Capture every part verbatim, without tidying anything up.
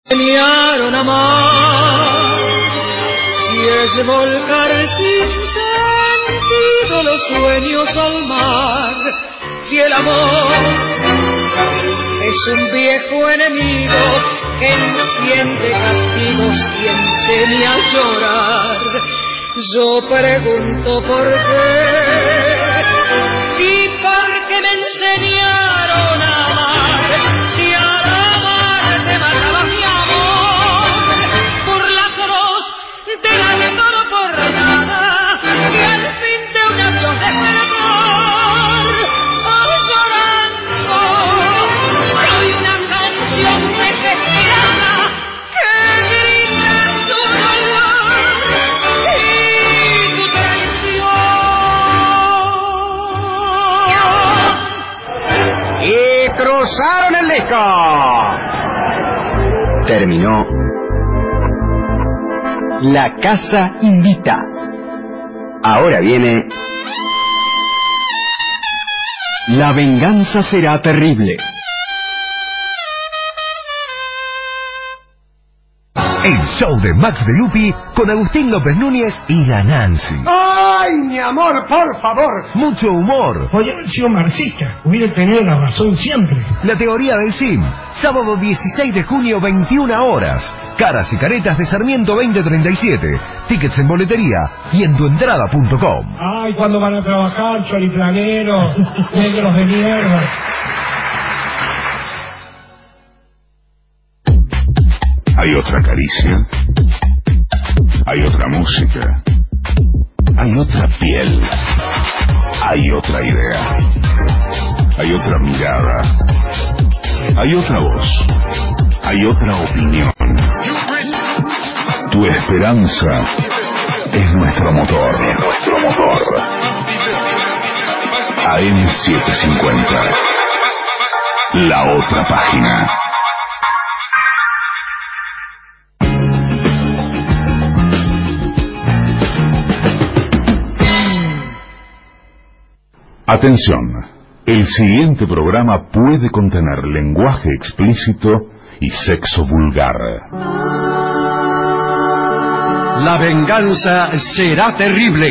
enseñaron a amar, si es volcar sin sentido los sueños al mar, si el amor es un viejo enemigo que enciende castigos y enseña a llorar, yo pregunto por qué, si porque me enseñaron a amar, si al amar te mataba mi amor, por la cruz de la todo por nada, que al fin de un adiós de perdón, oh llorando, soy una canción desesperada que grita tu dolor y tu traición. Y cruzaron el disco. Terminó La Casa Invita. Ahora viene La Venganza Será Terrible. El show de Max de Lupi con Agustín López Núñez y la Nancy. ¡Ay, mi amor, por favor! Mucho humor. Podría haber sido marxista. Hubiera tenido la razón siempre. La teoría del sim. Sábado dieciséis de junio, veintiuna horas. Caras y caretas de Sarmiento veinte treinta y siete. Tickets en boletería y en tuentrada punto com. ¡Ay, cuándo van a trabajar, choriplaneros, negros de mierda! Hay otra caricia, hay otra música, hay otra piel, hay otra idea, hay otra mirada, hay otra voz, hay otra opinión. Tu esperanza es nuestro motor, es nuestro motor. A M setecientos cincuenta, la otra página. Atención, el siguiente programa puede contener lenguaje explícito y sexo vulgar. La venganza será terrible.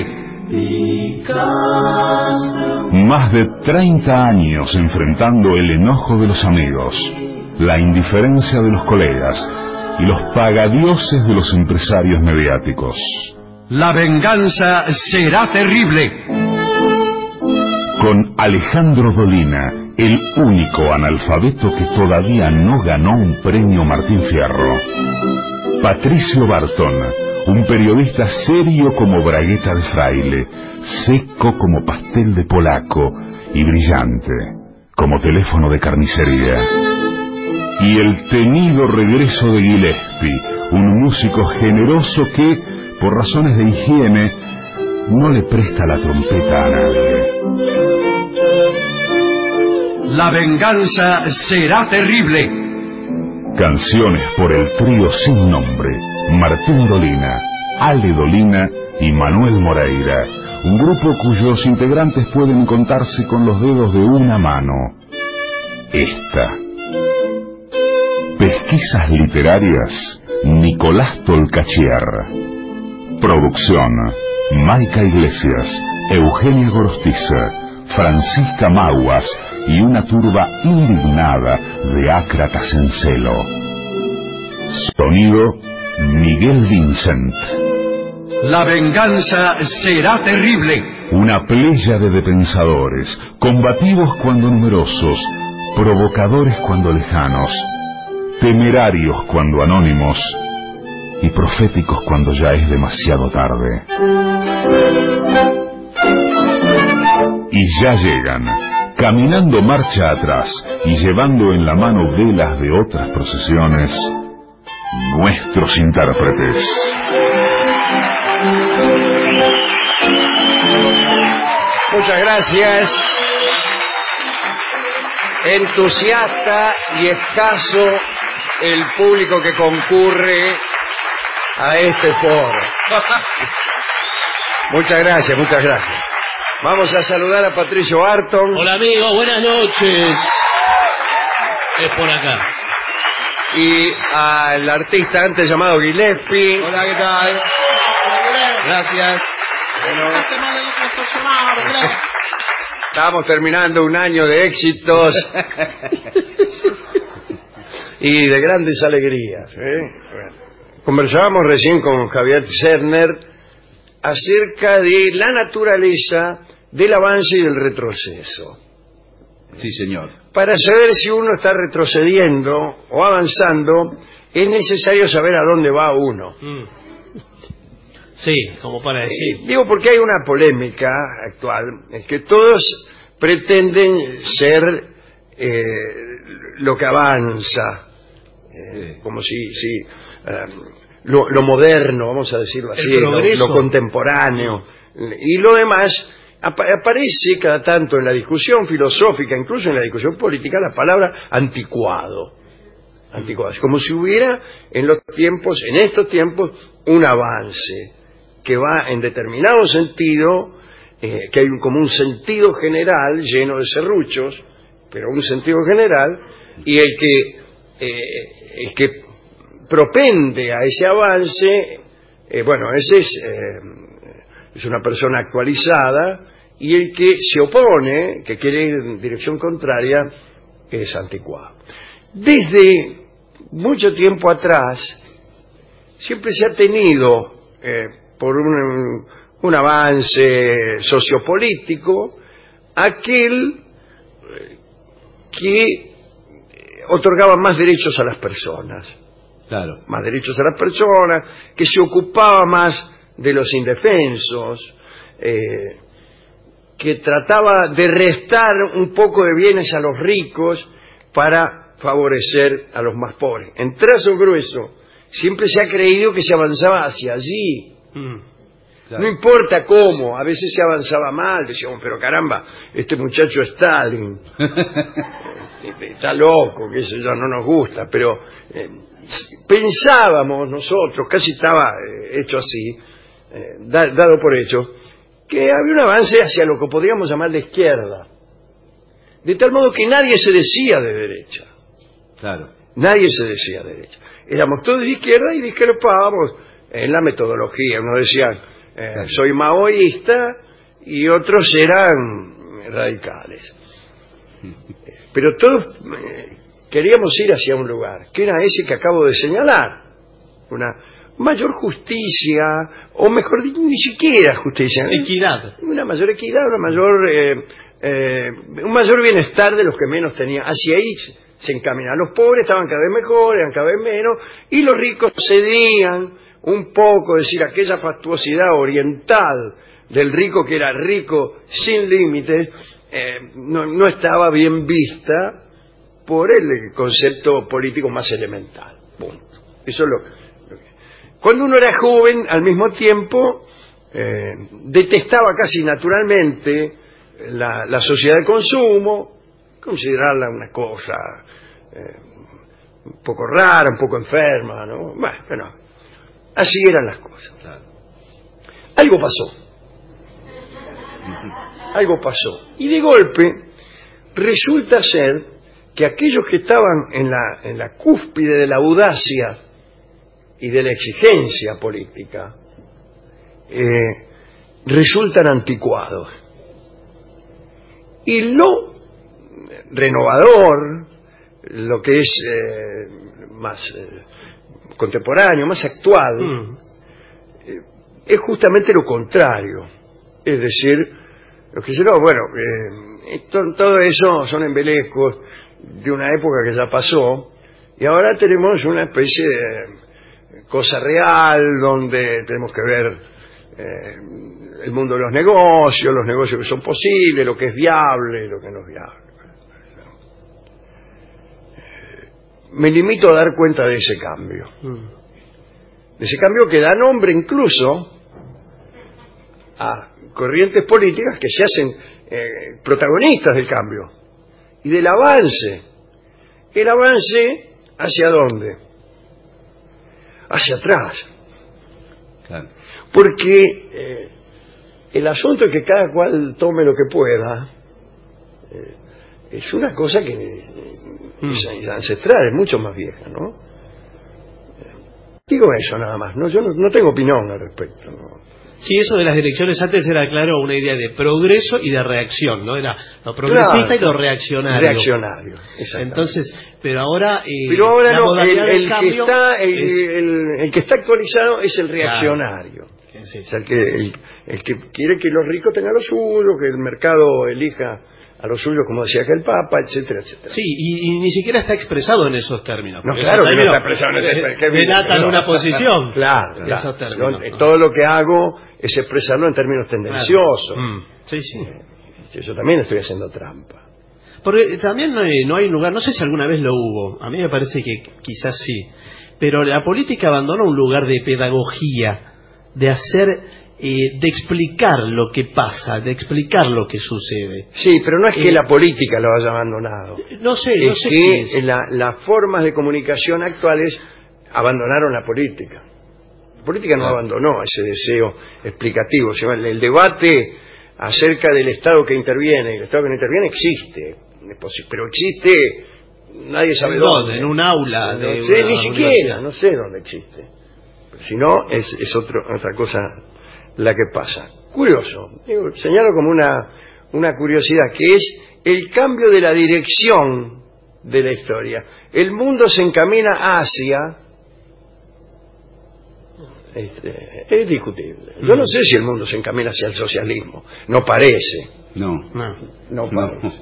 Más de treinta años enfrentando el enojo de los amigos, la indiferencia de los colegas y los pagadioses de los empresarios mediáticos. La venganza será terrible. Con Alejandro Dolina, el único analfabeto que todavía no ganó un premio Martín Fierro. Patricio Barton, un periodista serio como bragueta de fraile, seco como pastel de polaco y brillante como teléfono de carnicería. Y el temido regreso de Gillespie, un músico generoso que, por razones de higiene, no le presta la trompeta a nadie. La venganza será terrible. Canciones por el trío sin nombre, Martín Dolina, Ale Dolina y Manuel Moreira, un grupo cuyos integrantes pueden contarse con los dedos de una mano. Esta. Pesquisas literarias, Nicolás Tolcachier. Producción, Maica Iglesias, Eugenia Gorostiza, Francisca Maguas y una turba indignada de ácratas en celo. Sonido, Miguel Vincent. La venganza será terrible. Una pléyade de pensadores, combativos cuando numerosos, provocadores cuando lejanos, temerarios cuando anónimos y proféticos cuando ya es demasiado tarde. Y ya llegan, caminando marcha atrás y llevando en la mano velas de otras procesiones, nuestros intérpretes. Muchas gracias. Entusiasta y escaso el público que concurre a este foro. Muchas gracias, muchas gracias. Vamos a saludar a Patricio Barton. Hola amigos, buenas noches. Es por acá. y al artista antes llamado Gillespie. Hola, ¿qué tal? Gracias. Bueno, estamos terminando un año de éxitos y de grandes alegrías. ¿eh? Bueno, conversábamos recién con Javier Cerner acerca de la naturaleza del avance y del retroceso. Sí, señor. Para saber si uno está retrocediendo o avanzando, es necesario saber a dónde va uno. Mm. Sí, como para decir. Eh, digo porque hay una polémica actual, en que todos pretenden ser eh, lo que avanza, eh, sí. como si, si eh, lo, lo moderno, vamos a decirlo así, lo, lo contemporáneo, y lo demás ap aparece cada tanto en la discusión filosófica, incluso en la discusión política, la palabra anticuado. Anticuado, es como si hubiera en los tiempos, en estos tiempos, un avance que va en determinado sentido, eh, que hay un, como un sentido general lleno de serruchos, pero un sentido general, y el que eh, el que propende a ese avance, eh, bueno, ese es, eh, es una persona actualizada, y el que se opone, que quiere ir en dirección contraria, es anticuado. Desde mucho tiempo atrás, siempre se ha tenido, eh, por un, un avance sociopolítico, aquel que otorgaba más derechos a las personas. Claro. Más derechos a las personas, que se ocupaba más de los indefensos, eh, que trataba de restar un poco de bienes a los ricos para favorecer a los más pobres. En trazo grueso, siempre se ha creído que se avanzaba hacia allí. Mm. Claro. No importa cómo, a veces se avanzaba mal, decíamos, pero caramba, este muchacho Stalin está loco, que eso ya no nos gusta, pero eh, pensábamos nosotros, casi estaba eh, hecho así, eh, da, dado por hecho, que había un avance hacia lo que podríamos llamar la izquierda, de tal modo que nadie se decía de derecha. Claro. Nadie se decía de derecha. Éramos todos de izquierda y discrepábamos en la metodología. Uno decía, eh, claro, soy maoísta, y otros eran radicales. Pero todos eh, queríamos ir hacia un lugar, que era ese que acabo de señalar. Una mayor justicia, o mejor dicho, ni siquiera justicia. ¿eh? Equidad. Una mayor equidad, una mayor, eh, eh, un mayor bienestar de los que menos tenían. Hacia ahí se encaminaban. Los pobres estaban cada vez mejor, eran cada vez menos, y los ricos cedían un poco, es decir, aquella fastuosidad oriental del rico, que era rico sin límites, eh, no, no estaba bien vista por el concepto político más elemental. Punto. Eso es lo, lo que... Cuando uno era joven, al mismo tiempo, eh, detestaba casi naturalmente la, la sociedad de consumo, considerarla una cosa eh, un poco rara, un poco enferma, ¿no? Bueno, bueno, así eran las cosas. Claro. Algo pasó. Algo pasó. Y de golpe resulta ser que aquellos que estaban en la, en la cúspide de la audacia y de la exigencia política eh, resultan anticuados. Y lo renovador, lo que es eh, más eh, contemporáneo, más actual, mm. eh, es justamente lo contrario. Es decir, lo que yo no, bueno, eh, esto, todo eso son embelescos de una época que ya pasó, y ahora tenemos una especie de cosa real donde tenemos que ver eh, el mundo de los negocios, los negocios que son posibles, lo que es viable y lo que no es viable. Me limito a dar cuenta de ese cambio. De ese cambio que da nombre incluso a corrientes políticas que se hacen eh, protagonistas del cambio y del avance. ¿El avance hacia dónde? Hacia atrás. Claro. Porque eh, el asunto es que cada cual tome lo que pueda. Eh, es una cosa que eh, es ancestral, es mucho más vieja, ¿no? digo eso nada más, no, yo no, no tengo opinión al respecto, ¿no? Sí, eso de las direcciones antes era, claro, una idea de progreso y de reacción, ¿no? Era lo progresista, claro, y lo reaccionario. Reaccionario, exactamente. Entonces, pero ahora... Eh, pero ahora la no, el, el, cambio que está, el, es... el, el que está actualizado es el reaccionario. Claro. Sí. O sea, el que, el, el que quiere que los ricos tengan lo suyo, que el mercado elija a lo suyo, como decía que el Papa, etcétera, etcétera. Sí, y, y ni siquiera está expresado en esos términos. No, claro que no está expresado en esos términos. Delatan una posición. Claro, claro. Términos, no, no. Todo lo que hago es expresarlo en términos tendenciosos. Claro. Mm. Sí, sí. Yo también estoy haciendo trampa. Porque también no hay, no hay lugar, no sé si alguna vez lo hubo, a mí me parece que quizás sí, pero la política abandona un lugar de pedagogía, de hacer... Eh, de explicar lo que pasa, de explicar lo que sucede. Sí, pero no es que eh, la política lo haya abandonado. No sé, es no sé que es. La, las formas de comunicación actuales abandonaron la política. La política no ah. abandonó ese deseo explicativo. O sea, el, el debate acerca del Estado que interviene y el Estado que no interviene existe, pero existe, nadie sabe ¿En dónde. dónde. En un aula. No de sé, ni siquiera, no sé dónde existe. Pero si no, es, es otro, otra cosa la que pasa. Curioso, digo, señalo como una, una curiosidad, que es el cambio de la dirección de la historia. El mundo se encamina hacia... Este, es discutible. Yo no sé si el mundo se encamina hacia el socialismo. No parece. No. No, no parece.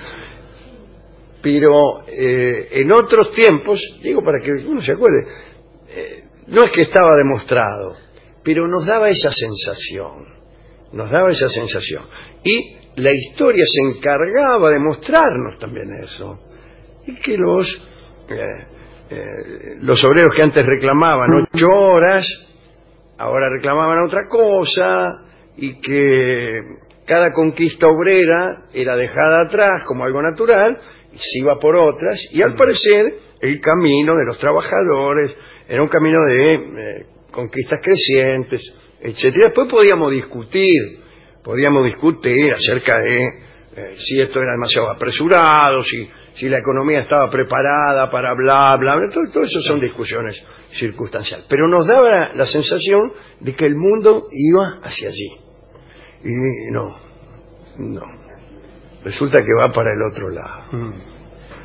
Pero eh, en otros tiempos, digo para que uno se acuerde, eh, no es que estaba demostrado, pero nos daba esa sensación, nos daba esa sensación. Y la historia se encargaba de mostrarnos también eso. Y que los, eh, eh, los obreros que antes reclamaban ocho horas, ahora reclamaban otra cosa, y que cada conquista obrera era dejada atrás como algo natural, y se iba por otras, y al parecer el camino de los trabajadores era un camino de... Eh, conquistas crecientes, etcétera. Después podíamos discutir, podíamos discutir acerca de eh, si esto era demasiado apresurado, si, si la economía estaba preparada para bla, bla, bla. Todo, todo eso son discusiones circunstanciales. Pero nos daba la sensación de que el mundo iba hacia allí. Y no, no. Resulta que va para el otro lado. Mm.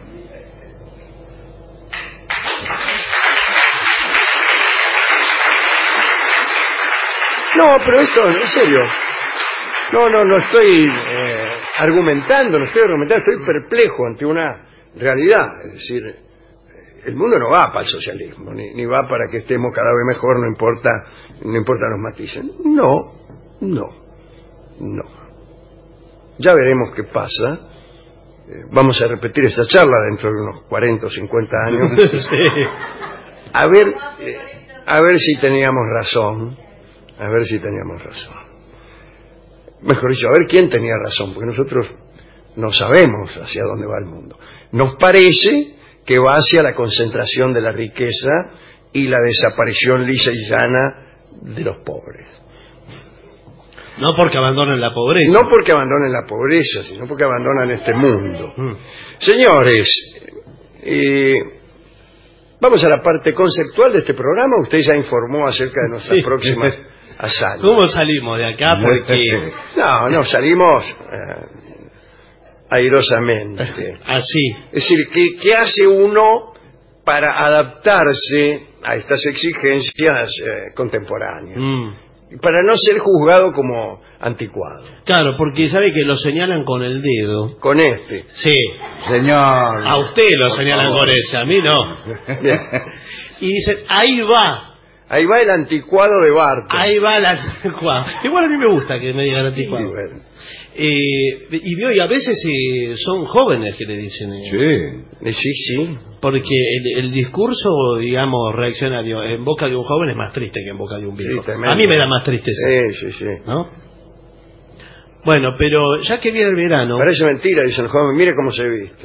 No, pero esto, en serio, no, no, no estoy eh, argumentando, no estoy argumentando, estoy perplejo ante una realidad. Es decir, el mundo no va para el socialismo, ni, ni va para que estemos cada vez mejor, no importa, no importa los matices. No, no, no. Ya veremos qué pasa. Eh, vamos a repetir esta charla dentro de unos cuarenta o cincuenta años. Sí. A ver, eh, a ver si teníamos razón. A ver si teníamos razón. Mejor dicho, a ver quién tenía razón, porque nosotros no sabemos hacia dónde va el mundo. Nos parece que va hacia la concentración de la riqueza y la desaparición lisa y llana de los pobres. No porque abandonan la pobreza. No porque abandonen la pobreza, sino porque abandonan este mundo. Mm. Señores, eh, vamos a la parte conceptual de este programa. Usted ya informó acerca de nuestras sí. próximas hazañas. ¿Cómo salimos de acá? Porque no, no, salimos eh, airosamente. Así. Es decir, ¿qué, qué hace uno para adaptarse a estas exigencias eh, contemporáneas? Mm. Para no ser juzgado como anticuado. Claro, porque sabe que lo señalan con el dedo. Con este. Sí. Señor. A usted lo señalan con ese, a mí no. Bien. Y dicen, ahí va. Ahí va el anticuado de Barton. Ahí va el anticuado. Igual a mí me gusta que me digan sí, anticuado. Bueno. Eh, y veo, y a veces eh, son jóvenes que le dicen. Eh. Sí. Sí, sí. Porque el, el discurso, digamos, reaccionario en boca de un joven es más triste que en boca de un viejo. Sí, a mí me da más tristeza. Sí, sí, sí. ¿No? Bueno, pero ya que viene el verano... Parece mentira, dice el joven, mire cómo se viste.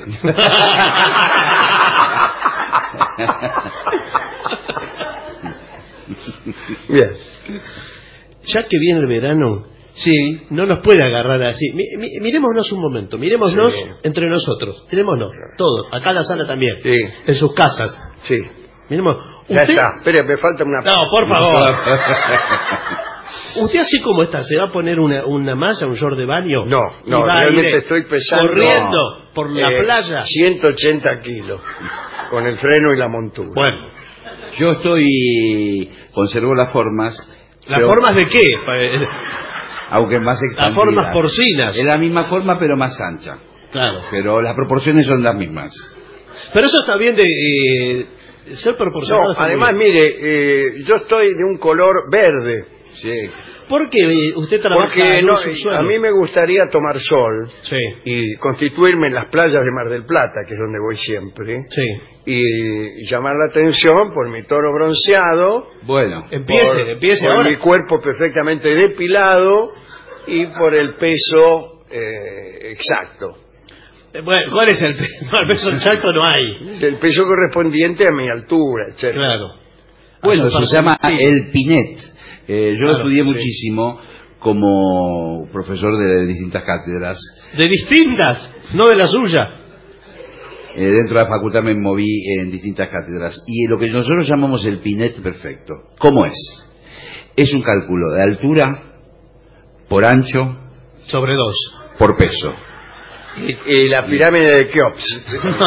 Bien. Ya que viene el verano, sí, no nos puede agarrar así. Mi, mi, mirémonos un momento, mirémonos sí. entre nosotros, mirémonos, todos, acá en la sala también, sí. en sus casas. Sí. Miremos, Ya usted... está, espere, me falta una... No, por favor. ¿Usted así como está, se va a poner una, una malla, un short de baño? No, y no, va a realmente ir, estoy pesando... corriendo por la eh, playa. ciento ochenta kilos, con el freno y la montura. Bueno, Yo estoy... conservo las formas... ¿las pero- formas de qué? aunque más extendidas. Las formas porcinas. Es la misma forma, pero más ancha. Claro. Pero las proporciones son las mismas. Pero eso está bien de eh, ser proporcionado. No, está muy además, bien. mire, eh, yo estoy de un color verde, Sí. ¿Por qué eh, usted trabaja porque en no, un subsuelo? a mí me gustaría tomar sol Sí, y constituirme en las playas de Mar del Plata, que es donde voy siempre, sí. y, y llamar la atención por mi toro bronceado, Bueno. Empiece, por, empiece por ahora. mi cuerpo perfectamente depilado y por el peso eh, exacto. Eh, Bueno, ¿cuál es el peso? No, el peso exacto no hay. Es el peso correspondiente a mi altura, etcétera. Claro. Bueno, Ah, son se llama percentiles. el Pinet. Eh, yo Claro, estudié sí. muchísimo como profesor de distintas cátedras. De distintas, no de la suya. Eh, dentro de la facultad me moví en distintas cátedras. Y lo que nosotros llamamos el Pinet perfecto. ¿Cómo es? Es un cálculo de altura por ancho Sobre dos. por peso. Y, y la pirámide de Keops.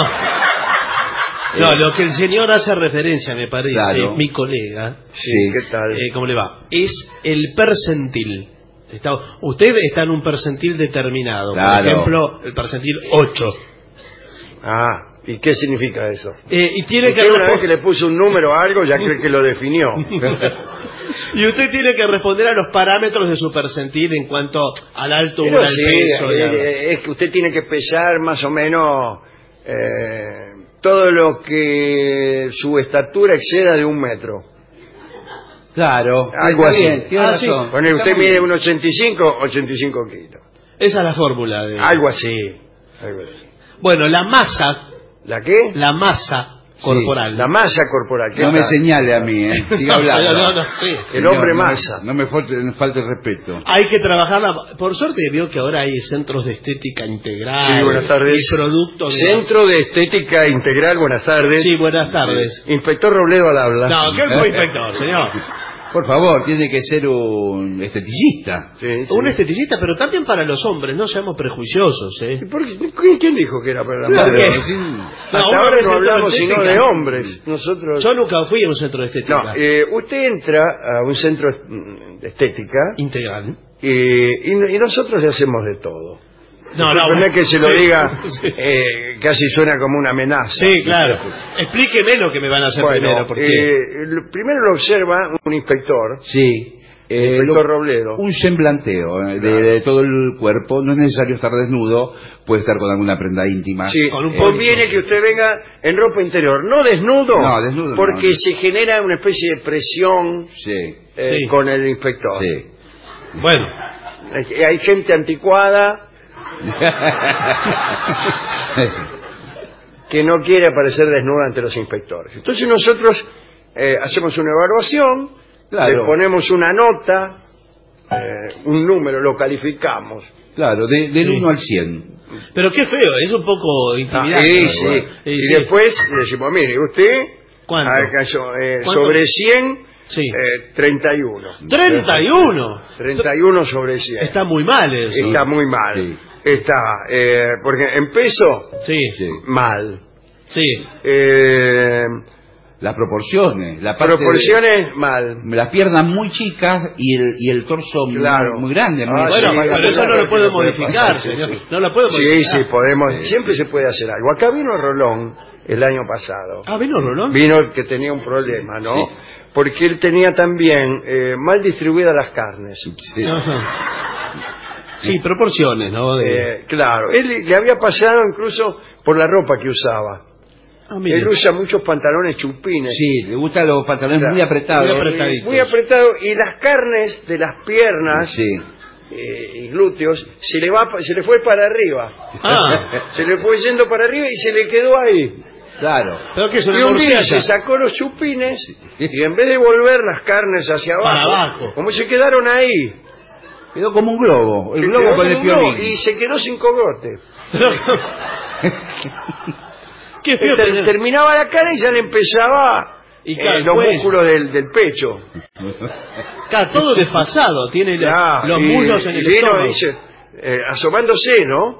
No, lo que el señor hace referencia, me parece, Claro. mi colega, Sí, Sí. ¿qué tal? eh, ¿cómo le va? Es el percentil. Está- usted está en un percentil determinado. Por Claro. ejemplo, el percentil ocho. Ah, ¿y qué significa eso? Eh, y tiene que Usted una vez respon- que le puso un número a algo ya cree que lo definió. y usted tiene que responder a los parámetros de su percentil en cuanto al altura, Pero al sí, peso. y a- eh, es que usted tiene que pesar más o menos eh, todo lo que su estatura exceda de un metro. Claro. Algo está así. bien, tiene Ah, sí. razón. Bueno, Está usted muy mide bien. uno ochenta y cinco, ochenta y cinco kilos. Esa es la fórmula. De... Algo así. Algo así. Bueno, la masa, ¿La qué? la masa corporal. La masa corporal. ¿qué No me tal? señale a mí, ¿eh? Siga No, hablando. no, no, sí. El hombre no me- masa. No me falte, no falte el respeto. Hay que trabajarla. Por suerte vio que ahora hay centros de estética integral. Sí, buenas tardes. Y productos. de- Centro de Estética Integral, buenas tardes. Sí, buenas tardes. Inspector Robledo al habla. No, ¿qué fue inspector, señor? Por favor, tiene que ser un esteticista. Sí, sí. Un esteticista, pero también para los hombres, no seamos prejuiciosos, ¿eh? ¿Y por qué? ¿Quién- ¿Quién dijo que era para la Claro, mujer? sí. No, Hasta uno ahora ve no centros hablamos de sino estética. de hombres. Nosotros... Yo nunca fui a un centro de estética. No, eh, usted entra a un centro mm, de estética Integral. eh, y, y nosotros le hacemos de todo. No, No, no. es que se lo sí, diga, sí. eh, casi suena como una amenaza. Sí, claro. Explíqueme lo que me van a hacer Bueno, primero, porque eh, lo- primero lo observa un inspector, Sí. Eh, inspector lo- Robledo. un semblanteo eh, de, de todo el cuerpo. No es necesario estar desnudo. Puede estar con alguna prenda íntima. Sí, con un conviene poncho. que usted venga en ropa interior, no desnudo, No, desnudo no. porque se genera una especie de presión Sí. eh, Sí. con el inspector. Sí. bueno, Eh, Hay gente anticuada que no quiere aparecer desnuda ante los inspectores. Entonces nosotros eh, hacemos una evaluación, Claro. le ponemos una nota, eh, un número, lo calificamos. Claro, de- del Sí. uno al cien. pero qué feo, es un poco Ah, intimidante. y, ¿no? sí. Bueno, Y sí. después le decimos, mire, usted ¿Cuánto? alcanzó, eh, ¿Cuánto? sobre cien, Sí. eh, treinta y uno. treinta y uno. treinta y uno sobre cien. Está muy mal eso. Está muy mal. Sí. Está, eh, porque en peso, Sí, Sí. mal. sí. Eh, Las proporciones. La parte proporciones, mal. de- las piernas muy chicas y el, y el torso muy- Claro. muy, grande. Muy Ah, Bueno, sí, pero sí, eso no claro lo puedo que puede modificar, pasar, sí, señor. sí. No lo puedo Sí, modificar. sí, podemos, siempre se puede hacer algo. Acá vino Rolón el año pasado. Ah, vino Rolón. Vino que tenía un problema, ¿no? Sí. Porque él tenía también eh, mal distribuidas las carnes. Sí. Ajá. Sí, proporciones, ¿no? De- Eh, claro, él le había pasado incluso por la ropa que usaba. Ah, mire. Él usa muchos pantalones chupines. Sí, le gustan los pantalones Claro. muy apretados. Muy apretaditos. Muy apretado, y las carnes de las piernas Sí. eh, y glúteos se le va, se le fue para arriba. Ah, Se le fue yendo para arriba y se le quedó ahí. Claro. pero que es Y una un día morcilla. se sacó los chupines y en vez de volver las carnes hacia abajo, Para abajo. como se quedaron ahí, Quedó como un globo. El se globo quedó con el como un globo piolín. y se quedó sin cogote. Qué feo Ter- tener- terminaba la cara y ya le empezaba Y eh, claro, los cuello. músculos del, del pecho. Claro, todo desfasado, tiene la- Ah, los y- muslos en y el vino, estómago. dice, eh, asomándose, ¿no?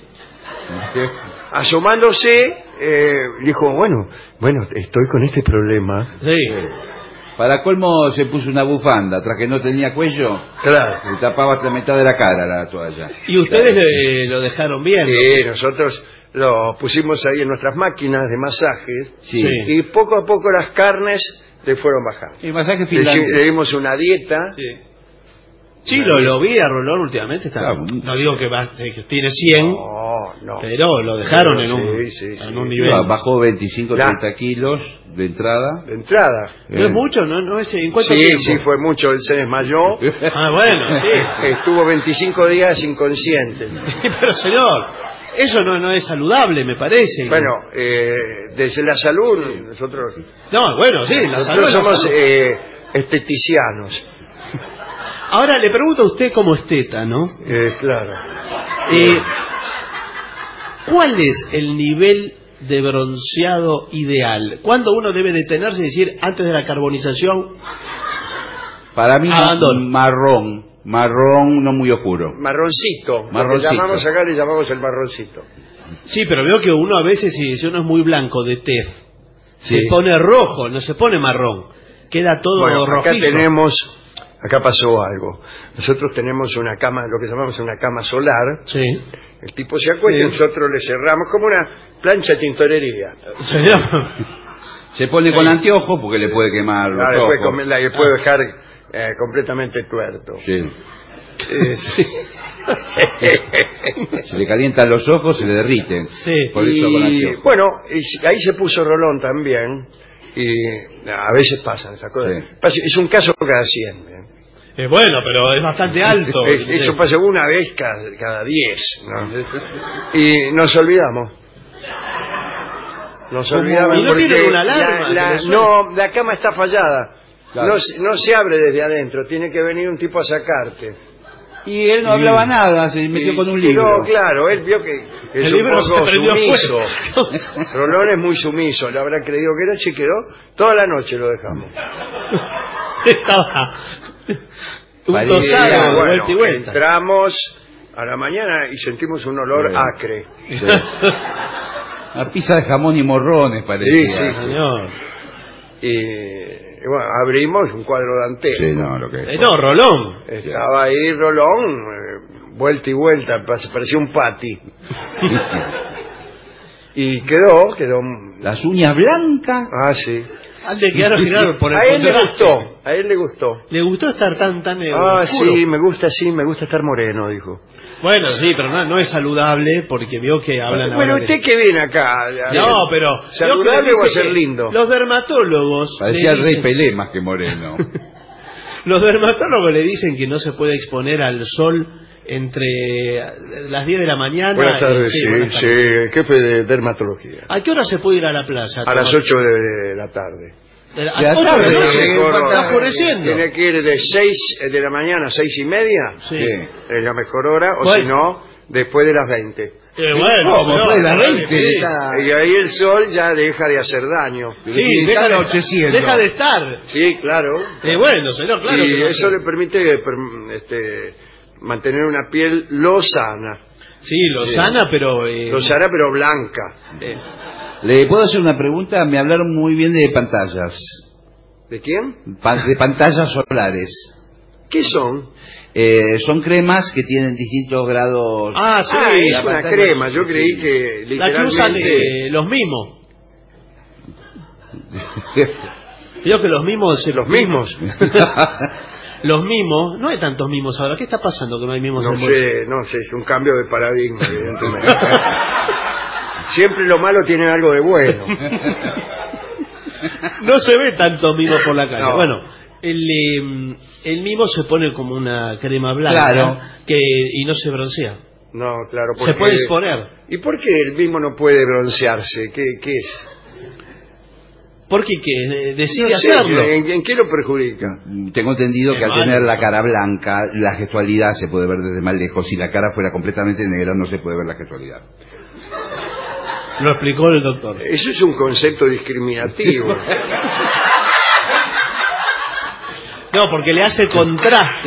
Asomándose, eh, dijo, bueno, bueno, estoy con este problema. Sí. Para colmo se puso una bufanda, tras que no tenía cuello, Claro. le tapaba hasta la mitad de la cara la toalla. Y ustedes Claro. le- lo dejaron bien. ¿no? Sí, nosotros lo pusimos ahí en nuestras máquinas de masajes Sí. Sí. y poco a poco las carnes le fueron bajando. El masaje Le, finlandés. le dimos una dieta. Sí, sí lo, lo vi a Rolón últimamente. Está, Claro. no digo que, va- que tiene cien, No, no. pero lo dejaron en, un, Sí, sí, sí. en un nivel. No, bajó veinticinco, Ya. treinta kilos de entrada. De entrada. No es Eh, mucho, ¿no? no es, ¿En cuánto Sí, tiempo? sí, fue mucho. Él se desmayó. Ah, bueno, sí. Estuvo veinticinco días inconsciente. Pero señor, eso no, no es saludable, me parece. Bueno, eh, desde la salud, nosotros, No, bueno, sí, la salud nosotros es la somos salud. eh, esteticianos. Ahora le pregunto a usted como esteta, ¿no? Eh, claro. Eh, ¿Cuál es el nivel de bronceado ideal? ¿Cuándo uno debe detenerse y decir, antes de la carbonización, Para mí, ma- Abandono. marrón. Marrón, no muy oscuro. Marroncito. Lo que Marroncito. llamamos acá, le llamamos el marroncito. sí, pero veo que uno a veces, si, si uno es muy blanco de tez, Sí. se pone rojo, no se pone marrón, queda todo Bueno, acá rojizo. tenemos, acá pasó algo. Nosotros tenemos una cama, lo que llamamos una cama solar. Sí. El tipo se acuesta y nosotros le cerramos como una plancha de tintorería. Señor. Se pone con anteojos porque le puede quemar los Ah, después ojos. come- la que puede dejar eh, completamente tuerto. Sí. Eh, sí. Se le calientan los ojos, se le derriten. Sí. Por eso con Y anteojos. bueno, y ahí se puso Rolón también. Y a veces pasan esas cosas. Sí. Pasa- Es un caso cada cien. ¿eh? Eh, bueno, pero es bastante alto. Eh, Eso pasa una vez cada, cada diez. ¿no? Y nos olvidamos. Nos ¿Cómo? olvidamos ¿Y no porque tienen una alarma la, que la- le suene? no, la cama está fallada. Claro. No, se- no se abre desde adentro. Tiene que venir un tipo a sacarte. Y él no hablaba nada, se metió con un Y libro. no, claro, él vio que es El un libro poco se prendió sumiso. fuego. Rolón es muy sumiso, le habrá creído que era, se quedó. Toda la noche lo dejamos. Estaba un Parecía, tosado de Bueno, vuelta y vuelta. entramos a la mañana y sentimos un olor Sí. acre. Sí. Una pizza de jamón y morrones parecía. Sí, sí, Señor. Y, y bueno, abrimos un cuadro dantesco. Sí, no, lo que Eh, no, Rolón. Estaba ahí Rolón, eh, vuelta y vuelta, pa- parecía un pati. Y quedó, quedó... Las uñas blancas. Ah, sí. Al de quedar girado por el A él le contraste. gustó, a él le gustó. Le gustó estar tan, tan eh, Ah, oscuro. sí, me gusta, sí, me gusta estar moreno, dijo. Bueno, sí, pero no, no es saludable porque vio que hablan Bueno, ahora de- usted que viene acá. a- No, pero... ¿Saludable veo que le o a dice ser que lindo? Los dermatólogos... Parecía le el rey dicen- Pelé más que moreno. Los dermatólogos le dicen que no se puede exponer al sol entre las diez de la mañana... Buenas tardes, y- sí, buenas sí, tardes. jefe de dermatología. ¿A qué hora se puede ir a la playa? A las ocho de la tarde. De la, De la a ocho tarde, de la noche, sí, que Mejor, está eh, oscureciendo. Tiene que ir de seis de la mañana a seis y media, Sí. Sí. es la mejor hora, o Bueno. si no, después de las veinte. Eh, bueno, ¿Cómo? pero- Después de las pero- veinte, sí. está- Y ahí el sol ya deja de hacer daño. Sí, Sí, deja está de, anocheciendo. deja de estar. Sí, claro. Eh, bueno, señor, claro. y que no eso sé. le permite per- este, mantener una piel lozana. Sí, lo sana, pero... eh, Lozana pero blanca. eh, ¿Le puedo hacer una pregunta? Me hablaron muy bien de pantallas. ¿De quién? Pa- de pantallas solares. ¿Qué son? Eh, son cremas que tienen distintos grados. Ah, sí, Ah, es la una pantalla- crema. Yo sí. creí que la que usan literalmente... eh, los mimos. Veo que los mimos... se- ¿Los mismos? Los mimos... No hay tantos mimos ahora. ¿Qué está pasando que no hay mimos No en bolsa? sé, no sé, es un cambio de paradigma, evidentemente. Siempre lo malo tiene algo de bueno. No se ve tantos mimos por la calle. No. Bueno, el, eh, el mimo se pone como una crema blanca Claro. que y no se broncea. No, claro, Se puede exponer. ¿Y por qué el mismo no puede broncearse? ¿Qué, qué es? Porque que eh, decide No sé, hacerlo. ¿en, en qué lo perjudica? Tengo entendido que Qué al mal. tener la cara blanca, la gestualidad se puede ver desde más lejos. Si la cara fuera completamente negra, no se puede ver la gestualidad. Lo explicó el doctor. Eso es un concepto discriminativo. No, porque le hace contraste.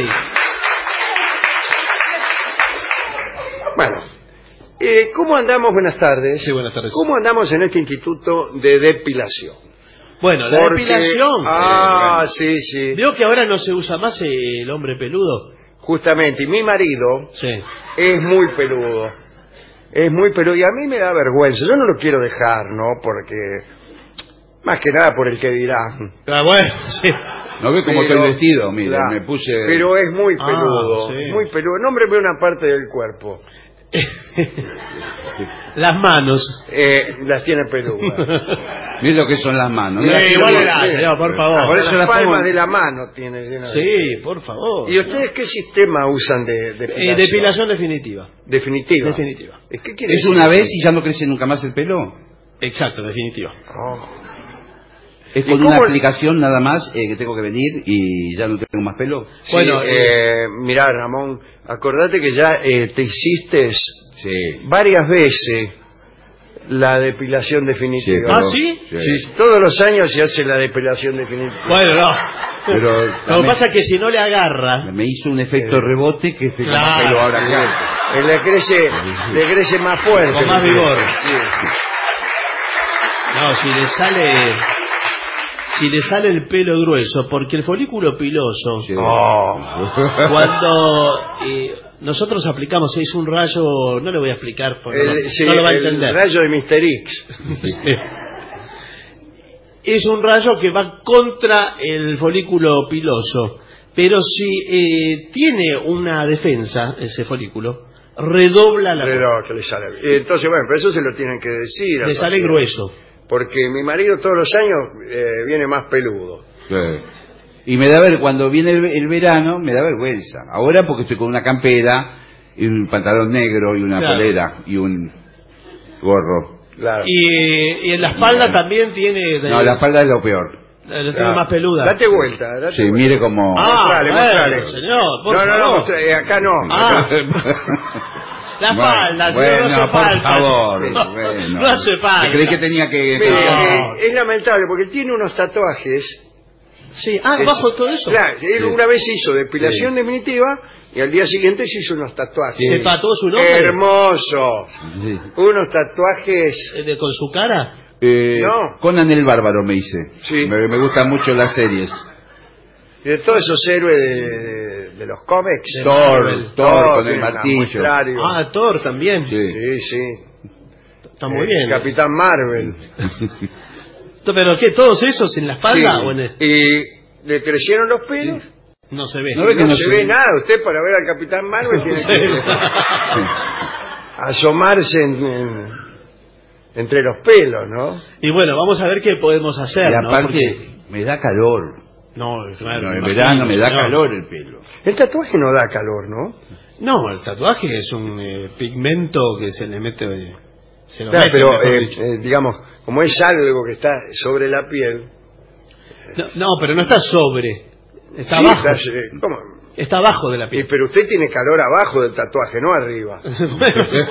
Bueno, eh, ¿cómo andamos? Buenas tardes. Sí, buenas tardes. ¿Cómo andamos en este instituto de depilación? Bueno, la Porque- depilación. Ah, eh, bueno. sí, sí. Veo que ahora no se usa más eh, el hombre peludo. Justamente, y mi marido Sí. es muy peludo. Es muy peludo y a mí me da vergüenza. Yo no lo quiero dejar, ¿no? Porque, más que nada por el que dirán. Ah, bueno, sí. ¿No ve cómo Pero- estoy vestido? Mire, claro, me puse... Pero es muy Ah, peludo, sí. muy peludo. Nómbreme una parte del cuerpo. Las manos. Eh, las tiene peludas. Mire lo que son las manos. Sí, ¿no? Las igual quiero- le da, sí. señor, por favor. Por eso las las palmas pongo- de la mano tiene llena de- Sí, por favor. ¿Y ustedes qué sistema usan de Eh, depilación? depilación definitiva. Definitiva. Definitiva. ¿Eh, ¿Qué quiere ¿Es decir? una vez y ya no crece nunca más el pelo? Exacto, definitiva. Oh. ¿Es ¿Y con cómo- una aplicación nada más eh, que tengo que venir y ya no tengo más pelo? Sí, Bueno, eh, mirá, Ramón, acordate que ya eh, te hiciste Sí. varias veces la depilación definitiva. ¿Ah, sí? Sí, todos los años se hace la depilación definitiva. Bueno, no. Pero Lo que pasa es que si no le agarra. me hizo un efecto Eh, rebote que estoy con claro, más pelo ahora que Claro. antes. Eh, le crece, le crece más fuerte. Con más vigor. Sí. No, si le sale. Si le sale el pelo grueso, porque el folículo piloso, Sí. Oh. cuando eh, nosotros aplicamos, es un rayo, no le voy a explicar, porque no, El, sí, no lo va a el entender. rayo de mister X. Es un rayo que va contra el folículo piloso, pero si eh, tiene una defensa, ese folículo, redobla la... Pero que le sale bien. Entonces, bueno, pero eso se lo tienen que decir. al le sale paciente. grueso. Porque mi marido todos los años eh, viene más peludo. Sí. Y me da ver, cuando viene el, el verano, me da vergüenza. Ahora porque estoy con una campera y un pantalón negro y una Claro. polera y un gorro. Claro. Y, y en la espalda también tiene... de- No, la espalda es lo peor. la tiene Claro. más peluda. Date vuelta. Date Sí, vuelta. mire como... Ah, Mostrale, bueno, mostrale. señor, por no, no, no, favor. mostrale, eh, acá no. Ah. La Bueno, falda, señor, bueno, no hace por falta. favor, No, bueno. no hace falta. Creí que tenía que... Mire, No. eh, es lamentable porque tiene unos tatuajes. Sí, ah, Es- bajo todo eso. Claro, él Sí. una vez hizo depilación definitiva y al día siguiente se hizo unos tatuajes. Se tatuó su nombre. Hermoso. Sí. Unos tatuajes. Eh, de- con su cara. Eh, No. Conan el Bárbaro me hice. Sí. Me, me gustan mucho las series. De todos esos héroes de, de- de los cómics. De Thor, Marvel. Thor con el tiene una martillo. muestrario. Ah, Thor también. Sí. Sí, sí. Está muy Eh, bien. Capitán Marvel. ¿Pero qué? ¿Todos esos en la espalda Sí. o en el... Y le crecieron los pelos. No se ve. No ve que No, no se se ve ve. nada. Usted para ver al Capitán Marvel tiene Sí. que asomarse en- en- entre los pelos, ¿no? Y bueno, vamos a ver qué podemos hacer, Y ¿no? aparte, Porque- me da calor. No, claro. No, en me verano imagino, me da señor. calor el pelo. El tatuaje no da calor, ¿no? No, el tatuaje es un eh, pigmento que se le mete... eh, Se lo Claro, mete, pero mejor eh, dicho. eh, digamos, como es algo que está sobre la piel. No, no, pero no está sobre. Está Sí, abajo. está- eh, ¿cómo? Está abajo de la Y, piel. pero usted tiene calor abajo del tatuaje, no arriba. Bueno, sí.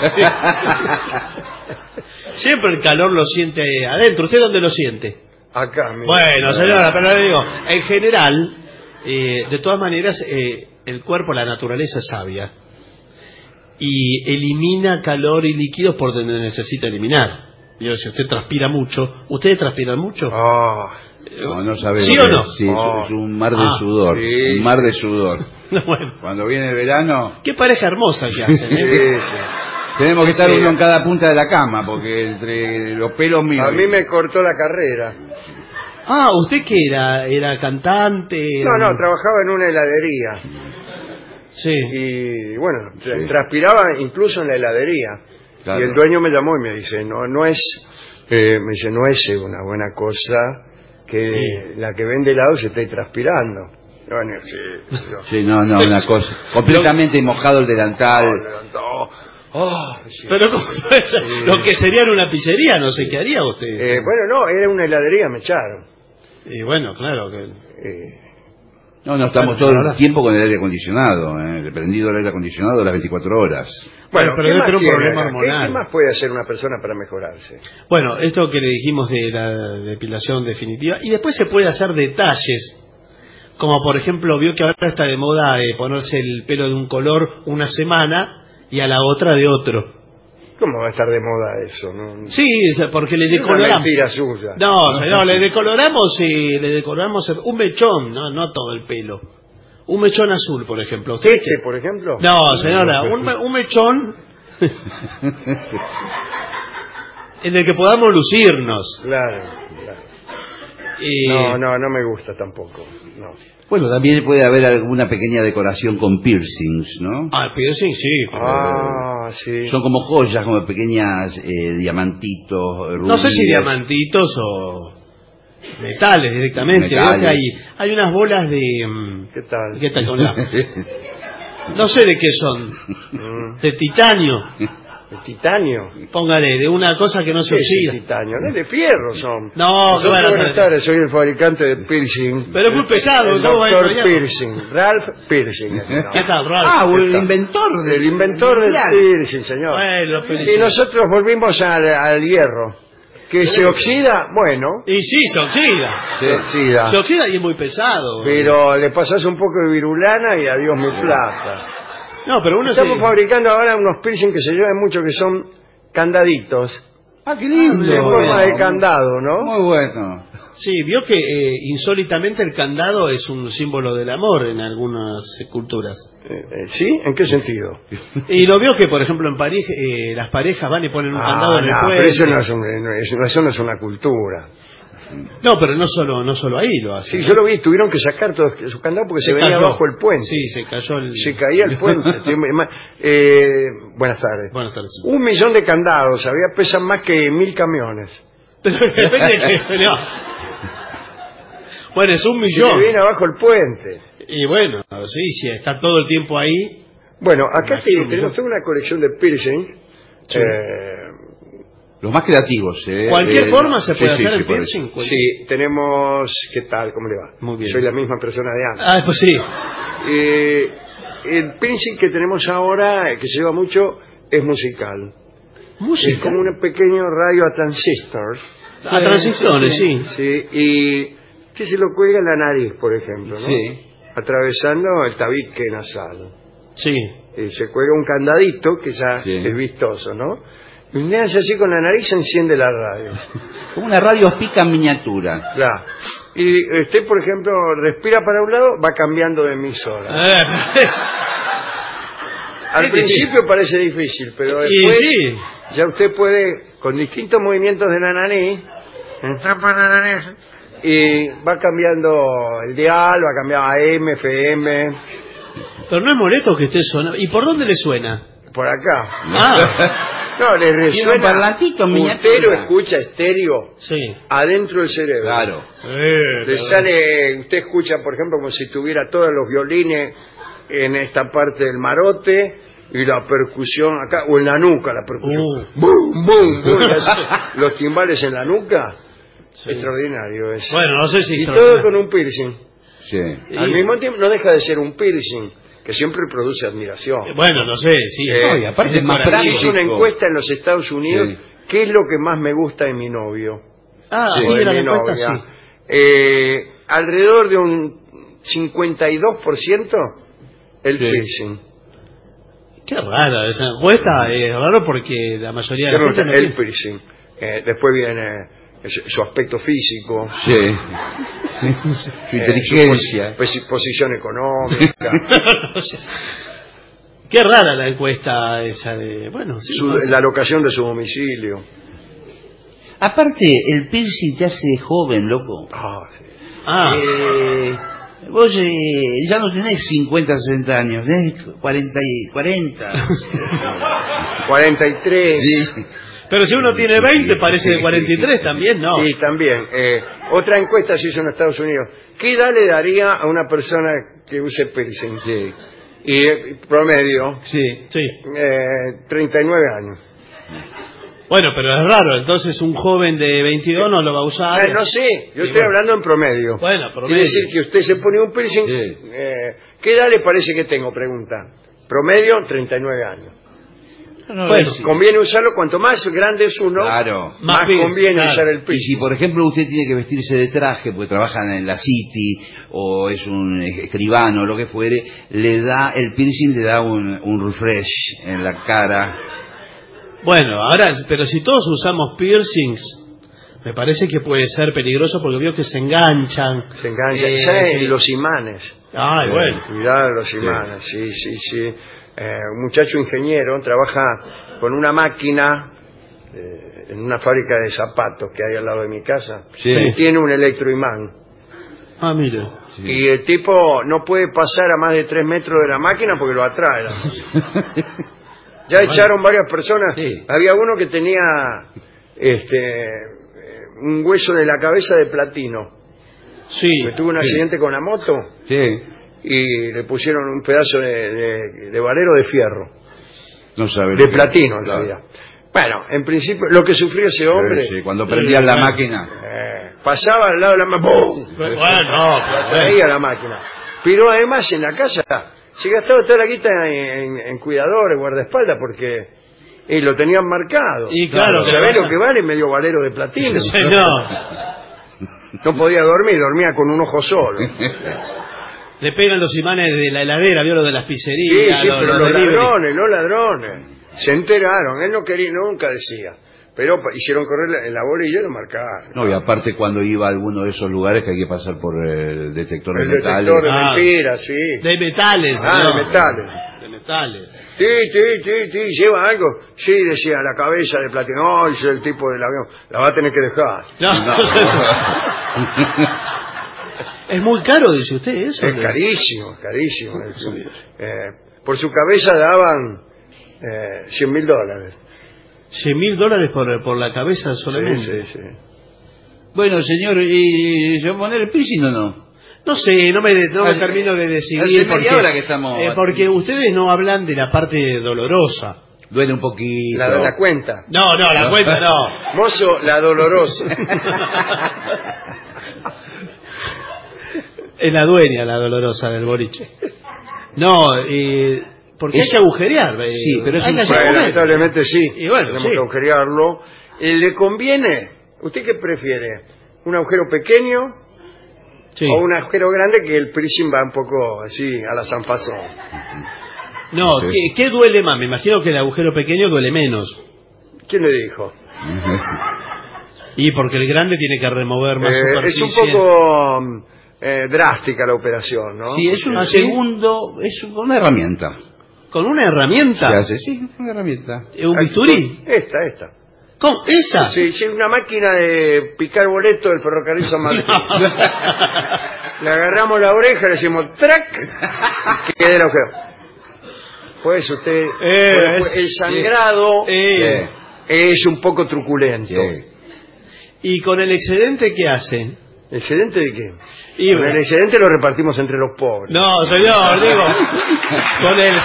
Siempre el calor lo siente adentro. ¿Usted dónde lo siente? Acá, mira. Bueno, señora, pero le digo, en general, eh, de todas maneras, eh, el cuerpo, la naturaleza es sabia y elimina calor y líquidos por donde necesita eliminar. Yo, si usted transpira mucho, ¿ustedes transpiran mucho? Ah, No, no sabe ¿Sí lo o que no? es. Sí, es- Oh. es un mar de Ah, sudor. sí. Un mar de sudor. Bueno, Cuando viene el verano, qué pareja hermosa que hacen, sí, ¿eh? sí. tenemos que estar Sí. uno en cada punta de la cama, porque entre los pelos míos... A mí me cortó la carrera. Ah, ¿usted qué era? ¿Era cantante? No, no, trabajaba en una heladería. Sí. Y bueno, tra- Sí. transpiraba incluso en la heladería. Claro. Y el dueño me llamó y me dice, no, no es, eh, me dice, no es una buena cosa que Sí. la que vende helado se esté transpirando. Bueno, sí, yo- Sí, no, no, una cosa. Completamente mojado el delantal. Oh, levantó, oh, sí. Pero ¿cómo? Lo que sería en una pizzería, no sé qué haría usted. Eh, bueno, no, era una heladería, me echaron. Y bueno, claro que... Eh, No, no, estamos Bueno, todo ahora- el tiempo con el aire acondicionado, ¿eh? Prendido el aire acondicionado las veinticuatro horas. bueno, pero ¿qué debe más tener un tiene problema acá? ¿Qué- hormonal. ¿Qué más puede hacer una persona para mejorarse? Bueno, esto que le dijimos de la depilación definitiva. Y después se puede hacer detalles Como por ejemplo, vio que ahora está de moda de ponerse el pelo de un color una semana y a la otra de otro. ¿Cómo va a estar de moda eso? ¿No? Sí, porque le Es una decoloramos. mentira suya. No, señor, le decoloramos y le decoloramos un mechón, no, no todo el pelo. Un mechón azul, por ejemplo. ¿Usted ¿Este, por ejemplo? No, señora, un, me- un mechón en el que podamos lucirnos. Claro, claro. Y... No, no, no me gusta tampoco. No. Bueno, también puede haber alguna pequeña decoración con piercings, ¿no? Ah, piercing, sí. Ah, sí. Son como joyas, como pequeñas eh, diamantitos, rubíes. No sé si diamantitos o metales directamente. Metales. Veo que hay, hay unas bolas de... mm, ¿Qué tal? ¿Qué tal con la? No sé de qué son. Mm, De titanio. ¿De titanio? Póngale, de una cosa que no se ¿Qué es el oxida. titanio? No es de fierro son. No, Nosotros, que van a buenas hacer- tardes, soy el fabricante de piercing. Pero es muy pesado. El ¿cómo va a doctor enrollar? Piercing, Ralph Piercing. es el nombre. ¿Qué tal, Ralph? Ah, o ¿Qué el tal? inventor del... El inventor del mundial. piercing, señor. Bueno, Y felicito. nosotros volvimos al, al hierro. ¿Que se oxida? Bueno, Y sí, se oxida. se oxida. Se oxida y es muy pesado. Pero le pasás un poco de virulana y adiós mi plata. No, pero uno Estamos se... fabricando ahora unos piercing que se llevan mucho, que son candaditos. Ah, qué lindo. De forma Bueno. de candado, ¿no? Muy bueno. Sí, vio que eh, insólitamente el candado es un símbolo del amor en algunas eh, culturas. Eh, eh, ¿Sí? ¿En qué sentido? Y lo vio que, por ejemplo, en París eh, las parejas van y ponen un candado Ah, en el no, cuello. pero eso no, es un- no es, eso no es una cultura. No, pero no solo no solo ahí lo hacen. Sí, yo lo vi, tuvieron que sacar todos su candado porque se, venía cayó. abajo el puente. Sí, se cayó el... Se caía el puente. Eh, buenas tardes. Buenas tardes. Un millón de candados, había pesan más que mil camiones. Pero depende de qué, señor. Bueno, es un Se millón. le viene abajo el puente. Y bueno, sí, sí, está todo el tiempo ahí. Bueno, acá te- Imagino un tenemos millón. toda una colección de piercing. Sí. Eh, Los más creativos, ¿eh? Cualquier Eh, forma se sí, puede sí, hacer sí, el por piercing. eso. Cualquier- sí, tenemos... ¿Qué tal? ¿Cómo le va? Muy bien. Soy la misma persona de antes. Ah, pues sí. Eh, el piercing que tenemos ahora, eh, que se lleva mucho, es musical. Música. Es como un pequeño radio a transistor. A transiciones, sí. Sí, y que se lo cuelga en la nariz, por ejemplo, ¿no? Sí. Atravesando el tabique nasal. Sí. Y se cuelga un candadito que ya Sí. es vistoso, ¿no? Y usted hace así con la nariz, se enciende la radio. Como una radio pica en miniatura. Claro. Y usted, por ejemplo, respira para un lado, va cambiando de emisora. Eh, es- Al es principio parece difícil, pero Y después sí. ya usted puede, con distintos movimientos de la nariz, entrar por la nariz, y va cambiando el dial, va cambiando a M, F M, Pero no es molesto que esté sonando. ¿Y por dónde le suena? por acá. Ah, No, le Tiene un resuena. parlantito en Usted lo miniatura. escucha estéreo sí. adentro del cerebro. Claro. Le sale, usted escucha, por ejemplo, como si tuviera todos los violines en esta parte del marote y la percusión acá, o en la nuca la percusión. Uh. ¡Bum, bum, bum! Y así, los timbales en la nuca. Extraordinario es. Bueno, no sé si... Y todo con un piercing. Sí. Al mismo tiempo no deja de ser un piercing, que siempre produce admiración. Bueno, no sé, sí. Eh, no, y aparte es más Se práctico. hizo una encuesta en los Estados Unidos, Sí. ¿qué es lo que más me gusta de mi novio? Ah, O sí, de era mi la encuesta, novia. sí. Eh, alrededor de un cincuenta y dos por ciento el Sí. piercing. Qué rara esa encuesta. Es raro porque la mayoría de ¿Qué la me gente gusta? no El tiene- piercing. Eh, después viene eh, su, su aspecto físico, Sí. Su eh, inteligencia. su posi- posición económica, Qué rara la encuesta esa de... Bueno, sí. su- no sé. la locación de su domicilio. Aparte, el piercing te hace joven, loco. Ah, sí. Ah, Eh, vos eh, ya no tenés cincuenta, sesenta años, tenés cuarenta y cuarenta. cuarenta y tres. Sí. pero si uno tiene veinte parece de cuarenta y tres también, ¿no? Y también, eh, otra encuesta se hizo en Estados Unidos. ¿Qué edad le daría a una persona que use piercing? Sí. Y eh, promedio, Sí, sí. eh, treinta y nueve años. Bueno, pero es raro, entonces un joven de veintidós no lo va a usar. Ah, no sé, yo Y estoy bueno. hablando en promedio. Bueno, promedio. Quiere decir que usted se pone un piercing. Sí. eh, ¿Qué edad le parece que tengo? Pregunta. Promedio, treinta y nueve años. No, Bueno, sí. Conviene usarlo, cuanto más grande es uno, Claro. más, Más piercing, conviene claro. usar el Y si, piercing. por ejemplo, usted tiene que vestirse de traje porque trabaja en la City o es un escribano o lo que fuere, le da el piercing, le da un, un refresh en la cara. bueno, ahora, pero si todos usamos piercings, me parece que puede ser peligroso porque veo que se enganchan. Se engancha. Eh, ¿Sabe? sí. Los imanes. Ay, bueno. Cuidado los imanes, sí, sí, sí. Eh, un muchacho ingeniero trabaja con una máquina eh, en una fábrica de zapatos que hay al lado de mi casa. Sí. Y tiene un electroimán. Ah, mire. Sí. Y el tipo no puede pasar a más de tres metros de la máquina porque lo atrae la máquina. Ya echaron varias personas. Sí. Había uno que tenía este un hueso de la cabeza de platino. Sí. Que tuvo un accidente con la moto Sí. y le pusieron un pedazo de, de, de valero de fierro, No sabe. de lo que- platino en Claro. realidad. Bueno, en principio, lo que sufrió ese hombre, Sí, sí, cuando prendían la bueno. máquina. eh, pasaba al lado de la máquina, ¡pum! Bueno, no, pero Traía la máquina. Pero además en la casa se gastaba toda la guita en, en- en cuidadores, guardaespaldas, porque eh, lo tenían marcado. Y claro, que ¿sabés pasa? lo que vale medio valero de platino? Sí, no. No podía dormir, dormía con un ojo solo. Le pegan los imanes de la heladera, vio lo de las Sí, pizzerías. sí, lo- pero los los delivery. ladrones, los ladrones. Se enteraron, él no quería, nunca decía. Pero pa- hicieron correr la- en la bolilla y lo marcaron. No, y aparte cuando iba a alguno de esos lugares que hay que pasar por el detector El de metales. detector de Ah. mentiras, sí. De metales. Ah, señor. de metales. De metales. Sí, sí, sí, sí, lleva algo. Sí, decía, la cabeza de platino. Ay, soy el tipo del avión. La va a tener que dejar. No, es muy caro, dice usted, eso. Es carísimo, es carísimo. Es, eh, por su cabeza daban eh, cien mil dólares. cien mil dólares por, por la cabeza solamente. Sí, sí, sí. Bueno, señor, ¿y se va a poner el piercing o no? No sé, no me, no me Hace- termino de decidir. hace media porque, hora que estamos eh, aquí. porque ustedes no hablan de la parte dolorosa. Duele un poquito. La, la cuenta. No, no, la No. cuenta no. Mozo, la dolorosa. Es la dueña, la dolorosa del boliche. No, eh, porque hay Es- que agujerear. eh, Sí, pero es hay un- que hacer Bueno, comer. lamentablemente sí. Y bueno, Tenemos sí. que agujerearlo. Eh, ¿Le conviene? ¿Usted qué prefiere? ¿Un agujero pequeño Sí. o un agujero grande que el piercing va un poco así a la zanfazón? No, Sí. ¿qué, ¿qué duele más? Me imagino que el agujero pequeño duele menos. ¿Quién le dijo? Y porque el grande tiene que remover más Eh, es superficie. un poco mm, eh, drástica la operación, ¿no? Sí, es un ¿Ah, sí? segundo, es una herramienta. ¿Con una herramienta? ¿Qué hace? Sí, una herramienta. ¿Eh, ¿Un bisturí? Esta, esta. ¿Cómo? ¿Esa? Sí, sí, una máquina de picar boleto del ferrocarril San Martín. Le agarramos la oreja, le decimos ¡trac! Y queda el agujero. Pues usted, Eh, pues, pues, es- el sangrado Eh, es un poco truculento. Sí. ¿Y con el excedente qué hacen? ¿Excedente de qué? Y, Con el excedente lo repartimos entre los pobres. no, señor, digo, con el...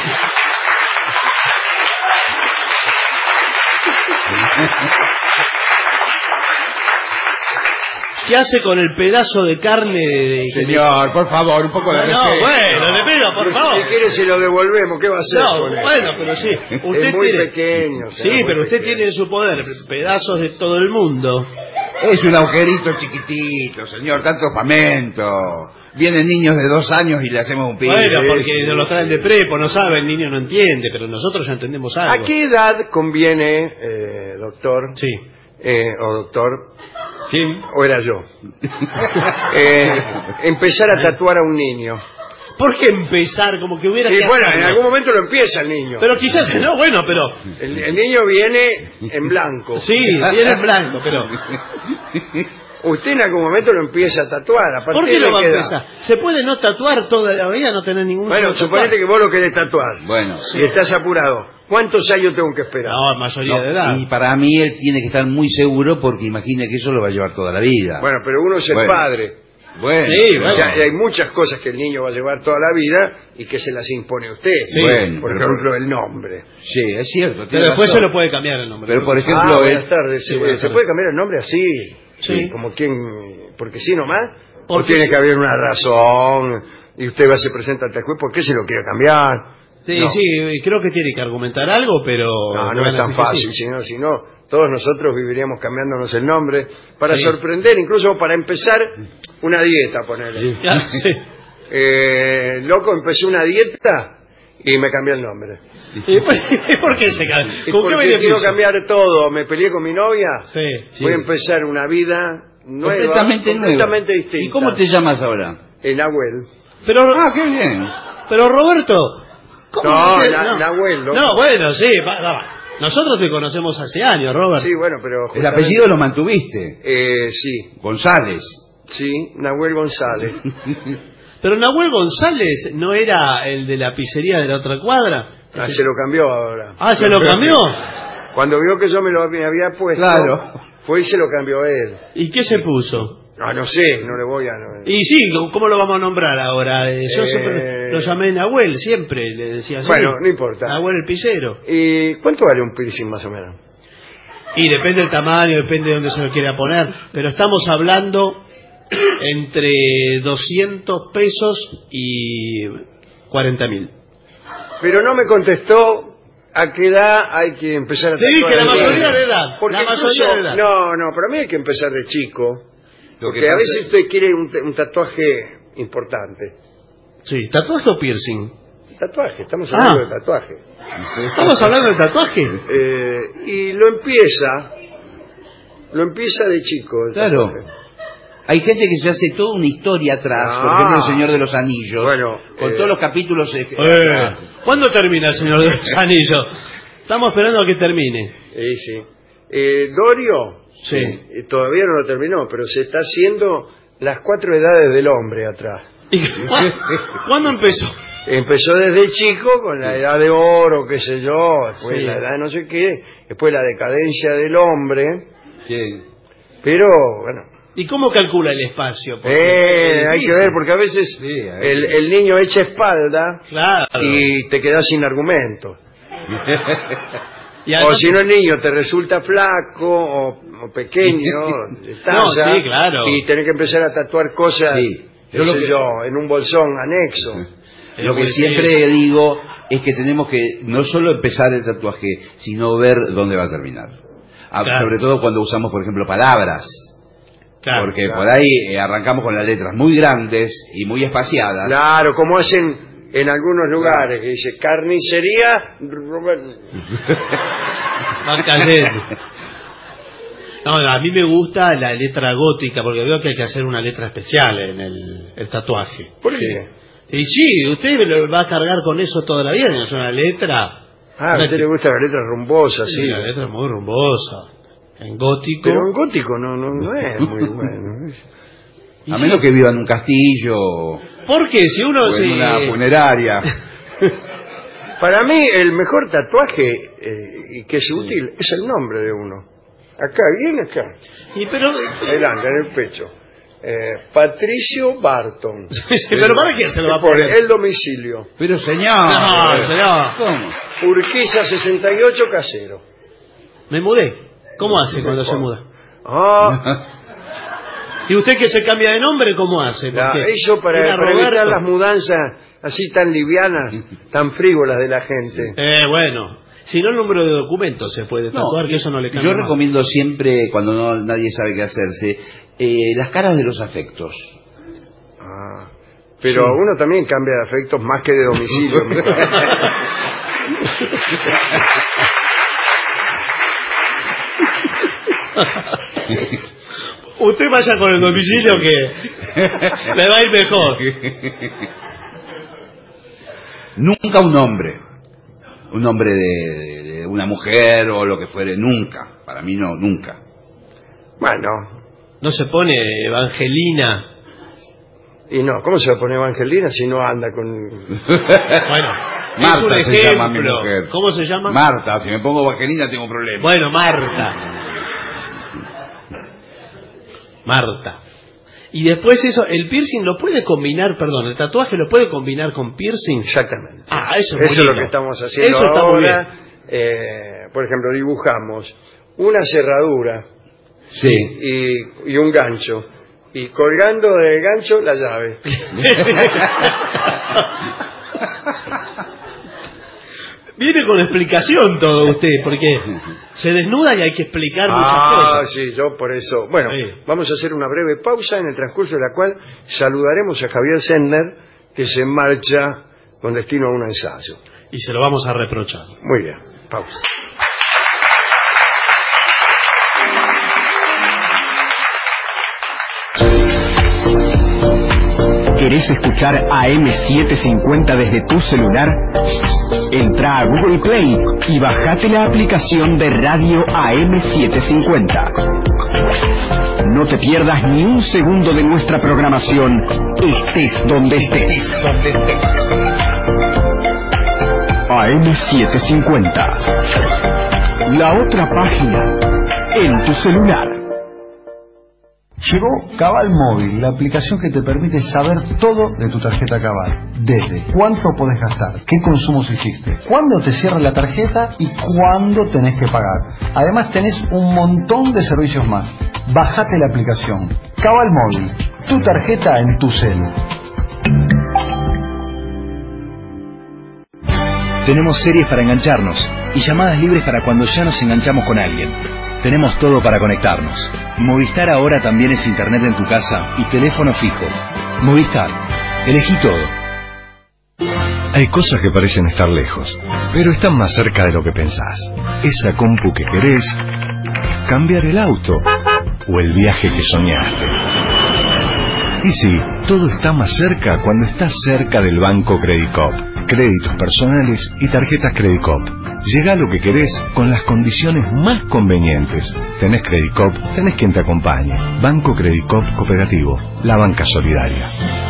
¿Qué hace con el pedazo de carne de... que Señor, por favor, un poco de le- No, respeto. bueno, le pido, por Si favor. quiere se lo devolvemos, ¿qué va a hacer No, con él? bueno, pero sí. Usted Es muy tiene... pequeño. Sí, será muy pero usted pequeño. tiene en su poder pedazos de todo el mundo. Es un agujerito chiquitito, señor, tanto espamento. Vienen niños de dos años y le hacemos un pibe. Bueno, sí, porque sí, nos lo traen de prepo, no sabe, el niño no entiende, pero nosotros ya entendemos algo. ¿A qué edad conviene, eh, doctor, Sí. eh, o doctor, Sí. o era yo, eh, empezar a tatuar a un niño? ¿Por qué empezar como que hubiera Y que bueno, en hacerlo? algún momento lo empieza el niño. Pero quizás no, bueno, pero... El, el niño viene en blanco. Sí, viene en blanco, pero... Usted en algún momento lo empieza a tatuar. ¿A ¿Por partir qué de lo va a qué edad? empezar? ¿Se puede no tatuar toda la vida, no tener ningún Bueno, solo suponete tatuaje? que vos lo querés tatuar. Bueno, Y estás apurado. ¿Cuántos años tengo que esperar? No, mayoría no, de edad. y para mí él tiene que estar muy seguro porque imagina que eso lo va a llevar toda la vida. Bueno, pero uno es el Bueno. padre. Bueno, Sí, pero- bueno. O sea, hay muchas cosas que el niño va a llevar toda la vida y que se las impone usted. Sí. Bueno, Por pero- ejemplo, el nombre. Sí, es cierto. tiene Pero después razón. se lo puede cambiar el nombre. Pero por ejemplo, ah, él- buenas tardes. Sí, Eh, buenas ¿Se tardes. puede cambiar el nombre así? Sí. Como quien... Porque sí nomás. ¿O Porque tiene sí. que haber una razón? Y usted va, se presenta ante el juez. ¿Por qué se lo quiere cambiar? Sí, No. sí, creo que tiene que argumentar algo, pero... No, no van es a tan decir que fácil, sí. sino, si no, todos nosotros viviríamos cambiándonos el nombre para Sí. sorprender, incluso para empezar una dieta, ponerle. Ya, sí. Eh, loco, empecé una dieta y me cambié el nombre. ¿Y por por qué se cae? Y ¿Con qué porque quiero beneficio? cambiar todo, me peleé con mi novia, Sí. Sí. voy a empezar una vida nueva, completamente nueva. completamente distinta. ¿Y cómo te llamas ahora? El Nahuel. Pero, Ah, qué bien. pero Roberto, ¿cómo No, te- Na- Nahuel, loco. No, bueno, sí, va- va. Nosotros te conocemos hace años, Robert. Sí, bueno, pero... El justamente- apellido lo mantuviste. Eh, sí, González. sí, Nahuel González. Pero Nahuel González no era el de la pizzería de la otra cuadra. Ah, se lo cambió ahora. Ah, ¿se lo cambió? Cuando vio que yo me lo había había puesto, Claro. fue y se lo cambió él. ¿Y qué se puso? No, no sé, no le voy a... no- Y sí, ¿cómo lo vamos a nombrar ahora? Eh, Yo Eh, siempre lo llamé Nahuel, siempre le decía así. Bueno, no importa. Nahuel el pizzero. ¿Y cuánto vale un piercing más o menos? Y depende del tamaño, depende de dónde se lo quiera poner. Pero estamos hablando entre doscientos pesos y cuarenta mil. Pero no me contestó a qué edad hay que empezar a Le dije tatuar. la mayoría de edad. Porque La incluso- mayoría de edad. No, no, para mí hay que empezar de chico. Lo Porque que a pasa- veces usted quiere un, un tatuaje importante. Sí, ¿tatuaje o piercing? Tatuaje, estamos hablando Ah. de tatuaje. ¿Estamos hablando de tatuaje? Eh, y lo empieza, lo empieza de chico. el Claro. tatuaje. Hay gente que se hace toda una historia atrás, por Ah. ejemplo, El Señor de los Anillos, Bueno, con eh, todos los capítulos. eh, Eh, ¿Cuándo termina el Señor de los Anillos? Estamos esperando a que termine. Eh, sí. Eh, Dorio Sí. eh, todavía no lo terminó, pero se está haciendo las cuatro edades del hombre atrás. ¿Y cu- ¿Cuándo empezó? Empezó desde chico con la edad de oro, qué sé yo, después Sí. la edad de no sé qué, después la decadencia del hombre, Sí. pero bueno, ¿Y cómo calcula el espacio? Porque eh, es hay que difícil. ver porque a veces Sí, a ver. el, el niño echa espalda Claro. y te quedas sin argumento. Y O además- si no el niño te resulta flaco o, o pequeño, de talla, No, sí, claro. y tenés que empezar a tatuar cosas, Sí. qué Yo lo sé que- yo, en un bolsón anexo. Lo que pues, siempre digo es que tenemos que no solo empezar el tatuaje, sino ver dónde va a terminar. Ah, Claro. Sobre todo cuando usamos, por ejemplo, palabras. Claro, porque claro. por ahí eh, arrancamos con las letras muy grandes y muy espaciadas. Claro, como hacen en algunos lugares, que dice carnicería Robert. van cayendo. No, a mí me gusta la letra gótica porque veo que hay que hacer una letra especial en el, el tatuaje. ¿Por qué? Y sí, usted lo va a cargar con eso toda la vida, no es una letra. Ah, a una usted le gusta la letra rumbosa, Sí, sí. la letra muy rumbosa. En gótico. Pero en gótico no, no, no es muy bueno. Y A sí, menos que viva en un castillo o ¿por qué? Si uno en se... una funeraria. Para mí el mejor tatuaje eh, y que es útil es el nombre de uno. Acá, bien acá. Y pero... Adelante, en el pecho. Eh, Patricio Barton. pero ¿para qué se lo va a Por poner? el domicilio. Pero señor. No, señor. ¿Cómo? Urquiza sesenta y ocho Casero. Me mudé. ¿Cómo hace cuando se muda? Ah, ¿Y usted que se cambia de nombre, cómo hace? la- Porque eso para, era para evitar Roberto. las mudanzas así tan livianas, tan frívolas de la gente. Eh, bueno. Si no, el número de documentos se puede tatuar, que eso no le cambia Yo nada. recomiendo siempre, cuando no, nadie sabe qué hacerse, eh, las caras de los afectos. Ah, pero uno también cambia de afectos más que de domicilio. Usted vaya con el domicilio que le va a ir mejor. Nunca un nombre. Un nombre de, de- de una mujer o lo que fuere, nunca. Para mí no, nunca. Bueno, No se pone Evangelina. y no, ¿cómo se va a poner Evangelina si no anda con... Bueno, es un Marta se llama mi ejemplo. mujer. ¿Cómo se llama? Marta, si me pongo Evangelina tengo problemas. Bueno, Marta. Marta. Y después eso, el piercing lo puede combinar, perdón, el tatuaje lo puede combinar con piercing. Exactamente. Ah, eso es muy Eso es lo lindo. que estamos haciendo Eso está muy ahora. Eh, por ejemplo, dibujamos una cerradura Sí. y, y un gancho. Y colgando del gancho la llave. Viene con explicación todo usted, porque se desnuda y hay que explicar muchas ah, cosas. Ah, sí, yo por eso. Bueno, sí. Vamos a hacer una breve pausa en el transcurso de la cual saludaremos a Javier Sendner, que se marcha con destino a un ensayo. Y se lo vamos a reprochar. Muy bien, pausa. ¿Querés escuchar A M setecientos cincuenta desde tu celular? Entra a Google Play y bajate la aplicación de Radio A M setecientos cincuenta. No te pierdas ni un segundo de nuestra programación, estés donde estés. A M setecientos cincuenta. La otra página en tu celular. Llegó Cabal Móvil, la aplicación que te permite saber todo de tu tarjeta Cabal. Desde cuánto podés gastar, qué consumos hiciste, cuándo te cierra la tarjeta y cuándo tenés que pagar. Además tenés un montón de servicios más. Bajate la aplicación. Cabal Móvil, tu tarjeta en tu cel. Tenemos series para engancharnos y llamadas libres para cuando ya nos enganchamos con alguien. Tenemos todo para conectarnos. Movistar ahora también es internet en tu casa y teléfono fijo. Movistar, elegí todo. Hay cosas que parecen estar lejos, pero están más cerca de lo que pensás. Esa compu que querés, cambiar el auto o el viaje que soñaste. Y sí, todo está más cerca cuando estás cerca del Banco Credicop. Créditos personales y tarjetas Credicop. Llega a lo que querés con las condiciones más convenientes. Tenés Credicop, tenés quien te acompañe. Banco Credicop Cooperativo, la banca solidaria.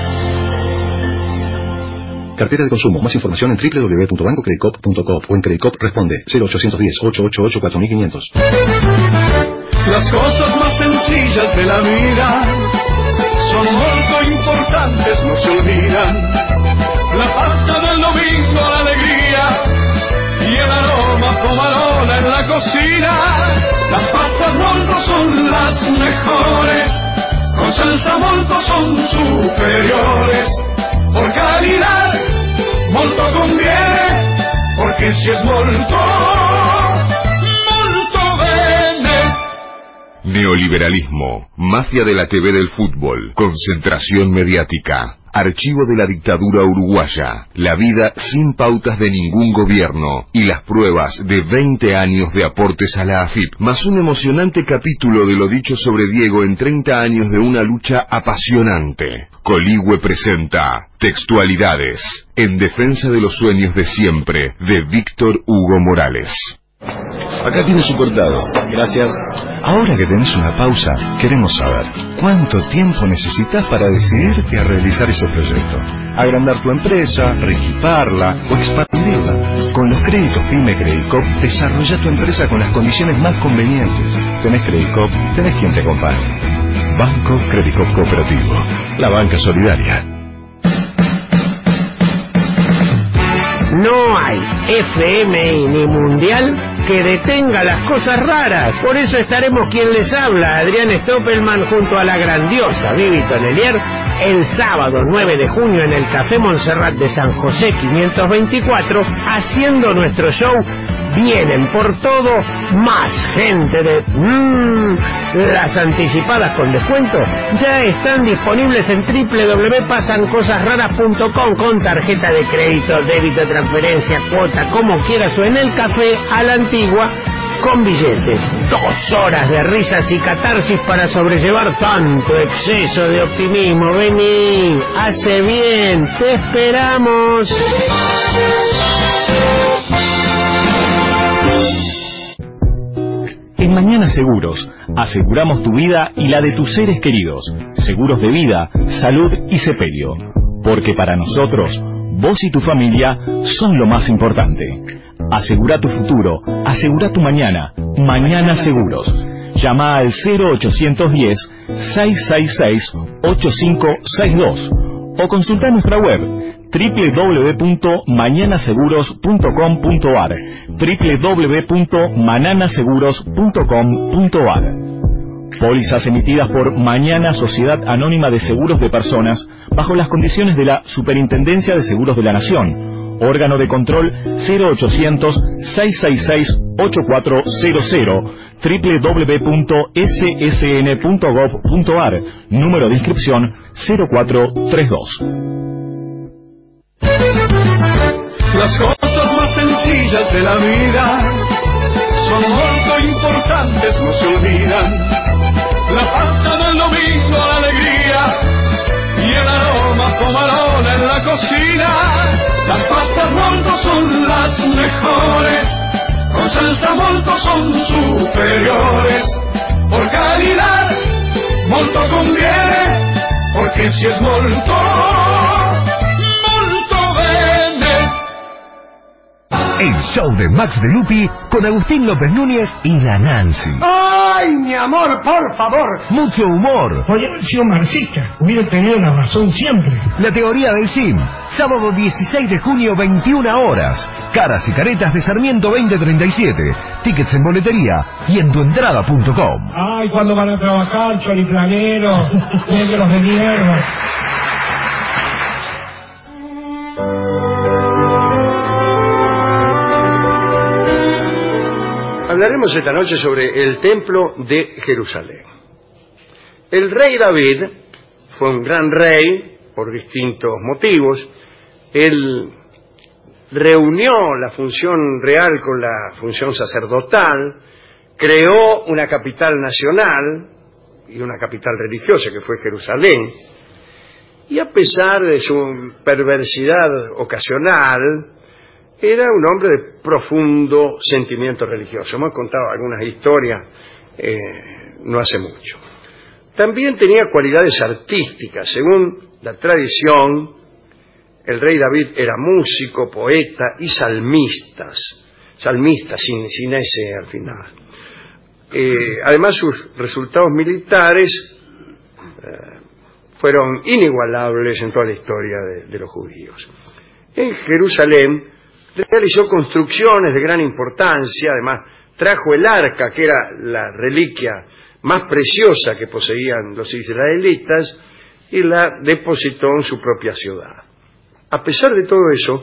Cartera de consumo. Más información en doble u doble u doble u punto banco credicop punto com o en Credicop responde cero ochocientos diez, ochocientos ochenta y ocho, cuatro mil quinientos. Las cosas más sencillas de la vida son muy importantes, no se olvidan. La pasta del domingo, la alegría y el aroma pomarola en la cocina. Las pastas Molto son las mejores, con salsa Molto son superiores. Por calidad, Molto conviene, porque si es Molto, Molto vende. Neoliberalismo, mafia de la T V del fútbol, concentración mediática, archivo de la dictadura uruguaya, la vida sin pautas de ningún gobierno y las pruebas de veinte años de aportes a la A F I P, más un emocionante capítulo de lo dicho sobre Diego en treinta años de una lucha apasionante. Coligüe presenta Textualidades, en defensa de los sueños de siempre, de Víctor Hugo Morales. Acá tiene su cortado. Gracias. Ahora que tenés una pausa, queremos saber cuánto tiempo necesitas para decidirte a realizar ese proyecto. Agrandar tu empresa, reequiparla o expandirla. Con los créditos PYME Credicop, desarrolla tu empresa con las condiciones más convenientes. Tenés Credicop, tenés quien te acompañe. Banco Credicop Cooperativo, la banca solidaria. No hay F M I ni mundial que detenga las cosas raras. Por eso estaremos quien les habla, Adrián Stoppelman, junto a la grandiosa Vivi Tonelier, el sábado nueve de junio en el Café Montserrat de San José quinientos veinticuatro, haciendo nuestro show Vienen por todo, más gente de... Mmm, las anticipadas con descuento ya están disponibles en doble u doble u doble u punto pasan cosas raras punto com con tarjeta de crédito, débito, transferencia, cuota, como quieras, o en el café a la antigua con billetes. Dos horas de risas y catarsis para sobrellevar tanto exceso de optimismo. Vení, hace bien, te esperamos. En Mañana Seguros, aseguramos tu vida y la de tus seres queridos. Seguros de vida, salud y sepelio. Porque para nosotros, vos y tu familia son lo más importante. Asegura tu futuro, asegura tu mañana. Mañana Seguros. Llama al cero ochocientos diez, seiscientos sesenta y seis, ochenta y cinco sesenta y dos o consulta nuestra web doble u doble u doble u punto mañana seguros punto com punto a r doble u doble u doble u punto manana seguros punto com punto a r. Pólizas emitidas por Mañana Sociedad Anónima de Seguros de Personas bajo las condiciones de la Superintendencia de Seguros de la Nación. Órgano de control cero ochocientos, seiscientos sesenta y seis, ochenta y cuatro cero cero, doble u doble u doble u punto ese ese ene punto gob punto ar, número de inscripción cero cuatro tres dos. Las cosas más sencillas de la vida son muy importantes, no se olvidan. La pasta del domingo, la alegría y el aroma pomarona en la cocina. Las pastas molto son las mejores, con salsa molto son superiores. Por calidad, molto conviene, porque si es molto, molto bene. El show de Max de Lupi con Agustín López Núñez y la Nancy. ¡Ay, mi amor, por favor! Mucho humor. Podría haber sido marxista. Hubiera tenido la razón siempre. La teoría del sim. Sábado dieciséis de junio, veintiuna horas. Caras y caretas de Sarmiento veinte treinta y siete. Tickets en boletería y en tuentrada punto com. ¡Ay, cuando van a trabajar, choriplaneros, negros de mierda! Hablaremos esta noche sobre el templo de Jerusalén. El rey David fue un gran rey por distintos motivos. Él reunió la función real con la función sacerdotal, creó una capital nacional y una capital religiosa que fue Jerusalén, y a pesar de su perversidad ocasional, era un hombre de profundo sentimiento religioso. Hemos contado algunas historias eh, no hace mucho. También tenía cualidades artísticas. Según la tradición, el rey David era músico, poeta y salmistas. Salmista, sin, sin ese al final. Eh, además, sus resultados militares eh, fueron inigualables en toda la historia de, de los judíos. En Jerusalén realizó construcciones de gran importancia, además trajo el arca, que era la reliquia más preciosa que poseían los israelitas, y la depositó en su propia ciudad. A pesar de todo eso,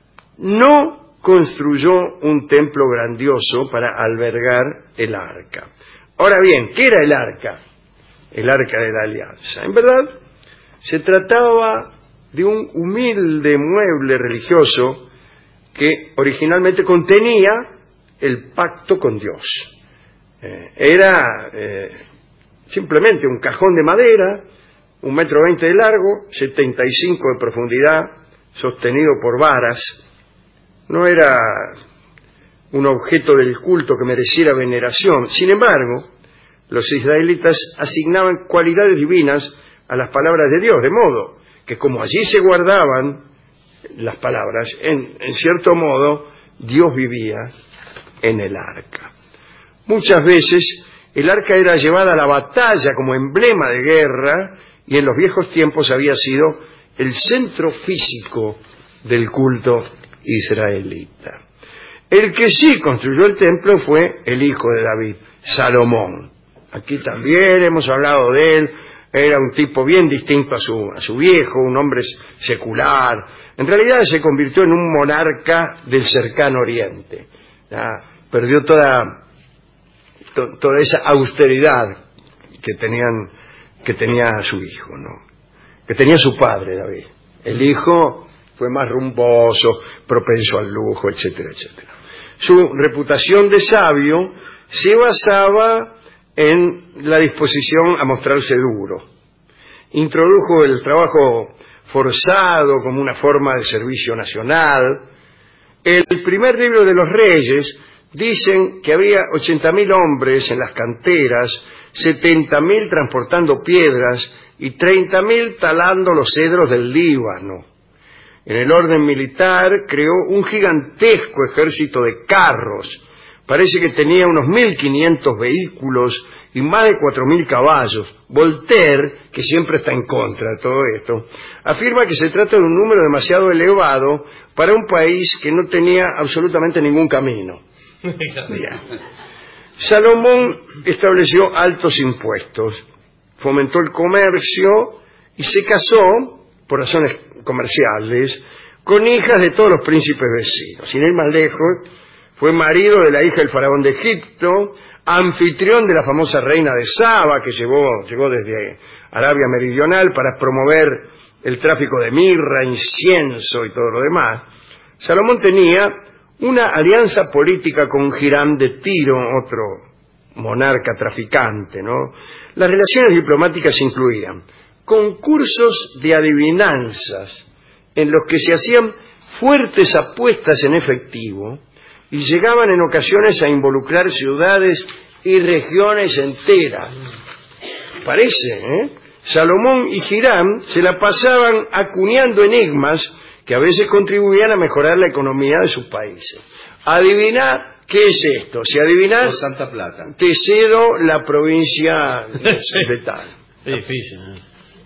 no construyó un templo grandioso para albergar el arca. Ahora bien, ¿qué era el arca? El arca de la alianza. En verdad, se trataba de un humilde mueble religioso que originalmente contenía el pacto con Dios. Eh, era eh, simplemente un cajón de madera, un metro veinte de largo, setenta y cinco de profundidad, sostenido por varas. No era un objeto del culto que mereciera veneración. Sin embargo, los israelitas asignaban cualidades divinas a las palabras de Dios, de modo que como allí se guardaban las palabras, en, en cierto modo, Dios vivía en el arca. Muchas veces el arca era llevada a la batalla como emblema de guerra, y en los viejos tiempos había sido el centro físico del culto israelita. El que sí construyó el templo fue el hijo de David, Salomón. Aquí también hemos hablado de él. Era un tipo bien distinto a su, a su viejo, un hombre secular. En realidad se convirtió en un monarca del cercano oriente. ¿Ya? Perdió toda, to, toda esa austeridad que tenían, que tenía su hijo, ¿no? Que tenía su padre, David. El hijo fue más rumboso, propenso al lujo, etcétera, etcétera. Su reputación de sabio se basaba en la disposición a mostrarse duro. Introdujo el trabajo forzado como una forma de servicio nacional. El primer libro de los Reyes dicen que había ochenta mil hombres en las canteras, setenta mil transportando piedras y treinta mil talando los cedros del Líbano. En el orden militar creó un gigantesco ejército de carros. Parece que tenía unos mil quinientos vehículos y más de cuatro mil caballos. Voltaire, que siempre está en contra de todo esto, afirma que se trata de un número demasiado elevado para un país que no tenía absolutamente ningún camino. Bien. Salomón estableció altos impuestos, fomentó el comercio y se casó, por razones comerciales, con hijas de todos los príncipes vecinos. Sin ir más lejos, fue marido de la hija del faraón de Egipto, anfitrión de la famosa reina de Saba, que llegó, llegó desde Arabia Meridional para promover el tráfico de mirra, incienso y todo lo demás. Salomón tenía una alianza política con Hiram de Tiro, otro monarca traficante, ¿no? Las relaciones diplomáticas incluían concursos de adivinanzas en los que se hacían fuertes apuestas en efectivo y llegaban en ocasiones a involucrar ciudades y regiones enteras. Parece, ¿eh? Salomón y Hiram se la pasaban acuñando enigmas que a veces contribuían a mejorar la economía de sus países. Adivina qué es esto. Si adivinas, por tanta plata, te cedo la provincia de, de tal. Es difícil, ¿eh?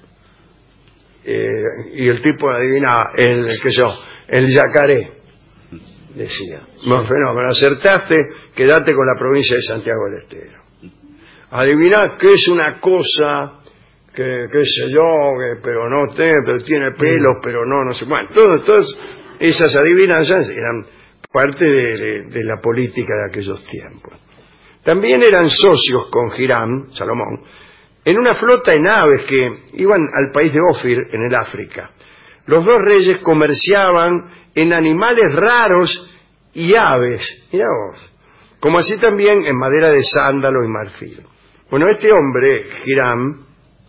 Eh, y el tipo adivina el que yo, el yacaré, decía. Bueno, fenómeno, acertaste, quédate con la provincia de Santiago del Estero. Adiviná qué es una cosa, que qué sé yo, que, pero no tiene, pero tiene pelos, pero no, no sé. Bueno, todas, todas esas adivinanzas eran parte de, de, de la política de aquellos tiempos. También eran socios con Hiram, Salomón, en una flota de naves que iban al país de Ofir, en el África. Los dos reyes comerciaban en animales raros y aves, mirá vos, como así también en madera de sándalo y marfil. Bueno, este hombre, Hiram,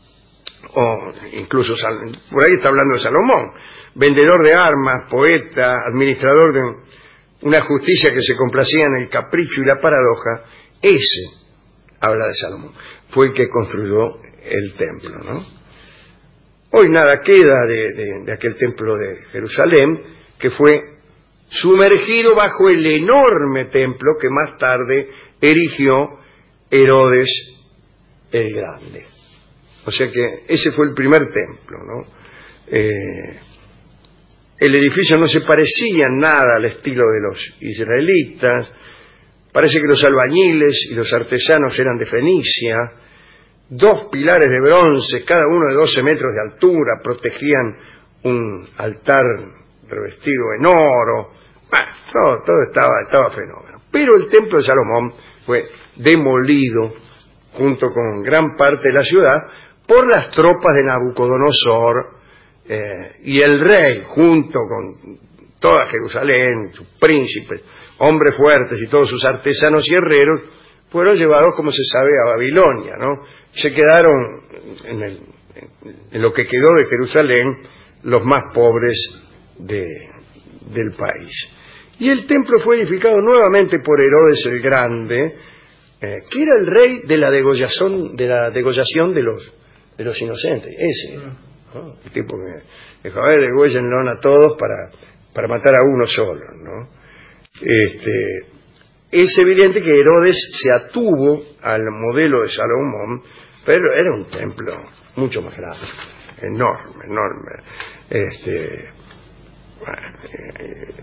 o incluso por ahí está hablando de Salomón, vendedor de armas, poeta, administrador de una justicia que se complacía en el capricho y la paradoja, ese habla de Salomón. Fue el que construyó el templo, ¿no? Hoy nada queda de, de, de aquel templo de Jerusalén, que fue sumergido bajo el enorme templo que más tarde erigió Herodes el Grande. O sea que ese fue el primer templo, ¿no? Eh, el edificio no se parecía en nada al estilo de los israelitas. Parece que los albañiles y los artesanos eran de Fenicia. Dos pilares de bronce, cada uno de doce metros de altura, protegían un altar revestido en oro. Bueno, todo, todo estaba, estaba fenómeno. Pero el templo de Salomón fue demolido junto con gran parte de la ciudad por las tropas de Nabucodonosor, eh, y el rey, junto con toda Jerusalén, sus príncipes, hombres fuertes y todos sus artesanos y herreros, fueron llevados, como se sabe, a Babilonia, ¿no? Se quedaron en, el, en lo que quedó de Jerusalén los más pobres de, del país. Y el templo fue edificado nuevamente por Herodes el Grande, eh, que era el rey de la degollación de la degollación de los de los inocentes. Ese era, ¿no? El tipo que dijo, a ver, degüéllenlo a todos para para matar a uno solo, ¿no? Este, es evidente que Herodes se atuvo al modelo de Salomón, pero era un templo mucho más grande, enorme, enorme. Este, bueno, eh,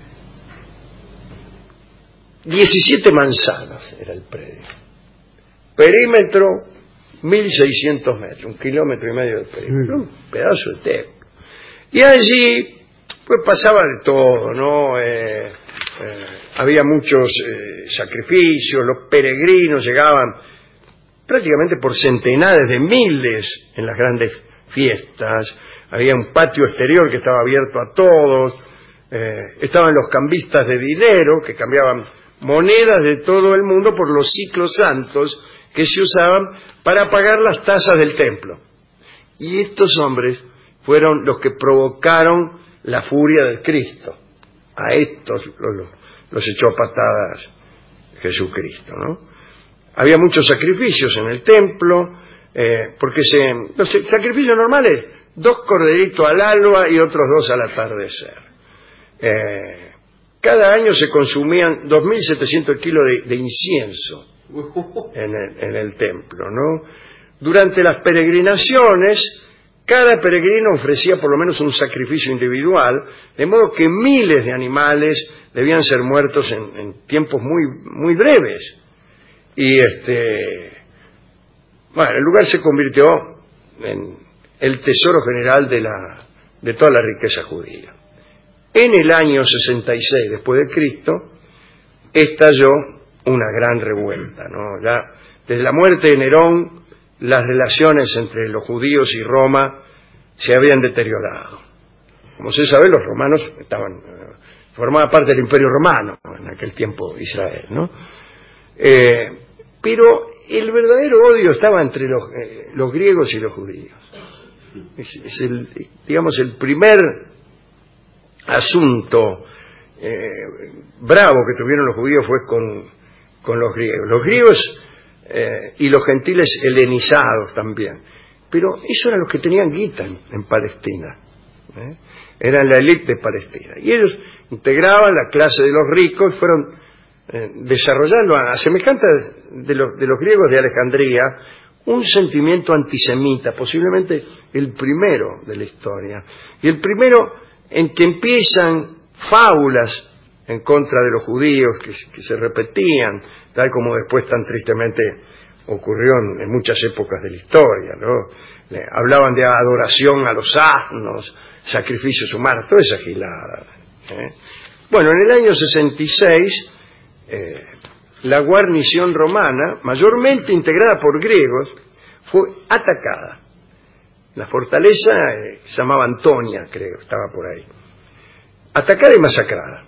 diecisiete manzanas era el predio. Perímetro, mil seiscientos metros, un kilómetro y medio de perímetro, un pedazo de templo. Y allí, pues pasaba de todo, ¿no? Eh, eh, había muchos eh, sacrificios, los peregrinos llegaban prácticamente por centenares de miles en las grandes fiestas. Había un patio exterior que estaba abierto a todos, eh, estaban los cambistas de dinero que cambiaban monedas de todo el mundo por los ciclos santos que se usaban para pagar las tasas del templo. Y estos hombres fueron los que provocaron la furia del Cristo. A estos los, los echó a patadas Jesucristo, ¿no? Había muchos sacrificios en el templo, eh, porque se, los sacrificios normales, dos corderitos al alba y otros dos al atardecer. Eh, cada año se consumían dos mil setecientos kilos de, de incienso en el, en el templo, ¿no? Durante las peregrinaciones, cada peregrino ofrecía por lo menos un sacrificio individual, de modo que miles de animales debían ser muertos en, en tiempos muy, muy breves. Y este, bueno, el lugar se convirtió en el tesoro general de la, de toda la riqueza judía. En el año sesenta y seis después de Cristo estalló una gran revuelta, ¿no? Ya desde la muerte de Nerón, las relaciones entre los judíos y Roma se habían deteriorado. Como se sabe, los romanos estaban, formaba parte del Imperio Romano en aquel tiempo Israel, ¿no? Eh, pero el verdadero odio estaba entre los, eh, los griegos y los judíos. Es, es el, digamos, el primer asunto eh, bravo que tuvieron los judíos fue con, con los griegos. Los griegos eh, y los gentiles helenizados también. Pero esos eran los que tenían guita en, en Palestina. ¿eh? Eran la élite de Palestina. Y ellos integraban la clase de los ricos y fueron eh, desarrollando, a semejanza de los, de los griegos de Alejandría, un sentimiento antisemita, posiblemente el primero de la historia. Y el primero en que empiezan fábulas en contra de los judíos que, que se repetían, tal como después tan tristemente ocurrió en, en muchas épocas de la historia, ¿no? Le, hablaban de adoración a los asnos, sacrificios humanos, toda esa gilada. ¿eh? Bueno, en el año sesenta y seis, eh, la guarnición romana, mayormente integrada por griegos, fue atacada. La fortaleza eh, se llamaba Antonia, creo, estaba por ahí. Atacada y masacrada.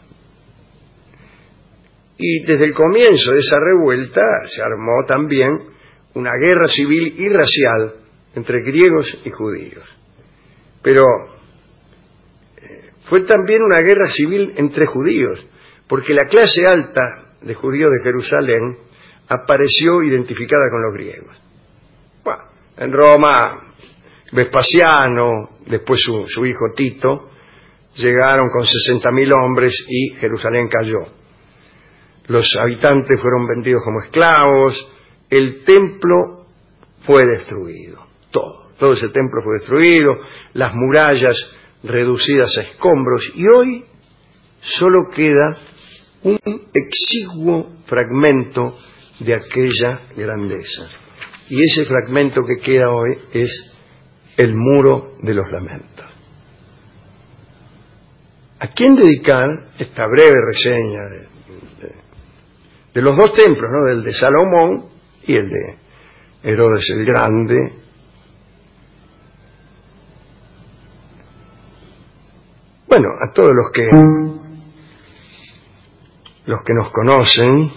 Y desde el comienzo de esa revuelta se armó también una guerra civil y racial entre griegos y judíos. Pero eh, fue también una guerra civil entre judíos, porque la clase alta de judíos de Jerusalén apareció identificada con los griegos. Bueno, en Roma, Vespasiano, después su, su hijo Tito, llegaron con sesenta mil hombres y Jerusalén cayó. Los habitantes fueron vendidos como esclavos, el templo fue destruido, todo, todo ese templo fue destruido, las murallas reducidas a escombros, y hoy solo queda un exiguo fragmento de aquella grandeza. Y ese fragmento que queda hoy es el Muro de los Lamentos. ¿A quién dedicar esta breve reseña de, de, de los dos templos, ¿no? Del de Salomón y el de Herodes el Grande? Bueno, a todos los que los que nos conocen,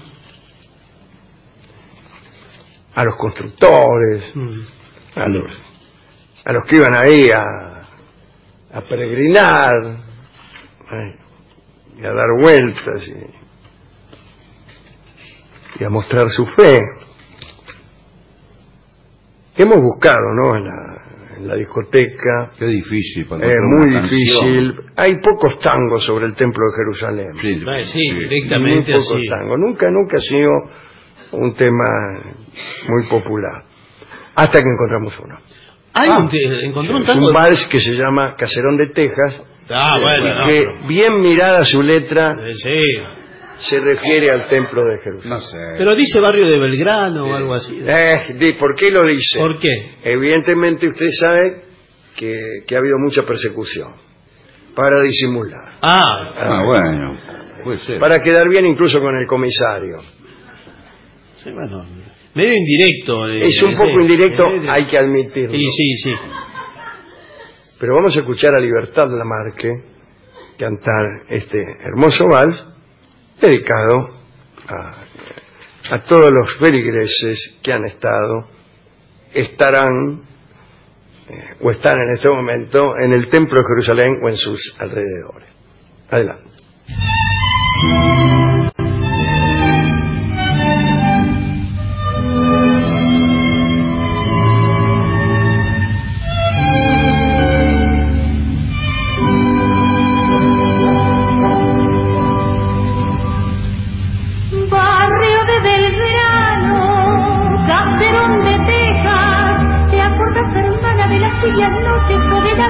a los constructores, a los a los que iban ahí a, a peregrinar, ay, y a dar vueltas y, y a mostrar su fe, que hemos buscado, ¿no? En la, en la discoteca. Qué difícil. Es eh, muy difícil. Hay pocos tangos sobre el templo de Jerusalén. Sí, sí, directamente muy pocos así. tangos. Nunca, nunca ha sido un tema muy popular. Hasta que encontramos uno. Hay ah, un te, encontró sí, un tango. Es un vals que se llama Caserón de Texas. Ah, bueno, que no, pero... bien mirada su letra, sí, se refiere al templo de Jerusalén. No sé. pero dice barrio de Belgrano sí. o algo así. Eh, di, ¿por qué lo dice? ¿Por qué? Evidentemente usted sabe que, que ha habido mucha persecución para disimular. Ah, ah bueno. Puede ser. Para quedar bien incluso con el comisario. Sí, bueno, medio indirecto. Eh, es un eh, poco eh, indirecto, eh, hay que admitirlo. Sí, sí, sí. Pero vamos a escuchar a Libertad Lamarque cantar este hermoso vals dedicado a, a todos los feligreses que han estado, estarán eh, o están en este momento en el templo de Jerusalén o en sus alrededores. Adelante.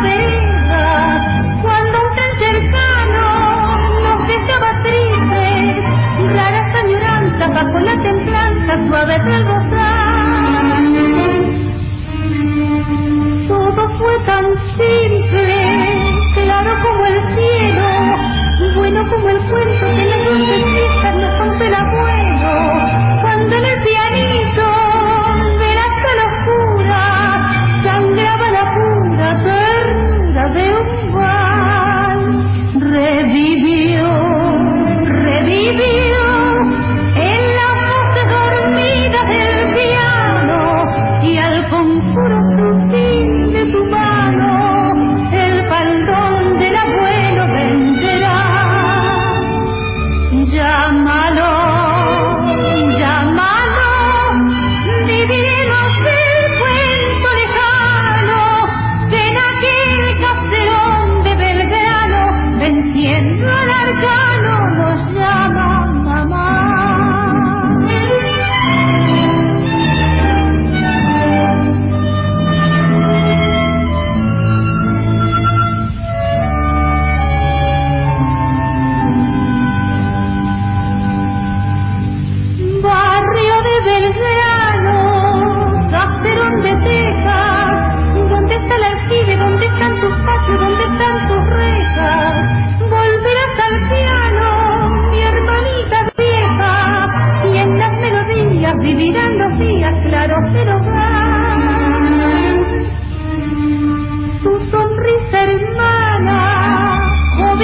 Cuando un tren cercano nos dejaba tristes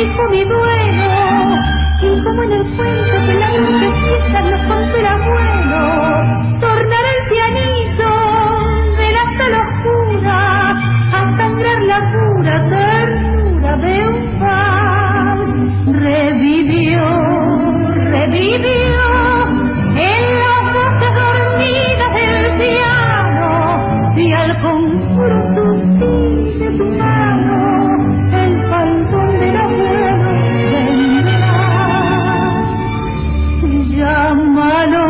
dijo mi duelo, y como en el cuento que la noche fiesta nos contó el abuelo, tornará el pianito de la sala oscura a sangrar la pura ternura de un pan. Revivió, revivió en las voces dormidas del piano, y al conjuro sutil de tu mano el faldón del abuelo vendrá. Llámalo,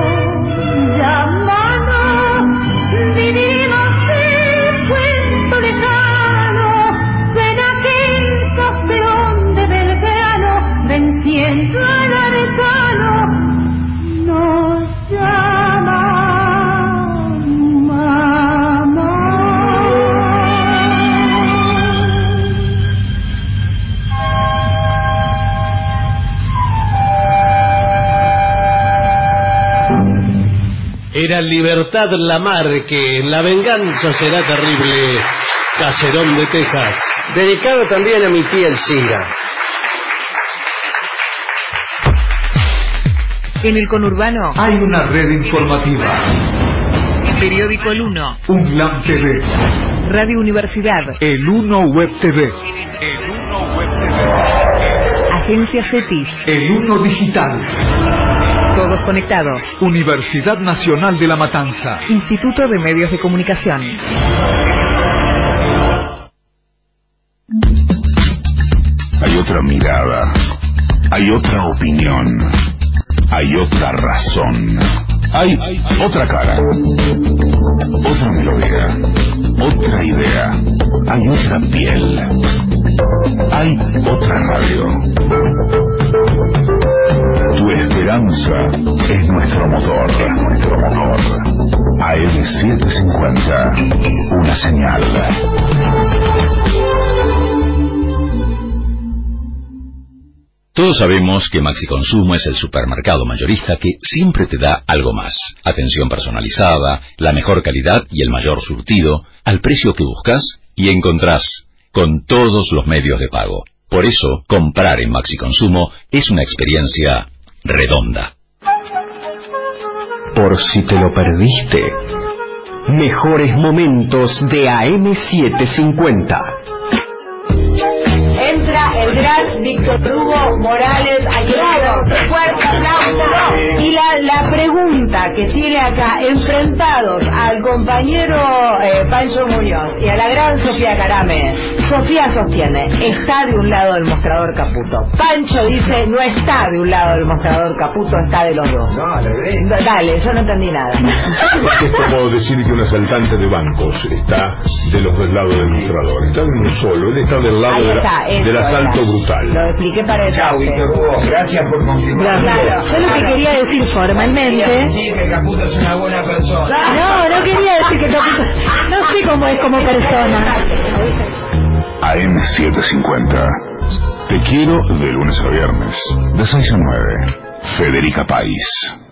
llámalo, vivimos el cuento lejano, en aquel castellón de Belgrano, venciendo al arcano, nos llama mamá. Era Libertad Lamarque, La venganza será terrible, Caserón de Texas. Dedicado también a mi tía Elcira. En el conurbano Hay una red informativa. Periódico El Uno, UNLAM T V. Radio Universidad, El Uno Web T V. El Uno Web T V. Agencia CETIS, El Uno Digital. todos conectados. Universidad Nacional de La Matanza. Instituto de Medios de Comunicación. Hay otra mirada, hay otra opinión, hay otra razón, hay otra cara, otra melodía, otra idea, hay otra piel, hay otra radio. Tu esperanza es nuestro motor, es nuestro motor. A M setecientos cincuenta, una señal. Todos sabemos que Maxi Consumo es el supermercado mayorista que siempre te da algo más. Atención personalizada, la mejor calidad y el mayor surtido, al precio que buscas y encontrás, con todos los medios de pago. Por eso, comprar en Maxi Consumo es una experiencia redonda. Por si te lo perdiste, mejores momentos de A M setecientos cincuenta. Entra el gran Víctor Hugo Morales Aguilar. Fuerte aplauso. Y la, la pregunta que tiene acá, enfrentados al compañero eh, Pancho Muñoz y a la gran Sofía Carame. Sofía sostiene, está de un lado del mostrador Caputo. Pancho dice, no está de un lado del mostrador Caputo, está de los dos. No, al revés. Dale, yo no entendí nada. Es como decir que un asaltante de bancos está de los dos lados del mostrador. Está en uno solo, él está del lado de la, del asalto era. brutal. Lo expliqué para el Chao, Víctor Hugo, gracias por confirmar. Claro, yo lo que quería decir formalmente... Sí, que Caputo es una buena persona. No, no quería decir que Caputo... No sé cómo es como persona. A M setecientos cincuenta. Te quiero de lunes a viernes, de seis a nueve. Federica País.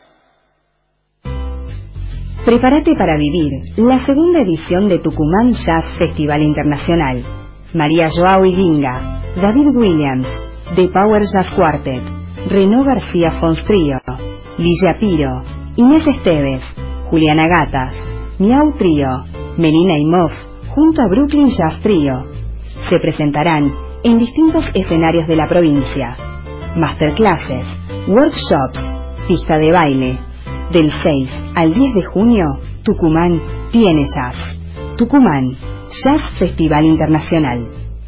Prepárate para vivir la segunda edición de Tucumán Jazz Festival Internacional. María Joao Iguinga, David Williams, The Power Jazz Quartet, Renaud García Fons Trío, Lilla Piro, Inés Esteves, Juliana Gatas, Miau Trío, Melina Imhoff, junto a Brooklyn Jazz Trío. Se presentarán en distintos escenarios de la provincia. Masterclasses, workshops, pista de baile. Del seis al diez de junio, Tucumán tiene jazz. Tucumán, Jazz Festival Internacional.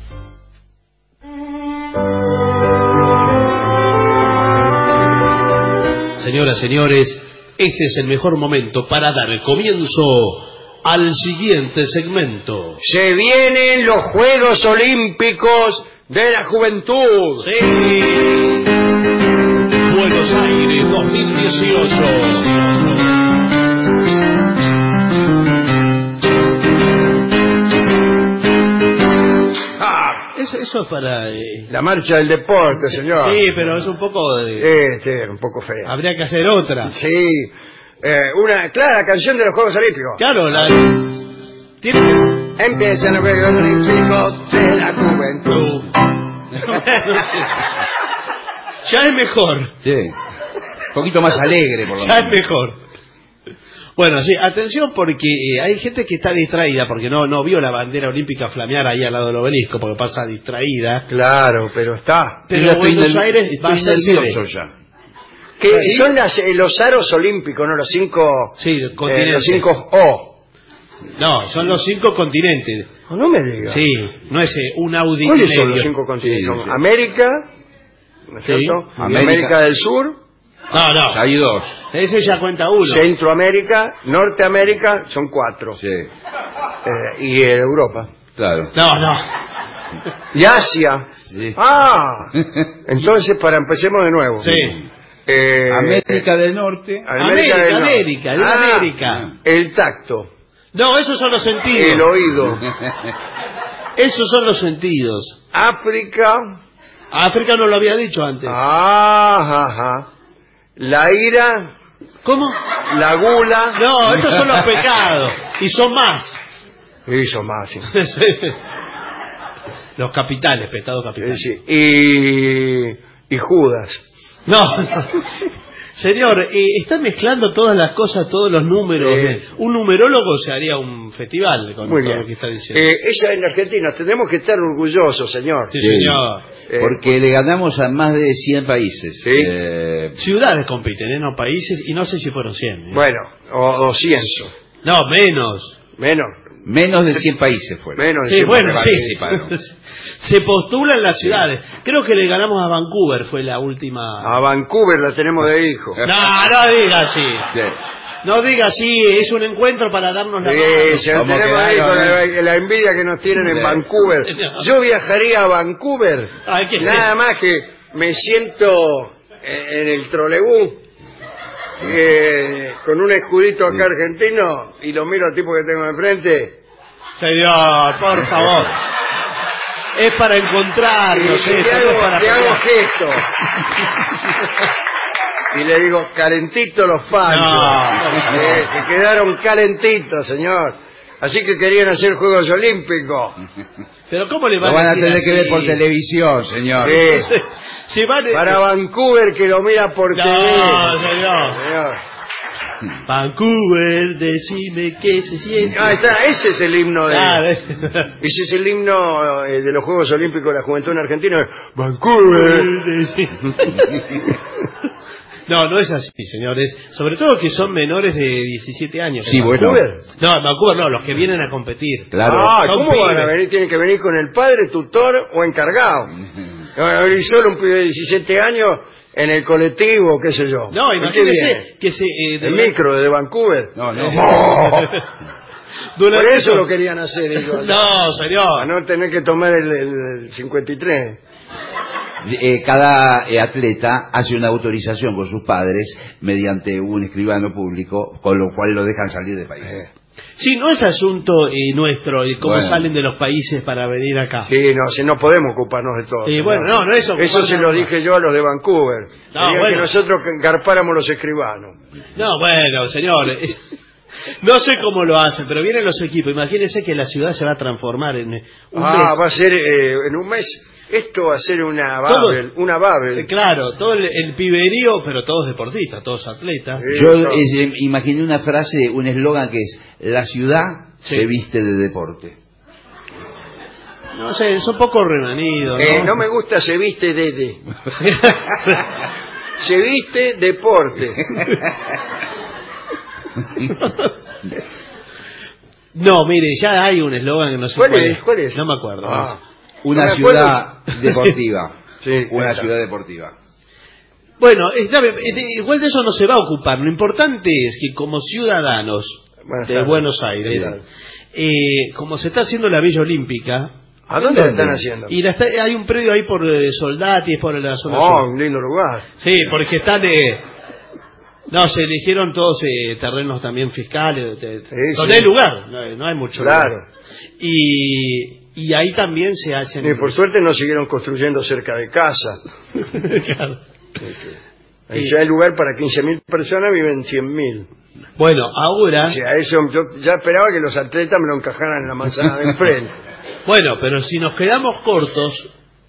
Señoras, señores, este es el mejor momento para dar comienzo al siguiente segmento. Se vienen los Juegos Olímpicos de la Juventud. Sí. Buenos Aires dos mil dieciocho. Ah, eso, eso es para... Eh... La marcha del deporte, señor. Sí, pero es un poco... De... Este, un poco feo. Habría que hacer otra. Sí. Eh, una clara canción de los Juegos Olímpicos. Claro, la... Tiene que... Empiezan los Juegos Olímpicos de la Juventud. No sé. Ya es mejor. Sí. Un poquito más alegre, por lo Ya menos. es mejor. Bueno, sí, atención porque eh, hay gente que está distraída porque no no vio la bandera olímpica flamear ahí al lado del obelisco porque pasa distraída. Claro, pero está. Pero Yo estoy Buenos nerv- Aires va a estoy ser nervioso sede. ya. Que ¿Sí? son las, eh, los aros olímpicos, ¿no? Los cinco... Sí, eh, continentes. los cinco O. No, son los cinco continentes. No me digas. Sí, no es eh, un Audi ¿Cuáles medio. son los cinco continentes? Sí, Son sí. América, ¿no es Sí. cierto? Y América. América del Sur, No, no. Hay dos. Ese ya cuenta uno. Centroamérica, Norteamérica, son cuatro. Sí, Eh, y eh, Europa. claro. No, no. Y Asia. Sí. Ah, entonces para empecemos de nuevo. Sí. Eh, América del Norte. América, América, del Norte. América, de Ah, América. El tacto, No, esos son los sentidos. el oído. Esos son los sentidos. África. África no lo había dicho antes. Ah, ajá. La ira, ¿Cómo? la gula. No, esos son los pecados. Y son más. Hizo más, sí. Los capitales, pecado Eh, capital. sí. Y, y Judas. No, no. Señor, eh, está mezclando todas las cosas, todos los números. Sí. Un numerólogo se haría un festival con Muy todo bien. lo que está diciendo. Eh, esa en Argentina. Tenemos que estar orgullosos, señor. Sí, señor. Eh, Porque le ganamos a más de cien países. Sí. Eh, Ciudades compiten, ¿eh? No países, y no sé si fueron cien. ¿eh? Bueno, o doscientos. No, menos. Menos. menos de cien países fueron. Menos. Sí, de cien bueno, sí. participaron. Se postulan las ciudades. Creo que le ganamos a Vancouver, fue la última. A Vancouver la tenemos de hijo. No, no diga así. Sí. No diga así, es un encuentro para darnos la Sí, mano. se la Como tenemos que ahí algo, con la, ¿eh? la envidia que nos tienen en Sí. Vancouver. Yo viajaría a Vancouver. Ay, qué Nada más que me siento en, en el trolebús eh, con un escudito acá argentino y lo miro al tipo que tengo enfrente. Señor, por favor. Es para encontrarnos, Y eso, le no hago, para le hago pelear. gesto. Y le digo, calentitos los panchos. No. Eh, se quedaron calentitos, señor. Así que querían hacer Juegos Olímpicos. Pero ¿cómo le Lo van van a a decir tener que así? ver por televisión, señor. Sí. Si van... Para Vancouver, que lo mira por No, T V. señor. Señor. Vancouver, decime qué se siente. Ah, está, ese es el himno de... Claro. Ese es el himno eh, de los Juegos Olímpicos de la Juventud en Argentina. Vancouver. No, no es así, señores. Sobre todo que son menores de diecisiete años. Sí, ¿En bueno. Vancouver? No, en Vancouver no, los que vienen a competir. Claro. Ah, Son ¿cómo van a pibes. venir? Tienen que venir con el padre, tutor o encargado. No van a venir solo un pibe de diecisiete años en el colectivo, qué sé yo. No, ¿En qué viene? imagínese que se... eh, El micro de Vancouver. No, no. Por eso lo querían hacer ellos. No, Para señor. no tener que tomar el, el cincuenta y tres. Eh, cada eh, atleta hace una autorización con sus padres mediante un escribano público, con lo cual lo dejan salir del país. Sí, no es asunto eh, nuestro, eh, cómo Bueno. salen de los países para venir acá. Sí, no, si no podemos ocuparnos de todo. Sí, señor. bueno, no, no es ocupar Eso se nada lo más. dije yo a los de Vancouver. No, Querían bueno. que nosotros garpáramos los escribanos. No, bueno, señor. eh, No sé cómo lo hacen, pero vienen los equipos. Imagínense que la ciudad se va a transformar en eh, un Ah, mes. va a ser eh, en un mes. Esto va a ser una Todo- Babel, una Babel. Eh, Claro, todo el, el piberío, pero todos deportistas, todos atletas. Sí, Yo no. eh, imaginé una frase, un eslogan que es: la ciudad Sí. se viste de deporte. No sé, son poco remanidos, ¿no? Eh, no me gusta se viste Dede. Se viste deporte. No, mire, ya hay un eslogan que no sé ¿Cuál cuál es? ¿Cuál es? No me acuerdo. no Ah. sé. Una No me ciudad acuerdo. deportiva. Sí, Una claro. ciudad deportiva. Bueno, está bien, eh, de- igual de eso no se va a ocupar. Lo importante es que como ciudadanos Buenas de tardes. Buenos Aires, eh, como se está haciendo la Villa Olímpica, ¿A dónde la están haciendo? y la está- hay un predio ahí por eh, Soldati, es por la zona Oh, sur. un lindo lugar. Sí, porque están... eh, no, se eligieron todos eh, terrenos también fiscales, de- de- Sí, donde sí. hay lugar, no, hay- no hay mucho Claro. lugar. Y, y ahí también se hacen... Y por suerte no siguieron construyendo cerca de casa. Claro. Ahí Sí. ya hay lugar para quince mil personas, viven cien mil. Bueno, ahora... O sea, eso yo ya esperaba que los atletas me lo encajaran en la manzana de enfrente. Bueno, pero si nos quedamos cortos,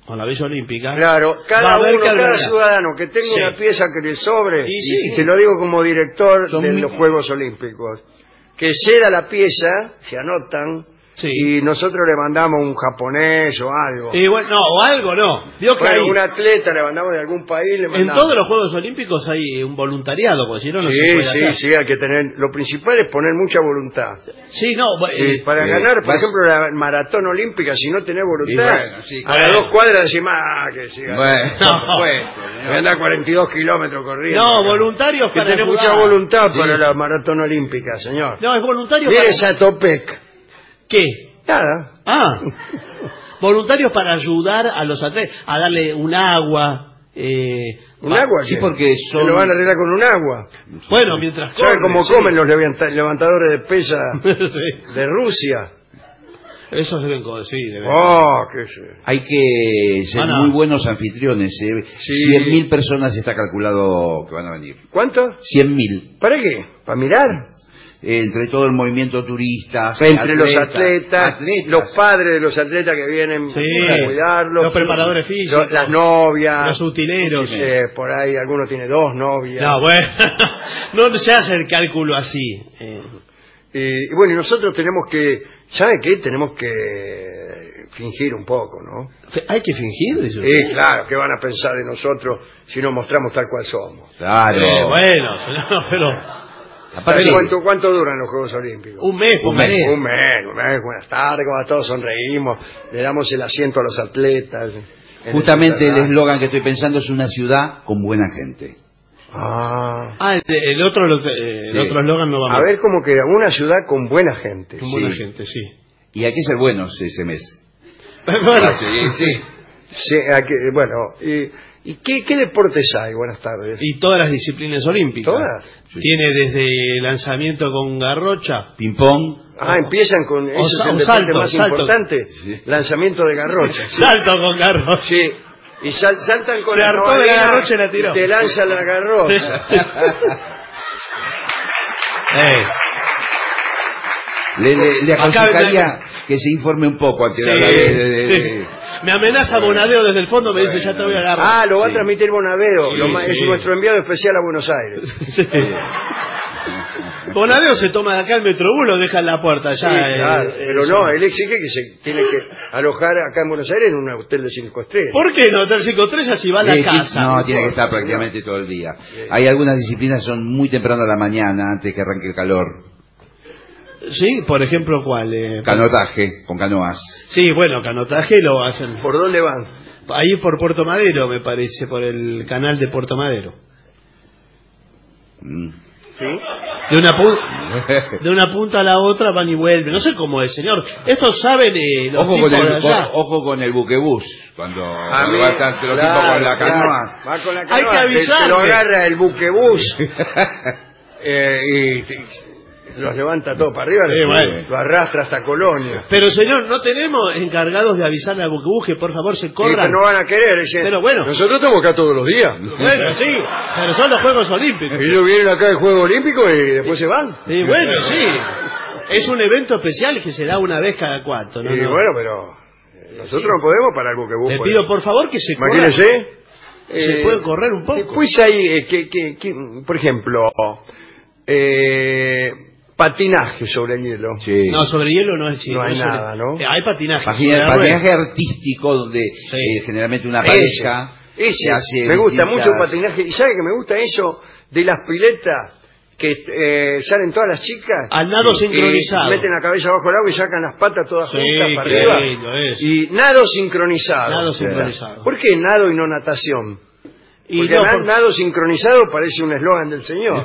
con la Villa Olímpica. Claro, cada uno, cada ciudadano que tenga sí. una pieza que le sobre, y, sí, y te lo digo como director Son de los Juegos Olímpicos, que ceda la pieza, se anotan, sí. y nosotros le mandamos un japonés o algo. Y bueno, no, o algo no. Dios que bueno, hay... un atleta le mandamos de algún país. Le mandamos. En todos los Juegos Olímpicos hay un voluntariado, porque si no, no sí, se puede sí, hacer. sí, hay que tener. Lo principal es poner mucha voluntad. Sí, no. Eh, eh, para eh, ganar, por ejemplo, la maratón olímpica, si no tenés voluntad, bueno, sí, a las dos cuadras decís más que siga. Bueno, no, bueno, anda cuarenta y dos kilómetros corriendo. No, voluntarios que para tenés ayudar. mucha voluntad sí. para la maratón olímpica, señor. No, es voluntario Mire para... Satopec. ¿Qué? Nada. Ah, voluntarios para ayudar a los atletas, a darle un agua. Eh, ¿Un agua? Sí, porque son... Se lo van a arreglar con un agua. Bueno, mientras ¿Saben cómo sí. comen los levantadores de pesa sí. de Rusia? Esos deben comer, sí. Deben oh, qué sé. Hay que ser ah, no. muy buenos anfitriones. ¿eh? Sí. cien mil personas está calculado que van a venir. ¿Cuánto? cien mil. ¿Para qué? ¿Para mirar? Entre todo el movimiento turistas, entre atletas, los atletas, atletas, los padres de los atletas que vienen sí, a cuidarlos, los preparadores físicos, las novias, los utileros, eh, por ahí alguno tiene dos novias. No, bueno, no se hace el cálculo así. Eh. Y, y bueno, y nosotros tenemos que, ¿sabe qué? Tenemos que fingir un poco, ¿no? ¿Hay que fingir? Sí, eh, claro, ¿qué van a pensar de nosotros si nos mostramos tal cual somos? Claro. Eh, bueno, no, pero... Aparte, ¿cuánto, ¿Cuánto duran los Juegos Olímpicos? Un mes, un mes. Un mes, un mes. Buenas tardes, como todos sonreímos, le damos el asiento a los atletas. Justamente el eslogan que estoy pensando es una ciudad con buena gente. Ah, ah el, el otro el sí. otro eslogan no va a ver, como que una ciudad con buena gente. Con sí. buena gente, sí. Y hay que ser buenos ese mes. Bueno, ah, sí, sí. sí hay que, bueno, y... ¿Y qué, qué deportes hay? Buenas tardes. Y todas las disciplinas olímpicas. ¿Todas? Sí. Tiene desde lanzamiento con garrocha, ping-pong. Ah, empiezan con... Ese es el deporte salto, más salto. importante. Sí. Lanzamiento de garrocha. Sí. Salto con garrocha. Sí. Y sal, saltan con Se la hartó de la garrocha y la tiró. Y te lanza la garrocha. eh. Le, le, le aconsejaría que se informe un poco antes sí, de, de, de, de... Sí. Me amenaza Bonadeo desde el fondo, me dice, ya te voy a agarrar. Ah, lo va sí. a transmitir Bonadeo. Sí, lo ma- sí. Es nuestro enviado especial a Buenos Aires. Sí. Bonadeo se toma de acá el Metrobús, lo deja en la puerta. Ya, sí, claro, eh, pero eh, no, él exige que se tiene que alojar acá en Buenos Aires en un hotel de cinco estrellas. ¿Por qué no? Hotel cinco estrellas si va a la sí, casa. No, tiene que estar prácticamente todo el día. Sí. Hay algunas disciplinas que son muy temprano a la mañana, antes que arranque el calor. Sí, por ejemplo, ¿cuál? Eh, Canotaje, con canoas. Sí, bueno, canotaje lo hacen. ¿Por dónde van? Ahí por Puerto Madero, me parece, por el canal de Puerto Madero. Mm. ¿Sí? De una, pu- de una punta a la otra van y vuelven. No sé cómo es, señor. Estos saben eh, los ojo tipos con el, de allá. o, ojo con el buquebús. Cuando, a cuando mí, va a estar los claro, tipos con la canoa. Claro. Va con la canoa. Hay que avisarle. Se lo agarra el buquebús. eh, y... los levanta todo para arriba, sí, bueno. lo arrastra hasta Colonia. Pero señor, ¿no tenemos encargados de avisarle al buquebús que por favor se corran? Sí, pero no van a querer, dicen, pero bueno, nosotros estamos acá todos los días. Bueno, sí, pero son los Juegos Olímpicos. Y ellos vienen acá del Juego Olímpico y después se van. Sí, bueno, sí. Es un evento especial que se da una vez cada cuatro, ¿no? Y no. bueno, pero nosotros sí. no podemos parar el buquebús. Le pido por favor que se corran. Imagínese. Se eh, puede correr un poco. Después hay, eh, que, que, que, por ejemplo, eh... patinaje sobre el hielo. Sí. No, sobre hielo no es No hay no nada, ¿no? Eh, hay patinaje. Patinaje, patinaje artístico donde sí. eh, generalmente una pareja ese, ese hace me gusta distintas... mucho el patinaje. ¿Y sabe que me gusta eso de las piletas que eh, salen todas las chicas? Al nado sincronizado. Meten la cabeza bajo el agua y sacan las patas todas sí, juntas para arriba. Es. Y nado sincronizado. Nado sincronizado. ¿Por qué nado y no natación? Y Porque no, por... nado sincronizado parece un eslogan del señor.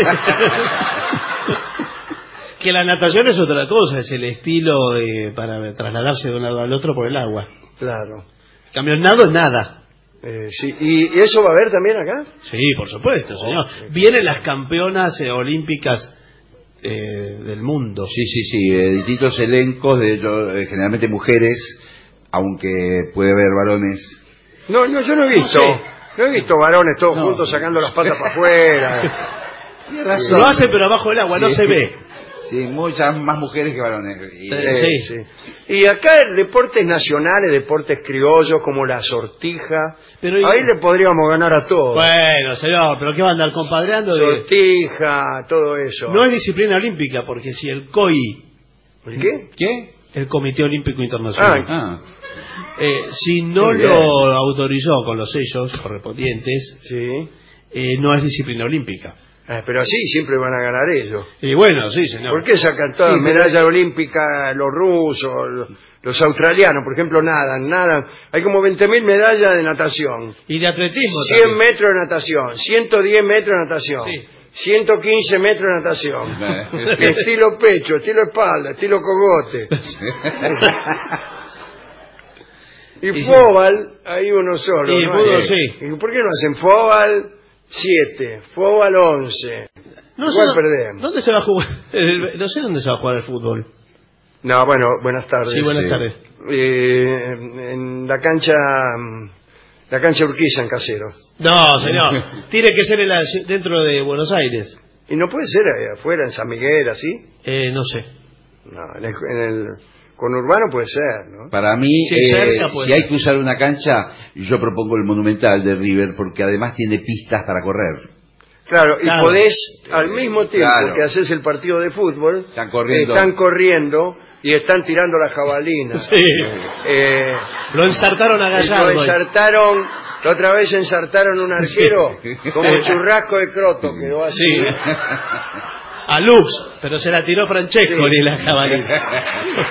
Que la natación es otra cosa, es el estilo de, para trasladarse de un lado al otro por el agua. Claro. En cambio, el nado es nada. Eh, sí. ¿Y eso va a haber también acá? Sí, por supuesto, señor. Vienen las campeonas eh, olímpicas eh, del mundo. Sí, sí, sí, eh, distintos elencos, de eh, generalmente mujeres, aunque puede haber varones. No, no, yo no he visto. No, sé. no he visto varones todos no. juntos sacando las patas para afuera. Lo hacen pero abajo del agua, sí. no se ve. Sí, muchas más mujeres que varones. Y, eh, sí. sí. Y acá deportes nacionales, deportes criollos como la sortija. Pero ahí y... le podríamos ganar a todos. Bueno, señor, pero ¿qué va a andar compadreando? De... Sortija, todo eso. No es disciplina olímpica, porque si el C O I... ¿El qué? ¿Qué? El Comité Olímpico Internacional. Ah. Eh, si no lo autorizó con los sellos correspondientes, sí. eh, no es disciplina olímpica. Ah, pero así siempre van a ganar ellos. Y bueno, sí, señor. ¿Por qué sacan todas sí, medallas pero... olímpicas los rusos, los, los australianos, por ejemplo, nadan, nadan? Hay como veinte mil medallas de natación. Y de atletismo cien también. metros de natación, ciento diez metros de natación. Sí. ciento quince metros de natación. Estilo pecho, estilo espalda, estilo cogote. Y fóbal, hay uno solo. Y ¿no? fútbol, sí. ¿Y por qué no hacen fóbal siete, fóbal once? No Igual sé, perdemos. ¿Dónde se va a jugar? No sé dónde se va a jugar el fútbol. No, bueno, buenas tardes. Sí, buenas sí. tardes. Eh, en la cancha... La cancha Urquiza en Casero. No, señor. Tiene que ser en la, dentro de Buenos Aires. ¿Y no puede ser ahí afuera, en San Miguel, así? Eh, no sé. No, en el, en el conurbano puede ser, ¿no? Para mí, sí, eh, cerca, si hay que usar una cancha, yo propongo el Monumental de River, porque además tiene pistas para correr. Claro, claro. Y podés, al mismo tiempo claro. que haces el partido de fútbol, están corriendo. están corriendo y están tirando la jabalina. Sí. Eh, lo ensartaron a Gallardo. Lo ensartaron, la otra vez ensartaron un arquero sí. como un churrasco de croto, quedó así. Sí. A Lux, pero se la tiró Francesco sí. ni la jabalina.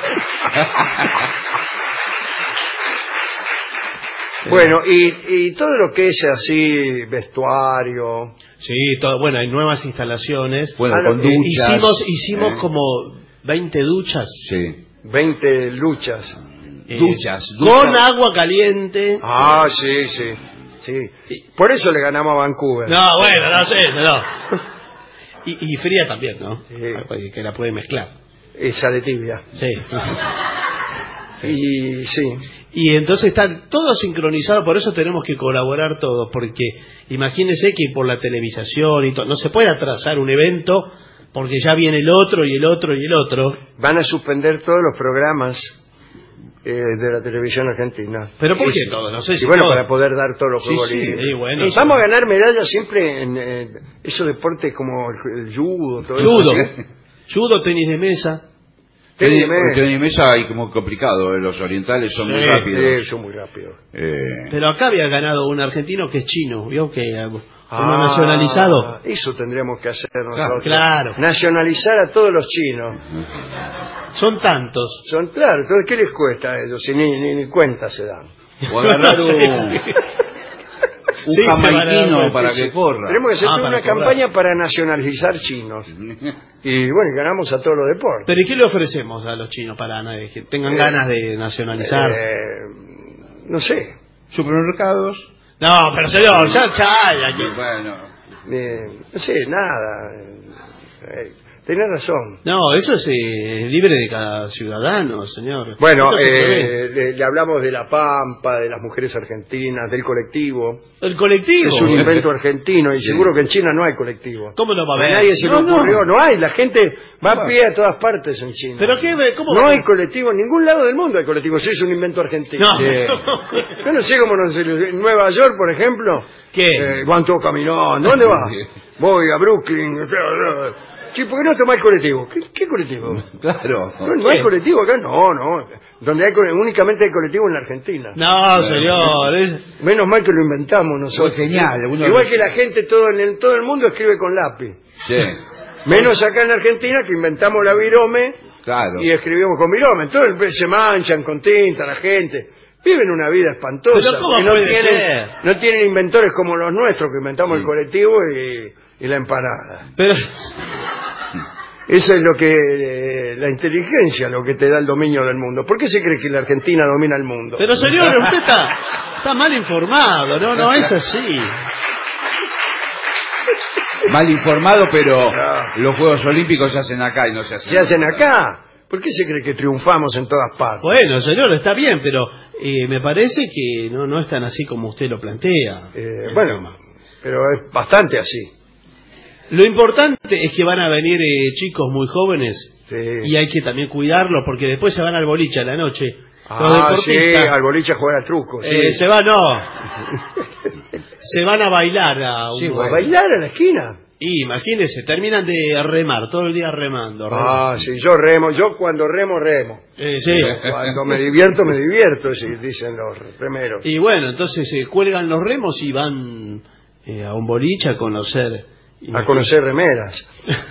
Bueno, y, y todo lo que es así, vestuario... Sí, todo, bueno, hay nuevas instalaciones. Bueno, ah, con eh, duchas. Hicimos, hicimos eh. como veinte duchas. Sí. veinte luchas. Eh, duchas, duchas. Con agua caliente. Ah, sí, sí. sí. Por eso le ganamos a Vancouver. No, bueno, no sé, no. Y, y fría también, ¿no? Sí. Que la puede mezclar. Esa de tibia. Sí. sí. Y sí. Y entonces están todos sincronizados, por eso tenemos que colaborar todos, porque imagínense que por la televisación y todo, no se puede atrasar un evento porque ya viene el otro y el otro y el otro. Van a suspender todos los programas eh, de la televisión argentina. ¿Pero por qué todos? No sé si y bueno, todo. para poder dar todos los juegos sí, sí, libres. sí, bueno, y vamos sí. a ganar medallas siempre en eh, esos deportes como el, el judo, todo judo. eso. Judo, tenis de mesa. Tenis de mesa hay como complicado, ¿eh? Los orientales son sí, muy rápidos. Sí, son muy rápidos. Eh... Pero acá había ganado un argentino que es chino, ¿vio? Que uno ah, nacionalizado. Eso tendríamos que hacer nosotros. Claro. Nacionalizar a todos los chinos. Son tantos. Son, claro, entonces ¿qué les cuesta a ellos? Si ni, ni, ni cuenta se dan. O agarrar un... un sí, jamaiquino para que corra. Tenemos que hacer ah, una para campaña correr. Para nacionalizar chinos. Y bueno, ganamos a todos los deportes. ¿Pero y qué le ofrecemos a los chinos para que tengan eh, ganas de nacionalizar? Eh, no sé. Supermercados. No, pero señor, ya, ya. ya bueno. Eh, no sé, nada. Eh, Tenés razón. No, eso es eh, libre de cada ciudadano, señor. Bueno, eh, le, le hablamos de La Pampa, de las mujeres argentinas, del colectivo. ¿El colectivo? Es un invento argentino y sí. Seguro que en China no hay colectivo. ¿Cómo lo va a ver? A nadie se no, le ocurrió. No. no hay, la gente va no. a pie a todas partes en China. ¿Pero qué? ¿Cómo no va? hay colectivo, en ningún lado del mundo hay colectivo. Eso es un invento argentino. No. Sí. Yo no sé cómo no se le... En Nueva York, por ejemplo. ¿Qué? Eh, van todos caminando. ¿Dónde va? Voy a Brooklyn. Sí, ¿por qué no tomás colectivo? ¿Qué, qué colectivo? Claro. No, no hay colectivo acá, no, no. Donde hay únicamente hay colectivo en la Argentina. No, señor. Es... Menos mal que lo inventamos nosotros. Fue genial. Igual que la gente todo en el, todo el mundo escribe con lápiz. Sí. Menos acá en Argentina que inventamos la virome. Claro. Y escribimos con virome. Entonces se manchan con tinta la gente. Viven una vida espantosa. ¿Pero cómo no puede tienen, ser? no tienen inventores como los nuestros que inventamos sí. el colectivo y, y la empanada. Pero... Eso es lo que eh, la inteligencia, lo que te da el dominio del mundo. ¿Por qué se cree que la Argentina domina el mundo? Pero señor, usted está, está mal informado, no, no es así. Mal informado, pero no. Los Juegos Olímpicos se hacen acá y no se hacen. ¿Se hacen acá? ¿Por qué se cree que triunfamos en todas partes? Bueno, señor, está bien, pero eh, me parece que no, no es tan así como usted lo plantea. Eh, bueno, pero es bastante así. Lo importante es que van a venir eh, chicos muy jóvenes sí. y hay que también cuidarlos porque después se van al boliche a la noche. Ah, sí, al boliche a jugar al truco. Sí. Eh, se van, no. Se van a bailar a un sí, ¿a bailar a la esquina? Y imagínense, terminan de remar, todo el día remando. remando. Ah, sí, yo remo, yo cuando remo, remo. Eh, sí. Cuando me divierto, me divierto, sí, dicen los remeros. Y bueno, entonces se eh, cuelgan los remos y van eh, a un boliche a conocer... A conocer remeras.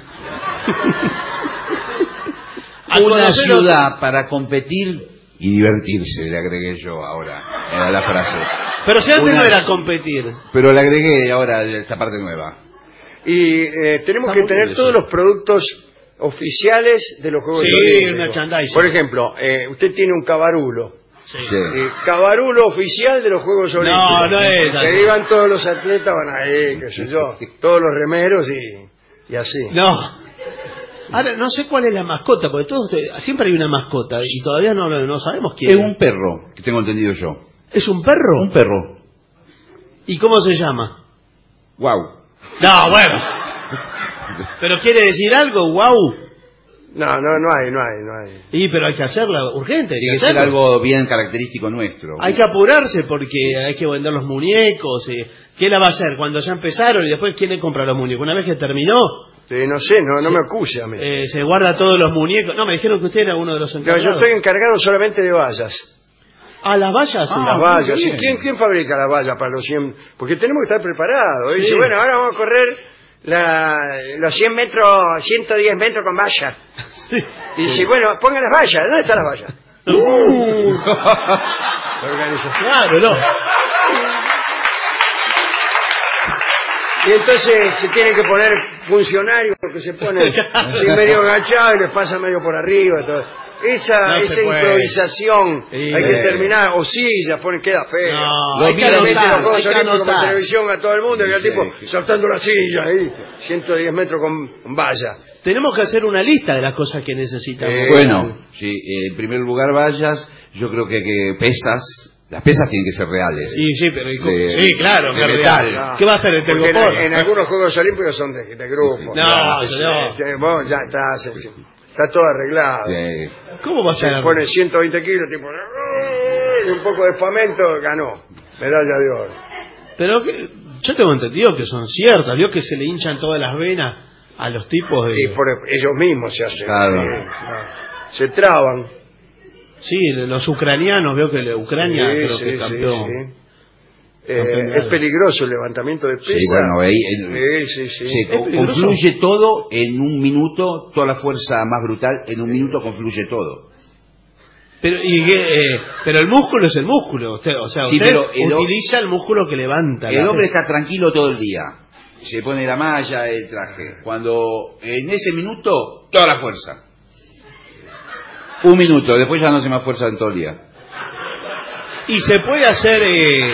a Una conocer ciudad los... para competir y divertirse, le agregué yo ahora, era la frase. Pero si antes Una... no era competir. Pero le agregué ahora esta parte nueva. Y eh, tenemos Está que tener todos los productos oficiales de los Juegos sí, Olímpicos. Merchandising. Por ejemplo, eh, usted tiene un cabarulo. Sí. Eh, cabarulo oficial de los Juegos Olímpicos. No, no es así. Que iban todos los atletas, van ahí, qué sé yo, todos los remeros y, y así. No. Ahora, no sé cuál es la mascota, porque todos siempre hay una mascota y todavía no, no sabemos quién. Es un perro, que tengo entendido yo. ¿Es un perro? Un perro. ¿Y cómo se llama? Guau. No, bueno. ¿Pero quiere decir algo, guau? No, no, no hay, no hay, no hay. Sí, pero hay que hacerla urgente. Tiene que, que ser algo bien característico nuestro. Hay que apurarse porque hay que vender los muñecos. ¿Y ¿qué la va a hacer cuando ya empezaron y después quién le compra los muñecos? Una vez que terminó... Sí, no sé, no, no me acuse a mí. Eh, se guarda todos los muñecos. No, me dijeron que usted era uno de los encargados. No, yo estoy encargado solamente de vallas. ¿Ah, las vallas? Ah, las vallas. ¿Y quién, quién fabrica las vallas para los cien? Porque tenemos que estar preparados. Sí. Dice, bueno, ahora vamos a correr la, los cien metros, ciento diez metros con vallas. Sí. Y dice, bueno, pongan las vallas. ¿Dónde están las vallas? Uh. Claro, no. Y entonces se tienen que poner funcionarios porque se ponen así medio agachados y les pasa medio por arriba. Todo. Esa, no esa improvisación sí, hay que terminar, o sillas, ponen, queda feo. No, hay que anotar, los hay que anotar. Como televisión a todo el mundo, sí, y el tipo sí, saltando la silla ahí, ciento diez metros con valla. Tenemos que hacer una lista de las cosas que necesitamos. Eh, bueno, sí, en primer lugar vallas, yo creo que, que pesas. Las pesas tienen que ser reales. Sí, sí, pero de, sí, claro, de metal. No. ¿Qué va a hacer el telgopor? En, en algunos Juegos Olímpicos son de, de grupo. No, no, no. Sí, vos ya está, se, está todo arreglado. Sí. ¿Cómo va a ser? Se pone ciento veinte kilos, tipo, y un poco de espamento, ganó. Medalla de oro. Pero que, yo tengo entendido que son ciertas, vio que se le hinchan todas las venas a los tipos de... Y por ellos mismos se hacen. Claro. Sí, no. Se traban. Sí, los ucranianos, veo que Ucrania sí, creo sí, que campeón. Sí, sí. Eh, es peligroso el levantamiento de pesas. Sí, bueno, ahí el, sí, sí, sí. Se confluye todo en un minuto, toda la fuerza más brutal, en un minuto confluye todo. Pero y eh, pero el músculo es el músculo, usted, o sea, sí, usted pero el, utiliza el músculo que levanta. El hombre está tranquilo todo el día. Se pone la malla, el traje. Cuando en ese minuto, toda la fuerza. Un minuto, después ya no hace más fuerza en todo el día. Y se puede hacer... Eh...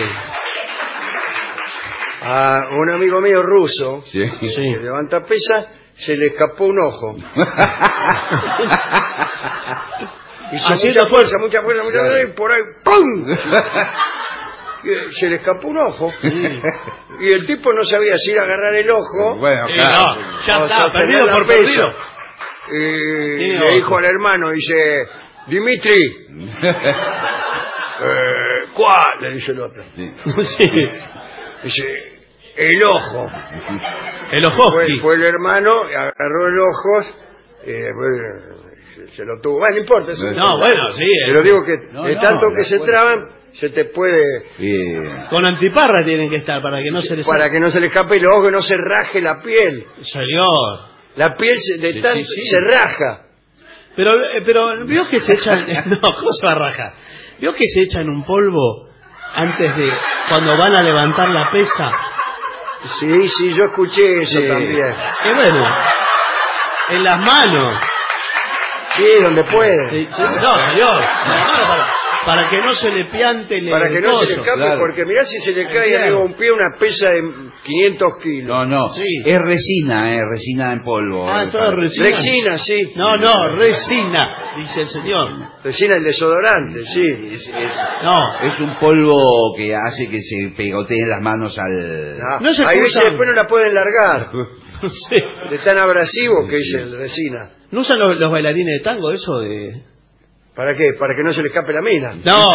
A un amigo mío ruso, sí. que sí. levanta pesas, se le escapó un ojo. Hizo Haciendo mucha fuerza, mucha fuerza, mucha fuerza, y por ahí, ¡pum! Se le escapó un ojo. Sí. Y el tipo no sabía si ir a agarrar el ojo. Bueno, eh, no, ya está, perdido por perdido. Y le dijo al hermano, dice, Dimitri, eh, ¿cuál? Le dice el otro. Sí. Sí. Dice, el ojo. El ojo. Fue, fue el hermano, agarró el ojo, eh, se, se lo tuvo. Bueno, no importa. Eso no, bueno, sí. Pero digo que no, de no, tanto no, que se puede. traban, se te puede... Yeah. Con antiparra tienen que estar para que no se les... Para que no se le escape el ojo y no se raje la piel. Señor. La piel se, de sí, tanto, sí, sí. se raja. Pero, pero vio que se echan... No, ¿cómo se va a rajar? Vio que se echan un polvo antes de... Cuando van a levantar la pesa. Sí, sí, yo escuché eso sí. también. Qué bueno. En las manos. Sí, donde puede. Sí, sí, no, señor. En las manos para... para que no se le piante el Para que no se le coso. escape, Claro. porque mirá si se le cae Claro. arriba un pie una pesa de quinientos kilos. No, no. Sí. Es resina, eh, resina en polvo. Ah, eh, todo para- resina. Resina, sí. No, no, resina, dice el señor. Resina el desodorante, sí. Es, es- No, es un polvo que hace que se pegoteen las manos al... Ah, No se Hay veces usan- después no la pueden largar. sí. De tan abrasivo que es el resina. ¿No usan los, los bailarines de tango eso de...? ¿Para qué? Para que no se le escape la mina. No,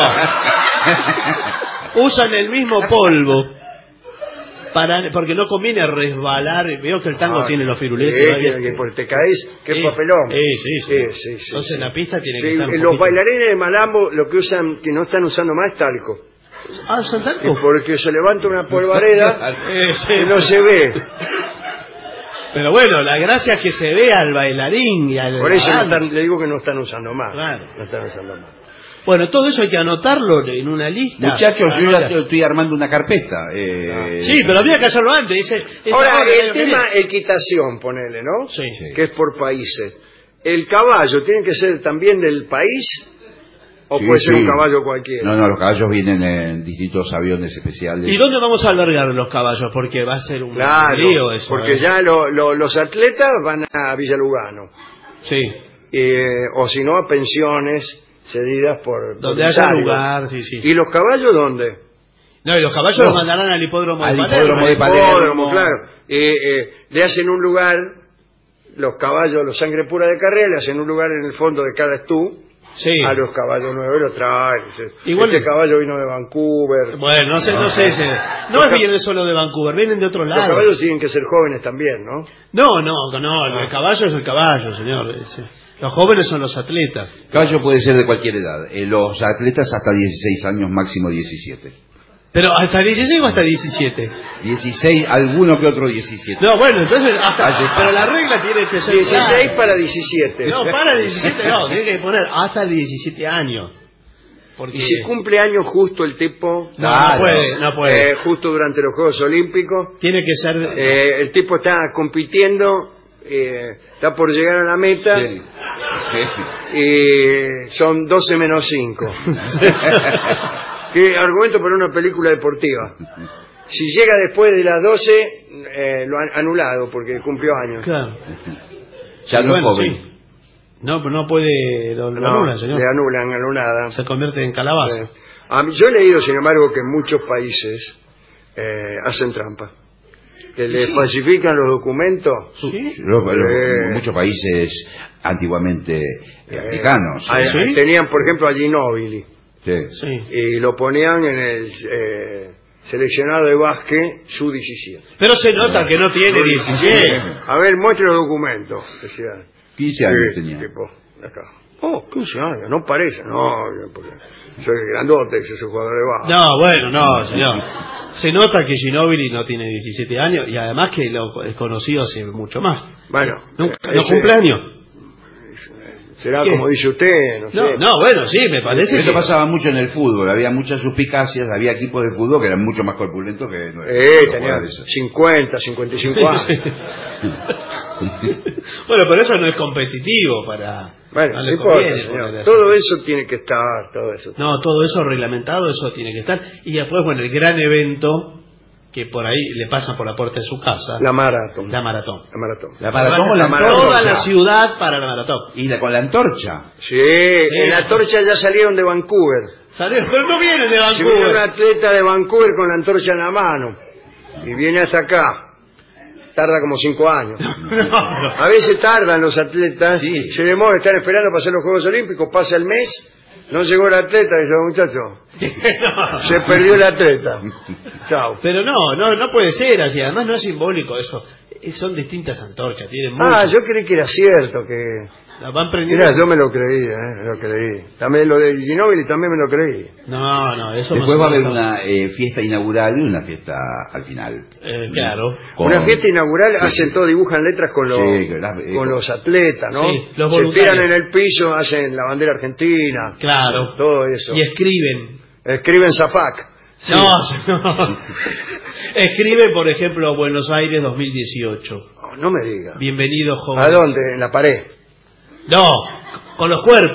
usan el mismo polvo para porque no conviene resbalar. Veo que el tango Ah, tiene los firuletes. sí, todavía. que- que porque te caes, qué Sí, papelón. sí, sí, sí. sí, sí, Entonces sí. la pista tiene que Sí, estar un los poquito- bailarines de malambo lo que usan, que no están usando más es talco. Ah, ¿usan talco? Porque se levanta una polvareda Eh, sí. y no se ve. Pero bueno, la gracia es que se vea al bailarín y al Por eso no bailarín. están- le digo que no están usando más. Claro. No están usando más. Bueno, todo eso hay que anotarlo en una lista. Muchachos, yo Anota. ya estoy armando una carpeta. eh, Sí, pero había que hacerlo antes. Dice, esa Ahora, hora el debe tema venir. equitación, ponele, ¿no? Sí. Que es por países. ¿El caballo tiene que ser también del país? ¿O sí, puede ser sí. un caballo cualquiera? No, no, los caballos vienen en distintos aviones especiales. ¿Y dónde vamos a albergar los caballos? Porque va a ser un Claro, lío eso. porque ¿eh? ya lo- lo- los atletas van a Villa Lugano. Sí. Eh, o si no, a pensiones cedidas por... por Donde haya Rosario. lugar, sí, sí. ¿Y los caballos dónde? No, y los caballos No. los mandarán al hipódromo Al de Palermo. hipódromo de El Palermo. hipódromo, claro. Eh, eh, le hacen un lugar, los caballos, los sangre pura de carrera, le hacen un lugar en el fondo de cada estú. Sí. A los caballos nuevos y los traen. Dice, Igual- este caballo vino de Vancouver. Bueno, no sé, no sé. ese- No Los es ca- vienen solo de Vancouver, vienen de otros Los lados. caballos tienen que ser jóvenes también, ¿no? No, no, no, el caballo es el caballo, señor. ese. Los jóvenes son los atletas. Caballo puede ser de cualquier edad. Eh, los atletas hasta dieciséis años, máximo diecisiete. Pero hasta dieciséis o hasta diecisiete. dieciséis, alguno que otro diecisiete. No, bueno, entonces hasta, Calle pero pasa. la regla tiene que ser dieciséis clara. para diecisiete. No, para diecisiete no, tiene que poner hasta diecisiete años. Porque Y si cumple años justo el tipo... No, no puede, no puede. eh, justo durante los Juegos Olímpicos. Tiene que ser eh, el tipo está compitiendo, eh, está por llegar a la meta y son doce menos cinco. Qué argumento para una película deportiva. Si llega después de las doce, eh, lo han anulado porque cumplió años. Claro. Ya no es Bueno, joven. sí. No, pero no puede, lo, lo No, anulan, señor. le anulan, anulada. Se convierte en calabaza. Eh, a mí- yo he leído, sin embargo, que en muchos países eh, hacen trampa. Que le Sí. falsifican los documentos. ¿Sí? Lo- lo- Eh. en muchos países antiguamente eh, africanos. Ah, ¿Sí? Tenían, por ejemplo, a Ginóbili. Sí. Sí. Y lo ponían en el eh, seleccionado de básquet sub diecisiete. Pero se nota que no tiene diecisiete. A ver, muestre los documentos. Decía. quince años Sí, tenía. tipo, acá. Oh, quince años, no parece. No, porque soy grandote, yo soy jugador de básquet. No, bueno, no, señor. Se nota que Ginóbili no tiene diecisiete años y además que lo es conocido hace mucho más. Bueno, Nunca, eh, no ese- cumple años. será ¿Qué? como dice usted, no sé. No, no, bueno, sí, me parece Eso que... pasaba mucho en el fútbol, había muchas suspicacias, había equipos de fútbol que eran mucho más corpulentos que Eh, los tenía jugadores. cincuenta, cincuenta y cinco años. Bueno, pero eso no es competitivo para... Bueno, no no le importa, conviene señor. poner eso. Todo eso tiene que estar, todo eso. No, todo eso reglamentado, eso tiene que estar. Y después, bueno, el gran evento que por ahí le pasan por la puerta de su casa. La maratón. La maratón. La maratón. La maratón o la Toda antorcha. la ciudad para la maratón. Y la, con la antorcha. Sí, en la antorcha ya salieron de Vancouver. Salieron, pero no vienen de Si viene un Vancouver. atleta de Vancouver con la antorcha en la mano y viene hasta acá, tarda como cinco años. A veces tardan los atletas, se demora, están esperando para hacer los Juegos Olímpicos, pasa el mes, no llegó el atleta y dice, muchacho, se perdió el atleta. Chao. Pero no, no, no puede ser así. Además no es simbólico eso. Eh, Son distintas antorchas, tienen Ah, muchas. yo creí que era cierto, que... Las van prendiendo. Mira, yo me lo creí, eh, me lo creí. También lo de Ginóbili también me lo creí. No, no, eso Después más va a o haber menos una eh, fiesta inaugural y una fiesta al final. Eh, claro. Con- Una fiesta inaugural, Sí, hacen sí. todo, dibujan letras con los, Sí, que las- eh, con los atletas, ¿no? Sí, los Se voluntarios. tiran en el piso, hacen la bandera argentina, Claro. todo eso. Y escriben. Escriben Zapac. No, no. Escribe, por ejemplo, Buenos Aires dos mil dieciocho. Oh, no me diga. Bienvenido, joven. ¿A dónde? En la pared. No, con los cuerpos.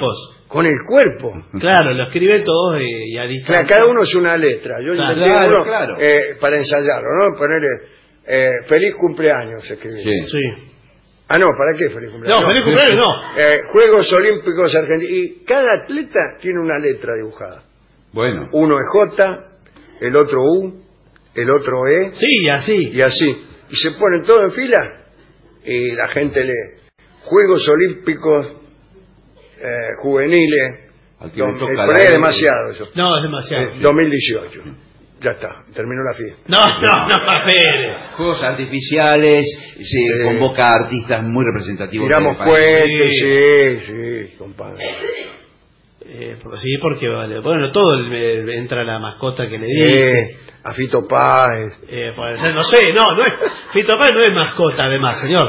con el cuerpo. Claro, lo escriben todos eh, y a distancia. Claro, cada uno es una letra. Yo Claro, inventé claro, uno, claro. eh, para ensayarlo, ¿no? Ponerle eh, feliz cumpleaños, escribir. Sí. Sí. Ah, no, ¿para qué feliz cumpleaños? No, feliz cumpleaños no. Eh, Juegos Olímpicos Argentinos. Y cada atleta tiene una letra dibujada. Bueno. Uno es J, el otro U, el otro E. Sí, así. Y así. Y se ponen todos en fila y la gente lee Juegos Olímpicos eh, Juveniles. Al que le Don- toca eh, la por ahí es E. demasiado eso. No, es demasiado. Eh, dos mil dieciocho. Ya está, terminó la fiesta. No, no, no, espere. Juegos artificiales, se Sí. convoca a artistas muy representativos. Tiramos del país. cohetes, sí, sí, compadre. Eh, por- sí, porque vale. Bueno, todo el- el- entra la mascota que le dije. Eh, a Fito Páez. Eh, puede ser, no sé, no, no es. Fito Páez no es mascota, además, señor.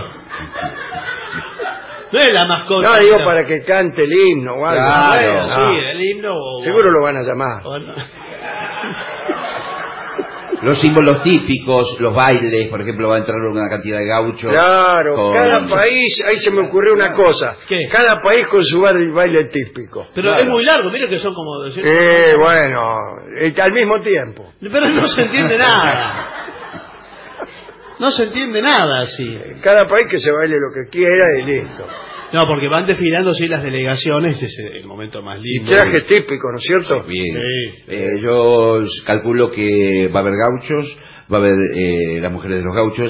No es la mascota. No, digo pero- para que cante el himno o algo. Claro. Bueno, Ah, sí, el himno. o- seguro lo van a llamar. o no. Los símbolos típicos, los bailes, por ejemplo, va a entrar una cantidad de gauchos. Claro, con- cada país, ahí se me ocurrió una cosa. ¿Qué? Cada país con su baile, baile típico. Pero Claro. es muy largo, mire que son como doscientos. Eh, bueno, eh, al mismo tiempo. Pero no se entiende nada. No se entiende nada así. Cada país que se baile lo que quiera y listo. No, porque van desfilando sí las delegaciones, ese es el momento más Y lindo. traje típico, ¿no es cierto? Bien. Sí. Eh, yo calculo que va a haber gauchos, va a haber eh, las mujeres de los gauchos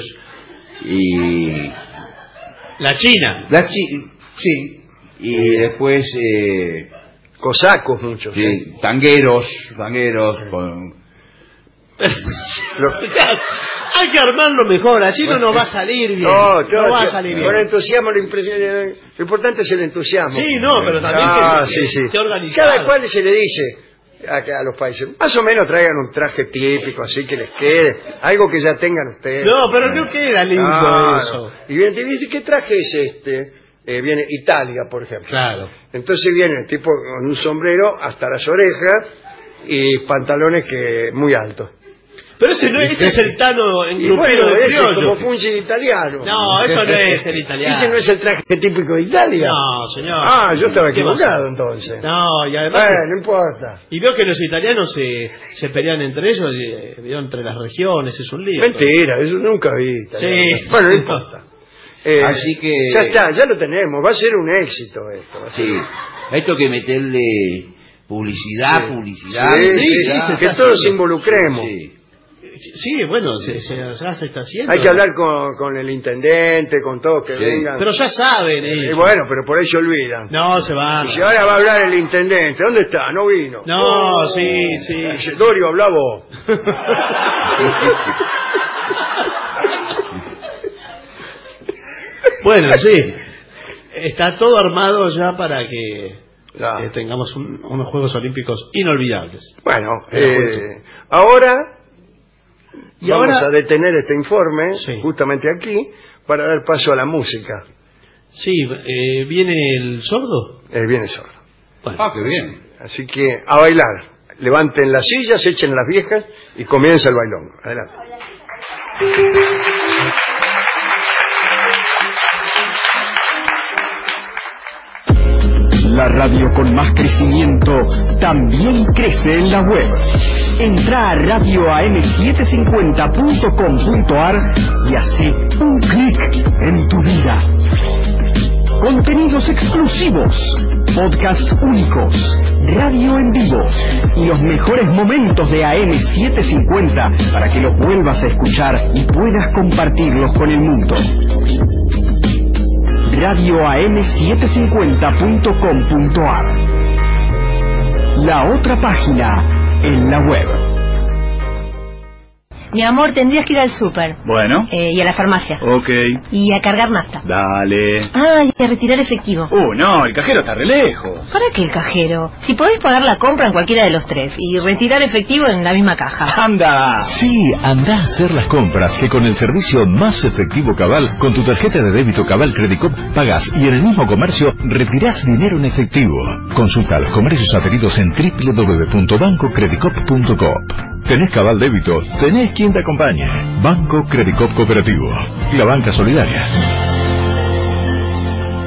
y La China. la chi sí, y después eh, Cosacos muchos. ¿eh? sí, tangueros, tangueros con Lo- Hay que armarlo mejor, así no nos va a salir bien. No, No, yo- va a yo- salir con bien. entusiasmo lo, impresiona- lo importante es el entusiasmo. Sí, no, pero también Ah, que, sí, que sí. esté organizado. Cada cual se le dice a, a los países, más o menos traigan un traje típico, así que les quede, algo que ya tengan ustedes. No, pero no queda lindo Claro. eso. Y viene y dice, ¿qué traje es este? Eh, viene Italia, por ejemplo. Claro. Entonces viene el tipo con un sombrero hasta las orejas y pantalones que muy altos. Pero ese no es, este es el Tano Y engrupido bueno, de ese es criollo. como fungi italiano. No, eso no es el italiano. ¿Ese no es el traje típico de Italia? No, señor. Ah, yo estaba ¿Qué equivocado pasa? entonces. No, y además... Bueno, no importa. Y veo que los italianos se, se pelean entre ellos, eh, veo entre las regiones, es un lío. Mentira, eso nunca vi. italiano. Sí. Bueno, no importa. Eh, Así que- Ya está, ya lo tenemos. Va a ser un éxito esto. va a ser- sí, esto que meterle publicidad, Sí. publicidad, Sí, sí, publicidad. sí, que todos se involucremos. Sí. Sí, bueno, se, se- ya se está haciendo. Hay que hablar con, con el intendente, con todos que Sí. vengan. Pero ya saben Y ellos. bueno, pero por ahí se olvidan. No, se van. Y si ahora va a hablar el intendente, ¿dónde está? No vino. No, Oh. sí, sí. Dice, Dorio, habla vos. Bueno, sí. Está todo armado ya para que Ya. eh, tengamos un- unos Juegos Olímpicos inolvidables. Bueno, Pero eh, ahora Y vamos ahora- a detener este informe Sí. justamente aquí para dar paso a la música. Sí, eh, ¿viene el sordo? Eh, viene solo. Bueno, Ah, qué bien. Así que a bailar. Levanten las sillas, echen las viejas y comienza el bailón. Adelante. La radio con más crecimiento también crece en la web. Entra a radio a m setecientos cincuenta punto com punto a r y hace un clic en tu vida. Contenidos exclusivos, podcast únicos, radio en vivo y los mejores momentos de A M setecientos cincuenta para que los vuelvas a escuchar y puedas compartirlos con el mundo. radio a m setecientos cincuenta punto com punto a r. La otra página en la web. Mi amor, tendrías que ir al súper. Bueno, Eh, y a la farmacia. ok, Y a cargar nafta. dale. Ah, y a retirar efectivo. Uh, no, el cajero está re lejos. ¿Para qué el cajero? Si podés pagar la compra en cualquiera de los tres y retirar efectivo en la misma caja. ¡Anda! Sí, anda a hacer las compras, que con el servicio más efectivo Cabal, con tu tarjeta de débito Cabal Credicop, pagas y en el mismo comercio retirás dinero en efectivo. Consulta los comercios adheridos en doble u doble u doble u punto banco credicop punto coop. ¿Tenés Cabal Débito? Tenés quien te acompañe. Banco Credicop Cooperativo. La banca solidaria.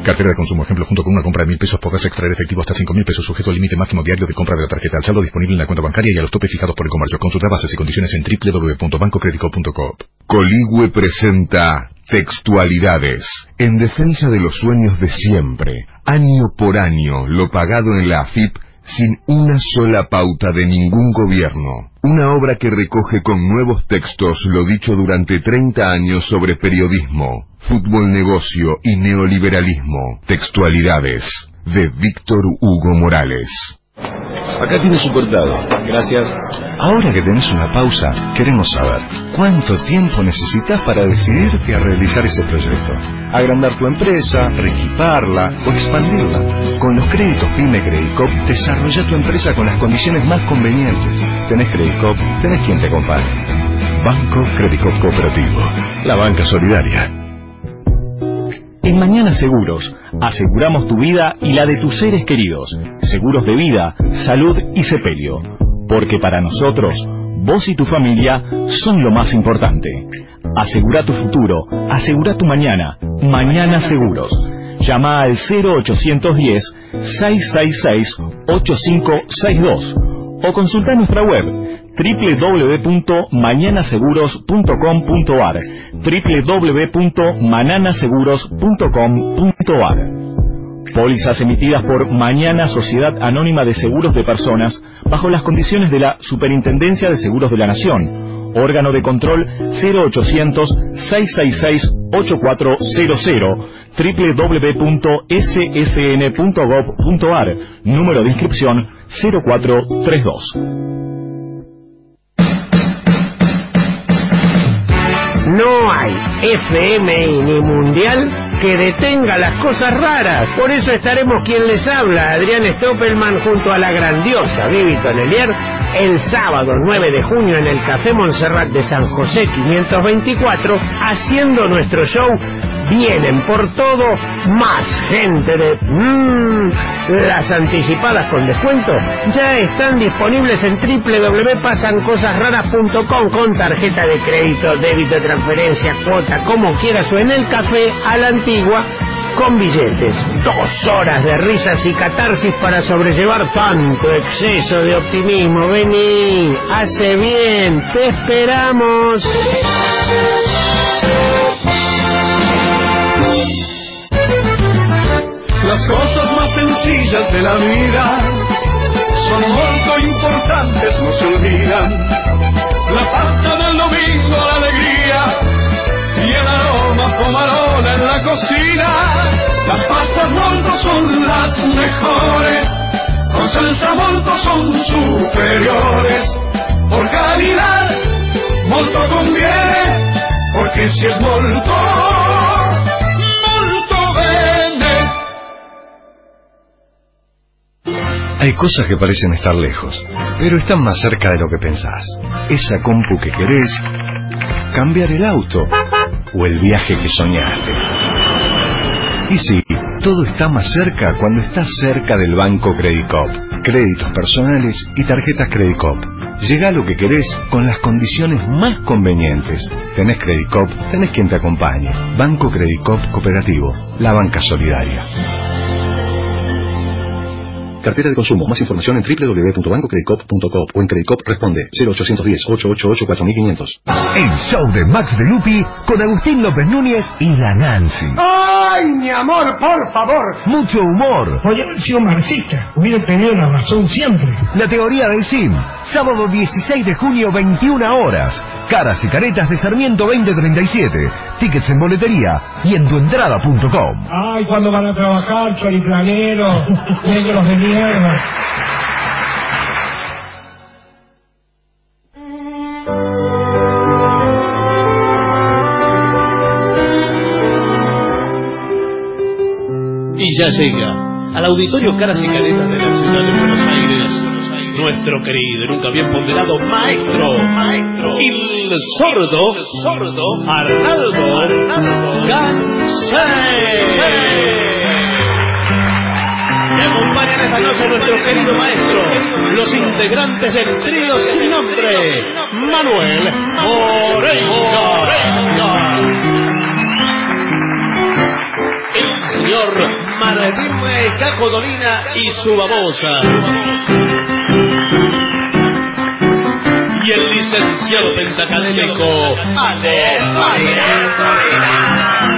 Cartera de consumo. Ejemplo, junto con una compra de mil pesos podrás extraer efectivo hasta cinco mil pesos, sujeto al límite máximo diario de compra de la tarjeta. Al saldo disponible en la cuenta bancaria y a los topes fijados por el comercio. Consulta bases y condiciones en doble u doble u doble u punto banco credit cop punto com. Coligüe presenta Textualidades. En defensa de los sueños de siempre, año por año, lo pagado en la A F I P sin una sola pauta de ningún gobierno. Una obra que recoge con nuevos textos lo dicho durante treinta años sobre periodismo, fútbol negocio y neoliberalismo. Textualidades, de Víctor Hugo Morales. Acá tienes su portado. Gracias. Ahora que tenés una pausa, queremos saber cuánto tiempo necesitas para decidirte a realizar ese proyecto. Agrandar tu empresa, reequiparla o expandirla. Con los créditos PYME Credit Cop, desarrolla tu empresa con las condiciones más convenientes. Tenés Credit Cop, tenés quien te acompañe. Banco Credit Cop Cooperativo. La banca solidaria. En Mañana Seguros, aseguramos tu vida y la de tus seres queridos. Seguros de vida, salud y sepelio. Porque para nosotros, vos y tu familia son lo más importante. Asegura tu futuro, asegura tu mañana. Mañana Seguros. Llama al cero ochocientos diez, seiscientos sesenta y seis, ochenta y cinco sesenta y dos o consulta nuestra web doble u doble u doble u punto mañana seguros punto com punto a r doble u doble u doble u punto manana seguros punto com punto a r. Pólizas emitidas por Mañana Sociedad Anónima de Seguros de Personas bajo las condiciones de la Superintendencia de Seguros de la Nación. Órgano de control cero ochocientos, seiscientos sesenta y seis, ochenta y cuatro cero cero, doble u doble u doble u punto s s n punto gov punto a r, número de inscripción cero cuatro treinta y dos. No hay F M I ni mundial que detenga las cosas raras. Por eso estaremos quien les habla, Adrián Stoppelman, junto a la grandiosa Vivi Tonelier, el sábado nueve de junio en el Café Montserrat de San José quinientos veinticuatro, haciendo nuestro show. Vienen por todo más gente de... Mmm, las anticipadas con descuento ya están disponibles en doble u doble u doble u punto pasan cosas raras punto com con tarjeta de crédito, débito, transferencia, cuota, como quieras, o en el café a la antigua con billetes. Dos horas de risas y catarsis para sobrellevar tanto exceso de optimismo. Vení, hace bien, te esperamos. Las cosas más sencillas de la vida son muy importantes, no se olvidan. La pasta del domingo, la alegría y el aroma pomarona en la cocina. Las pastas molto son las mejores, con salsa molto son superiores. Por calidad, molto conviene, porque si es molto, molto vende. Hay cosas que parecen estar lejos, pero están más cerca de lo que pensás. Esa compu que querés, cambiar el auto o el viaje que soñaste. Y sí, todo está más cerca cuando estás cerca del Banco Credit Cop. Créditos personales y tarjetas Credit Cop. Llegá a lo que querés con las condiciones más convenientes. Tenés Credit Cop, tenés quien te acompañe. Banco Credit Cop Cooperativo, la banca solidaria. Cartera de consumo. Más información en doble u doble u doble u punto banco credit cop punto com o en Credit Cop responde cero ochocientos diez, ochocientos ochenta y ocho, cuatro mil quinientos. El show de Max de Lupi con Agustín López Núñez y la Nancy. ¡Ay, mi amor, por favor! Mucho humor. Podría haber sido marxista. Hubiera tenido la razón siempre. La teoría del sim. Sábado dieciséis de junio, veintiuna horas. Caras y caretas de Sarmiento veinte treinta y siete. Tickets en boletería y en tuentrada punto com. Ay, cuando van a trabajar, choriplaneros, negros de mierda. Y ya llega al Auditorio Caras y Caretas de la ciudad de Buenos Aires, nuestro querido y nunca bien ponderado maestro, maestro, el sordo, el sordo, Arnaldo, Arnaldo Gansé. Me acompañan esta noche nuestro querido maestro, los integrantes del trío sin nombre, Manuel Moreira, el señor Caco Dolina y su babosa. Y el licenciado pentacadémico Ale Dolina.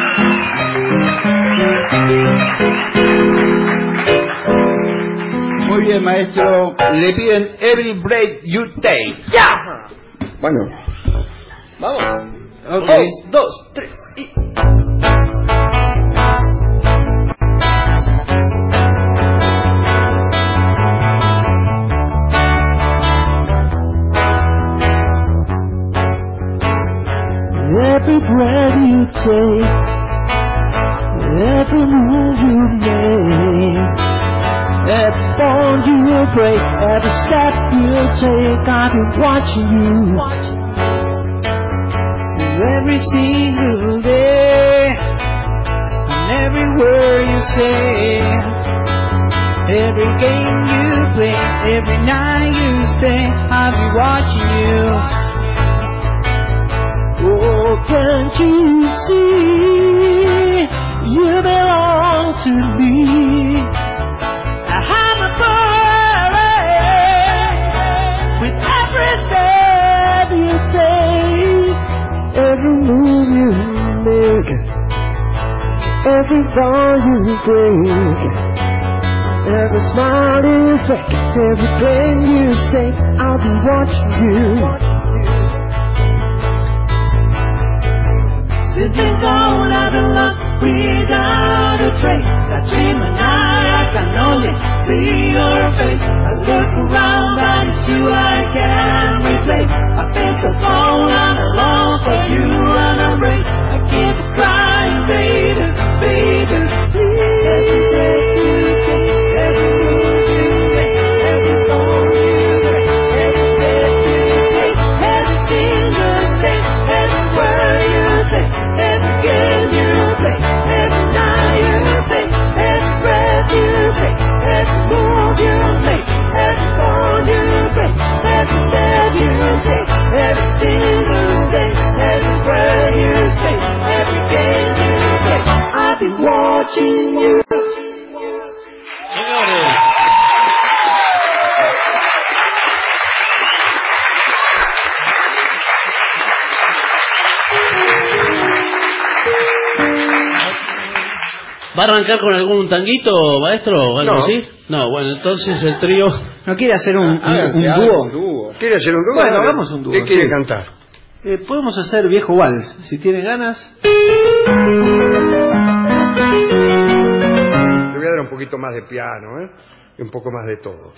Muy bien, maestro. Le piden Every Break You Take. ¡Ya! Bueno. Vamos. Okay. Un, dos, tres y... Every breath you take, every move you make, every bond you break, every step you take, I've been watching you. Every single day, and every word you say, every game you play, every night you stay, I'll be watching you. Oh, can't you see, you belong to me. I'm a bird with every step you take, every move you make, every bond you break, every smile you fake, every game you stake, I'll be watching you. Sitting down at the lost without a trace. I dream at night, I can only see your face. I look around and it's you I can replace. I feel so cold and alone for you and a race. I keep crying, baby, baby, please. Every breath you take, every move you make, every song you break, every step you take, every single step, every word you say. Every game you play, every night you stay, every breath you take, every move you make, every bond you break, every step you take, every single day, every word you say, every game you play, I've been watching you. ¿Va a arrancar con algún tanguito, maestro? ¿O algo No. así? No, bueno, entonces el trío... ¿No quiere hacer un, un, Háganse, un hagan dúo? un dúo. ¿Quiere hacer un dúo? Bueno, Dale. hagamos un dúo. ¿Qué quiere Sí. cantar? Eh, podemos hacer Viejo Vals, si tiene ganas. Le voy a dar un poquito más de piano, ¿eh? Y un poco más de todo.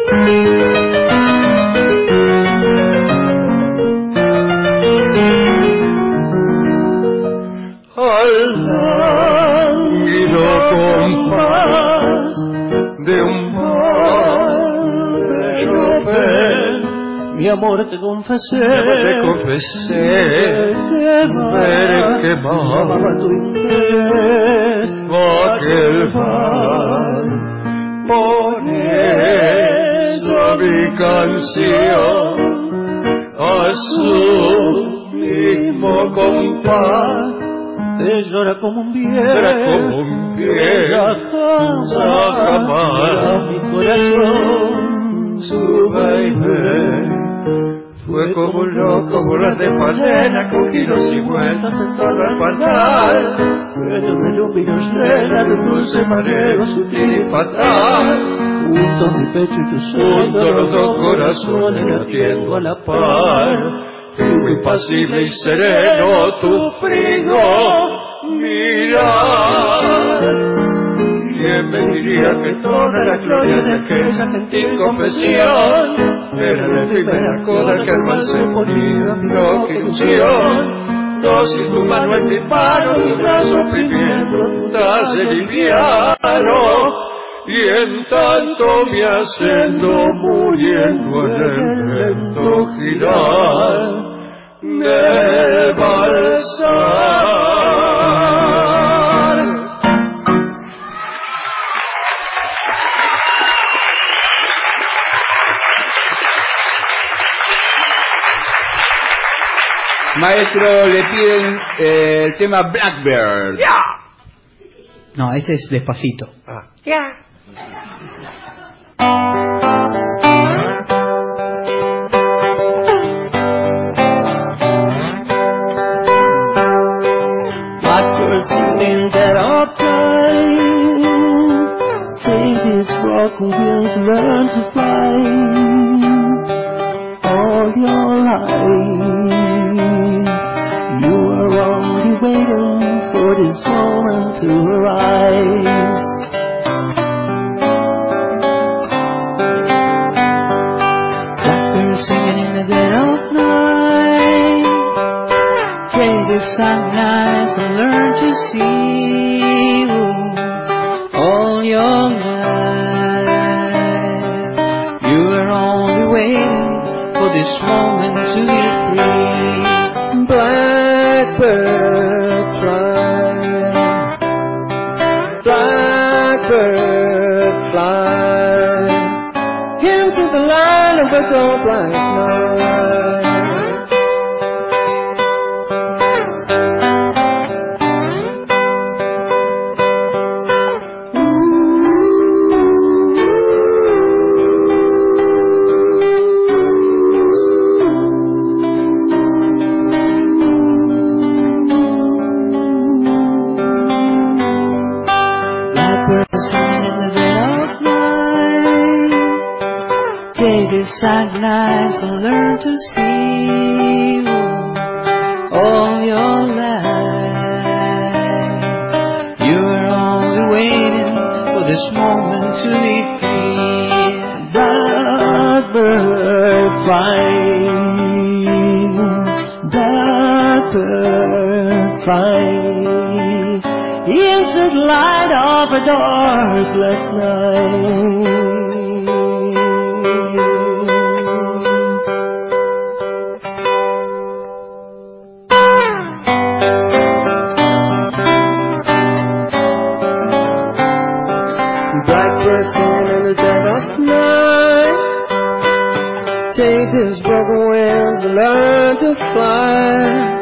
Al lánguido compás de un vals de Chopin, Mi amor te confesé, te confesé ver que amaba tu interés, aquel vals. Por eso mi canción a su mismo compás te llora como un bien, será como un bien, jamás, jamás mi corazón su baile. Fue como un loco volar de palena con giros y vueltas en torno al panal. Pero me iluminó llena de un dulce mareo sutil y fatal. Junto a mi pecho y tu sueño, Junto los dos corazones latiendo a la par. Vivo impasible y sereno tu frío mirar. ¿Quién me diría que toda la gloria de aquella gentil confesión era la primera coda que al mal se ponía mi loca ilusión? No, si tu mano en mi mano, tu brazo oprimiendo tu talle liviano, y en tanto me hacendo muriendo en el lento girar del balsar. Maestro, le piden eh, el tema Blackbird. No, ese es Despacito. Ah. Ya. Blackbirds singing dead of night. Take these broken wings, learn to fly all your life. You are only waiting for this moment to arise. Blackbirds singing in the dead of night. Take the sunrise and learn to see all your life. You are only waiting for this moment to be free. Blackbird fly, blackbird fly into the line of a dull black night. Sad nights and learn to see all your life. You are only waiting for this moment to be free. Blackbird flying, blackbird flying into the light of a dark black night. Take these broken wings and learn to fly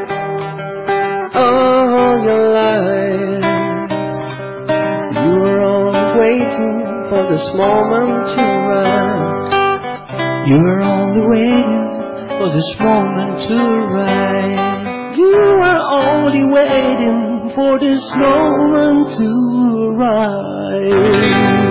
all your life. You are only waiting for this moment to rise. You are only waiting for this moment to rise. You are only waiting for this moment to rise.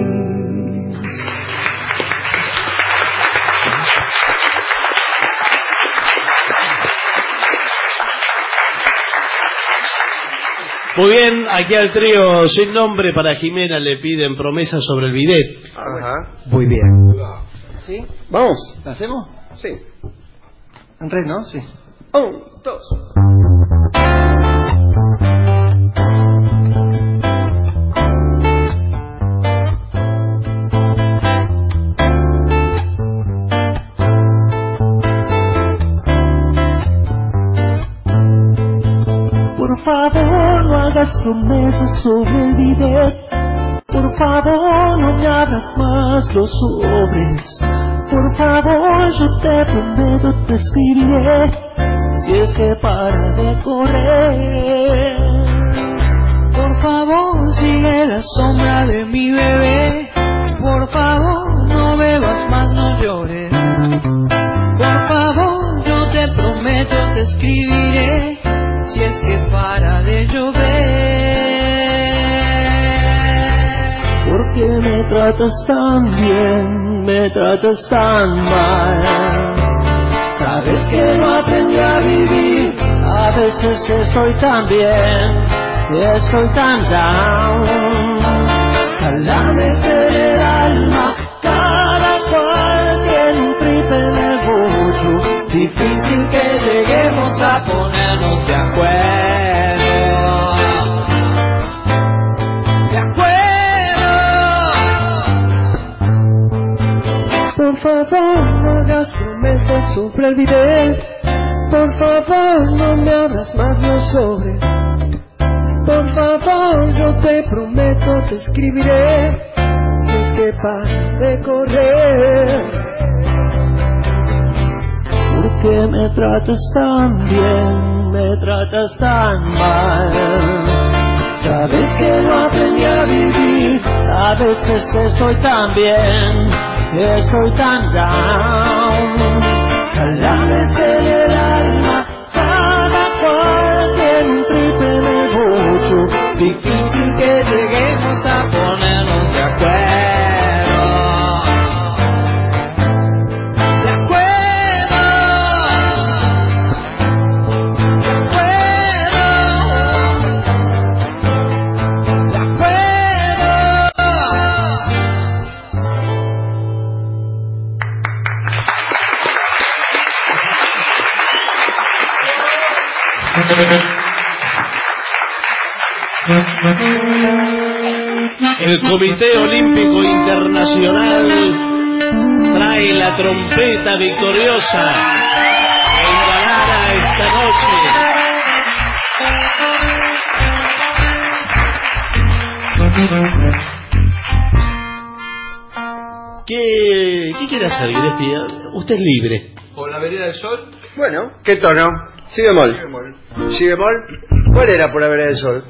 Muy bien, aquí al trío sin nombre para Jimena le piden promesas sobre el bidet. Ajá. Muy bien. ¿Sí? Vamos. ¿La hacemos? Sí. En tres, ¿no? Sí. Un, dos. Por favor, no hagas promesas sobre el bidet. Por favor, no me abras más los sobres. Por favor, yo te prometo, te escribiré si es que para de correr. Por favor, sigue la sombra de mi bebé. Por favor, no bebas más, no llores. Por favor, yo te prometo, te escribiré si es que para de llover. ¿Por qué me tratas tan bien, me tratas tan mal? Sabes que no aprendí a vivir, a veces estoy tan bien, estoy tan down. Calámese el alma, cada cual tiene un trip en el bollo. Difícil que lleguemos a ponernos de acuerdo. De acuerdo. Por favor, no hagas promesas sobre el bidet. Por favor, no me abras más los sobres. Por favor, yo te prometo, te escribiré si es que para de correr. ¿Por qué me tratas tan bien, me tratas tan mal? Sabes que no aprendí a vivir, a veces estoy tan bien, estoy tan down. Calambres en el alma, cada cual tiene un triple negocio. Difícil que lleguemos a ponernos de acuerdo. De acuerdo. De acuerdo. De acuerdo. El Comité Olímpico Internacional trae la trompeta victoriosa que invalará esta noche. ¿Qué, qué quiere hacer, Gillespie? Usted es libre. ¿Por la vereda del sol? Bueno, ¿qué tono? Si bemol. Si bemol. Si bemol. ¿Cuál era por la vereda del sol?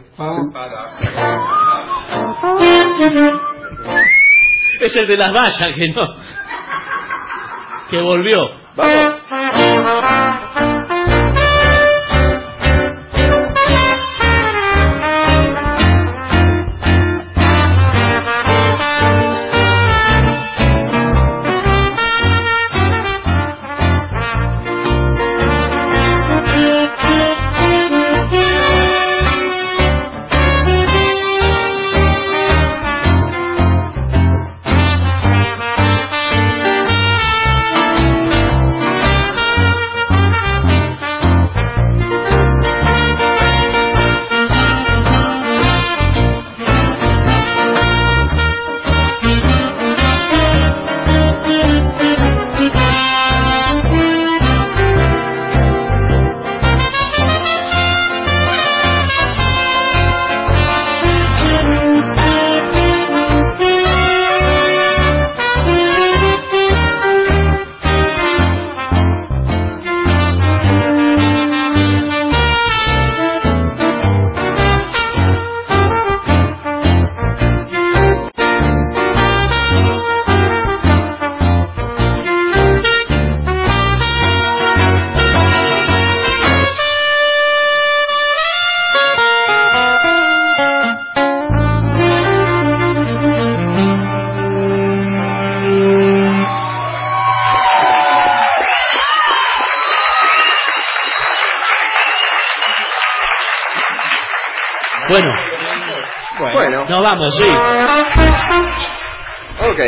Es el de las vallas que no. Que volvió. Vamos. Bueno, bueno, nos vamos, sí. Ok.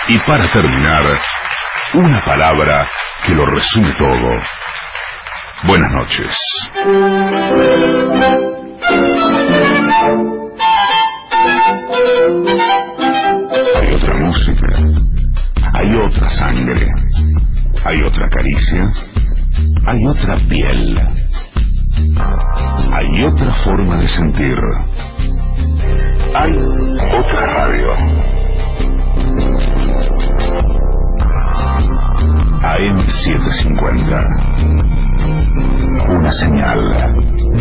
Y para terminar, una palabra que lo resume todo. Buenas noches. Hay otra música, hay otra sangre, hay otra caricia, hay otra piel, hay otra forma de sentir, hay otra radio. A M setecientos cincuenta. Una señal.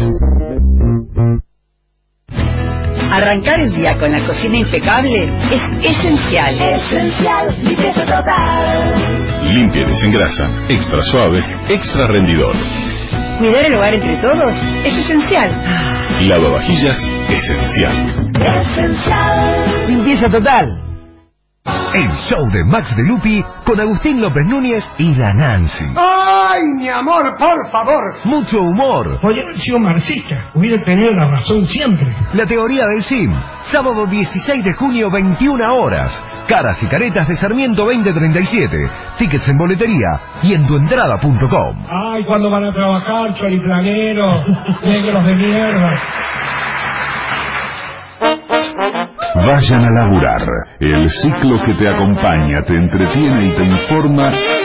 Arrancar el día con la cocina impecable es esencial. Esencial, limpieza total. Limpia y desengrasa, extra suave, extra rendidor. Cuidar el hogar entre todos es esencial. Lavavajillas, esencial. Esencial. Limpieza total. El show de Max de Lupi con Agustín López Núñez y la Nancy. ¡Ay, mi amor, por favor! Mucho humor. Oye, no he sido marxista. Hubiera tenido la razón siempre. La teoría del sim. Sábado dieciséis de junio, veintiuna horas. Caras y caretas de Sarmiento veinte treinta y siete. Tickets en boletería y en tuentrada punto com. ¡Ay, cuándo van a trabajar, choriplaneros, negros de mierda! Vayan a laburar. El ciclo que te acompaña, te entretiene y te informa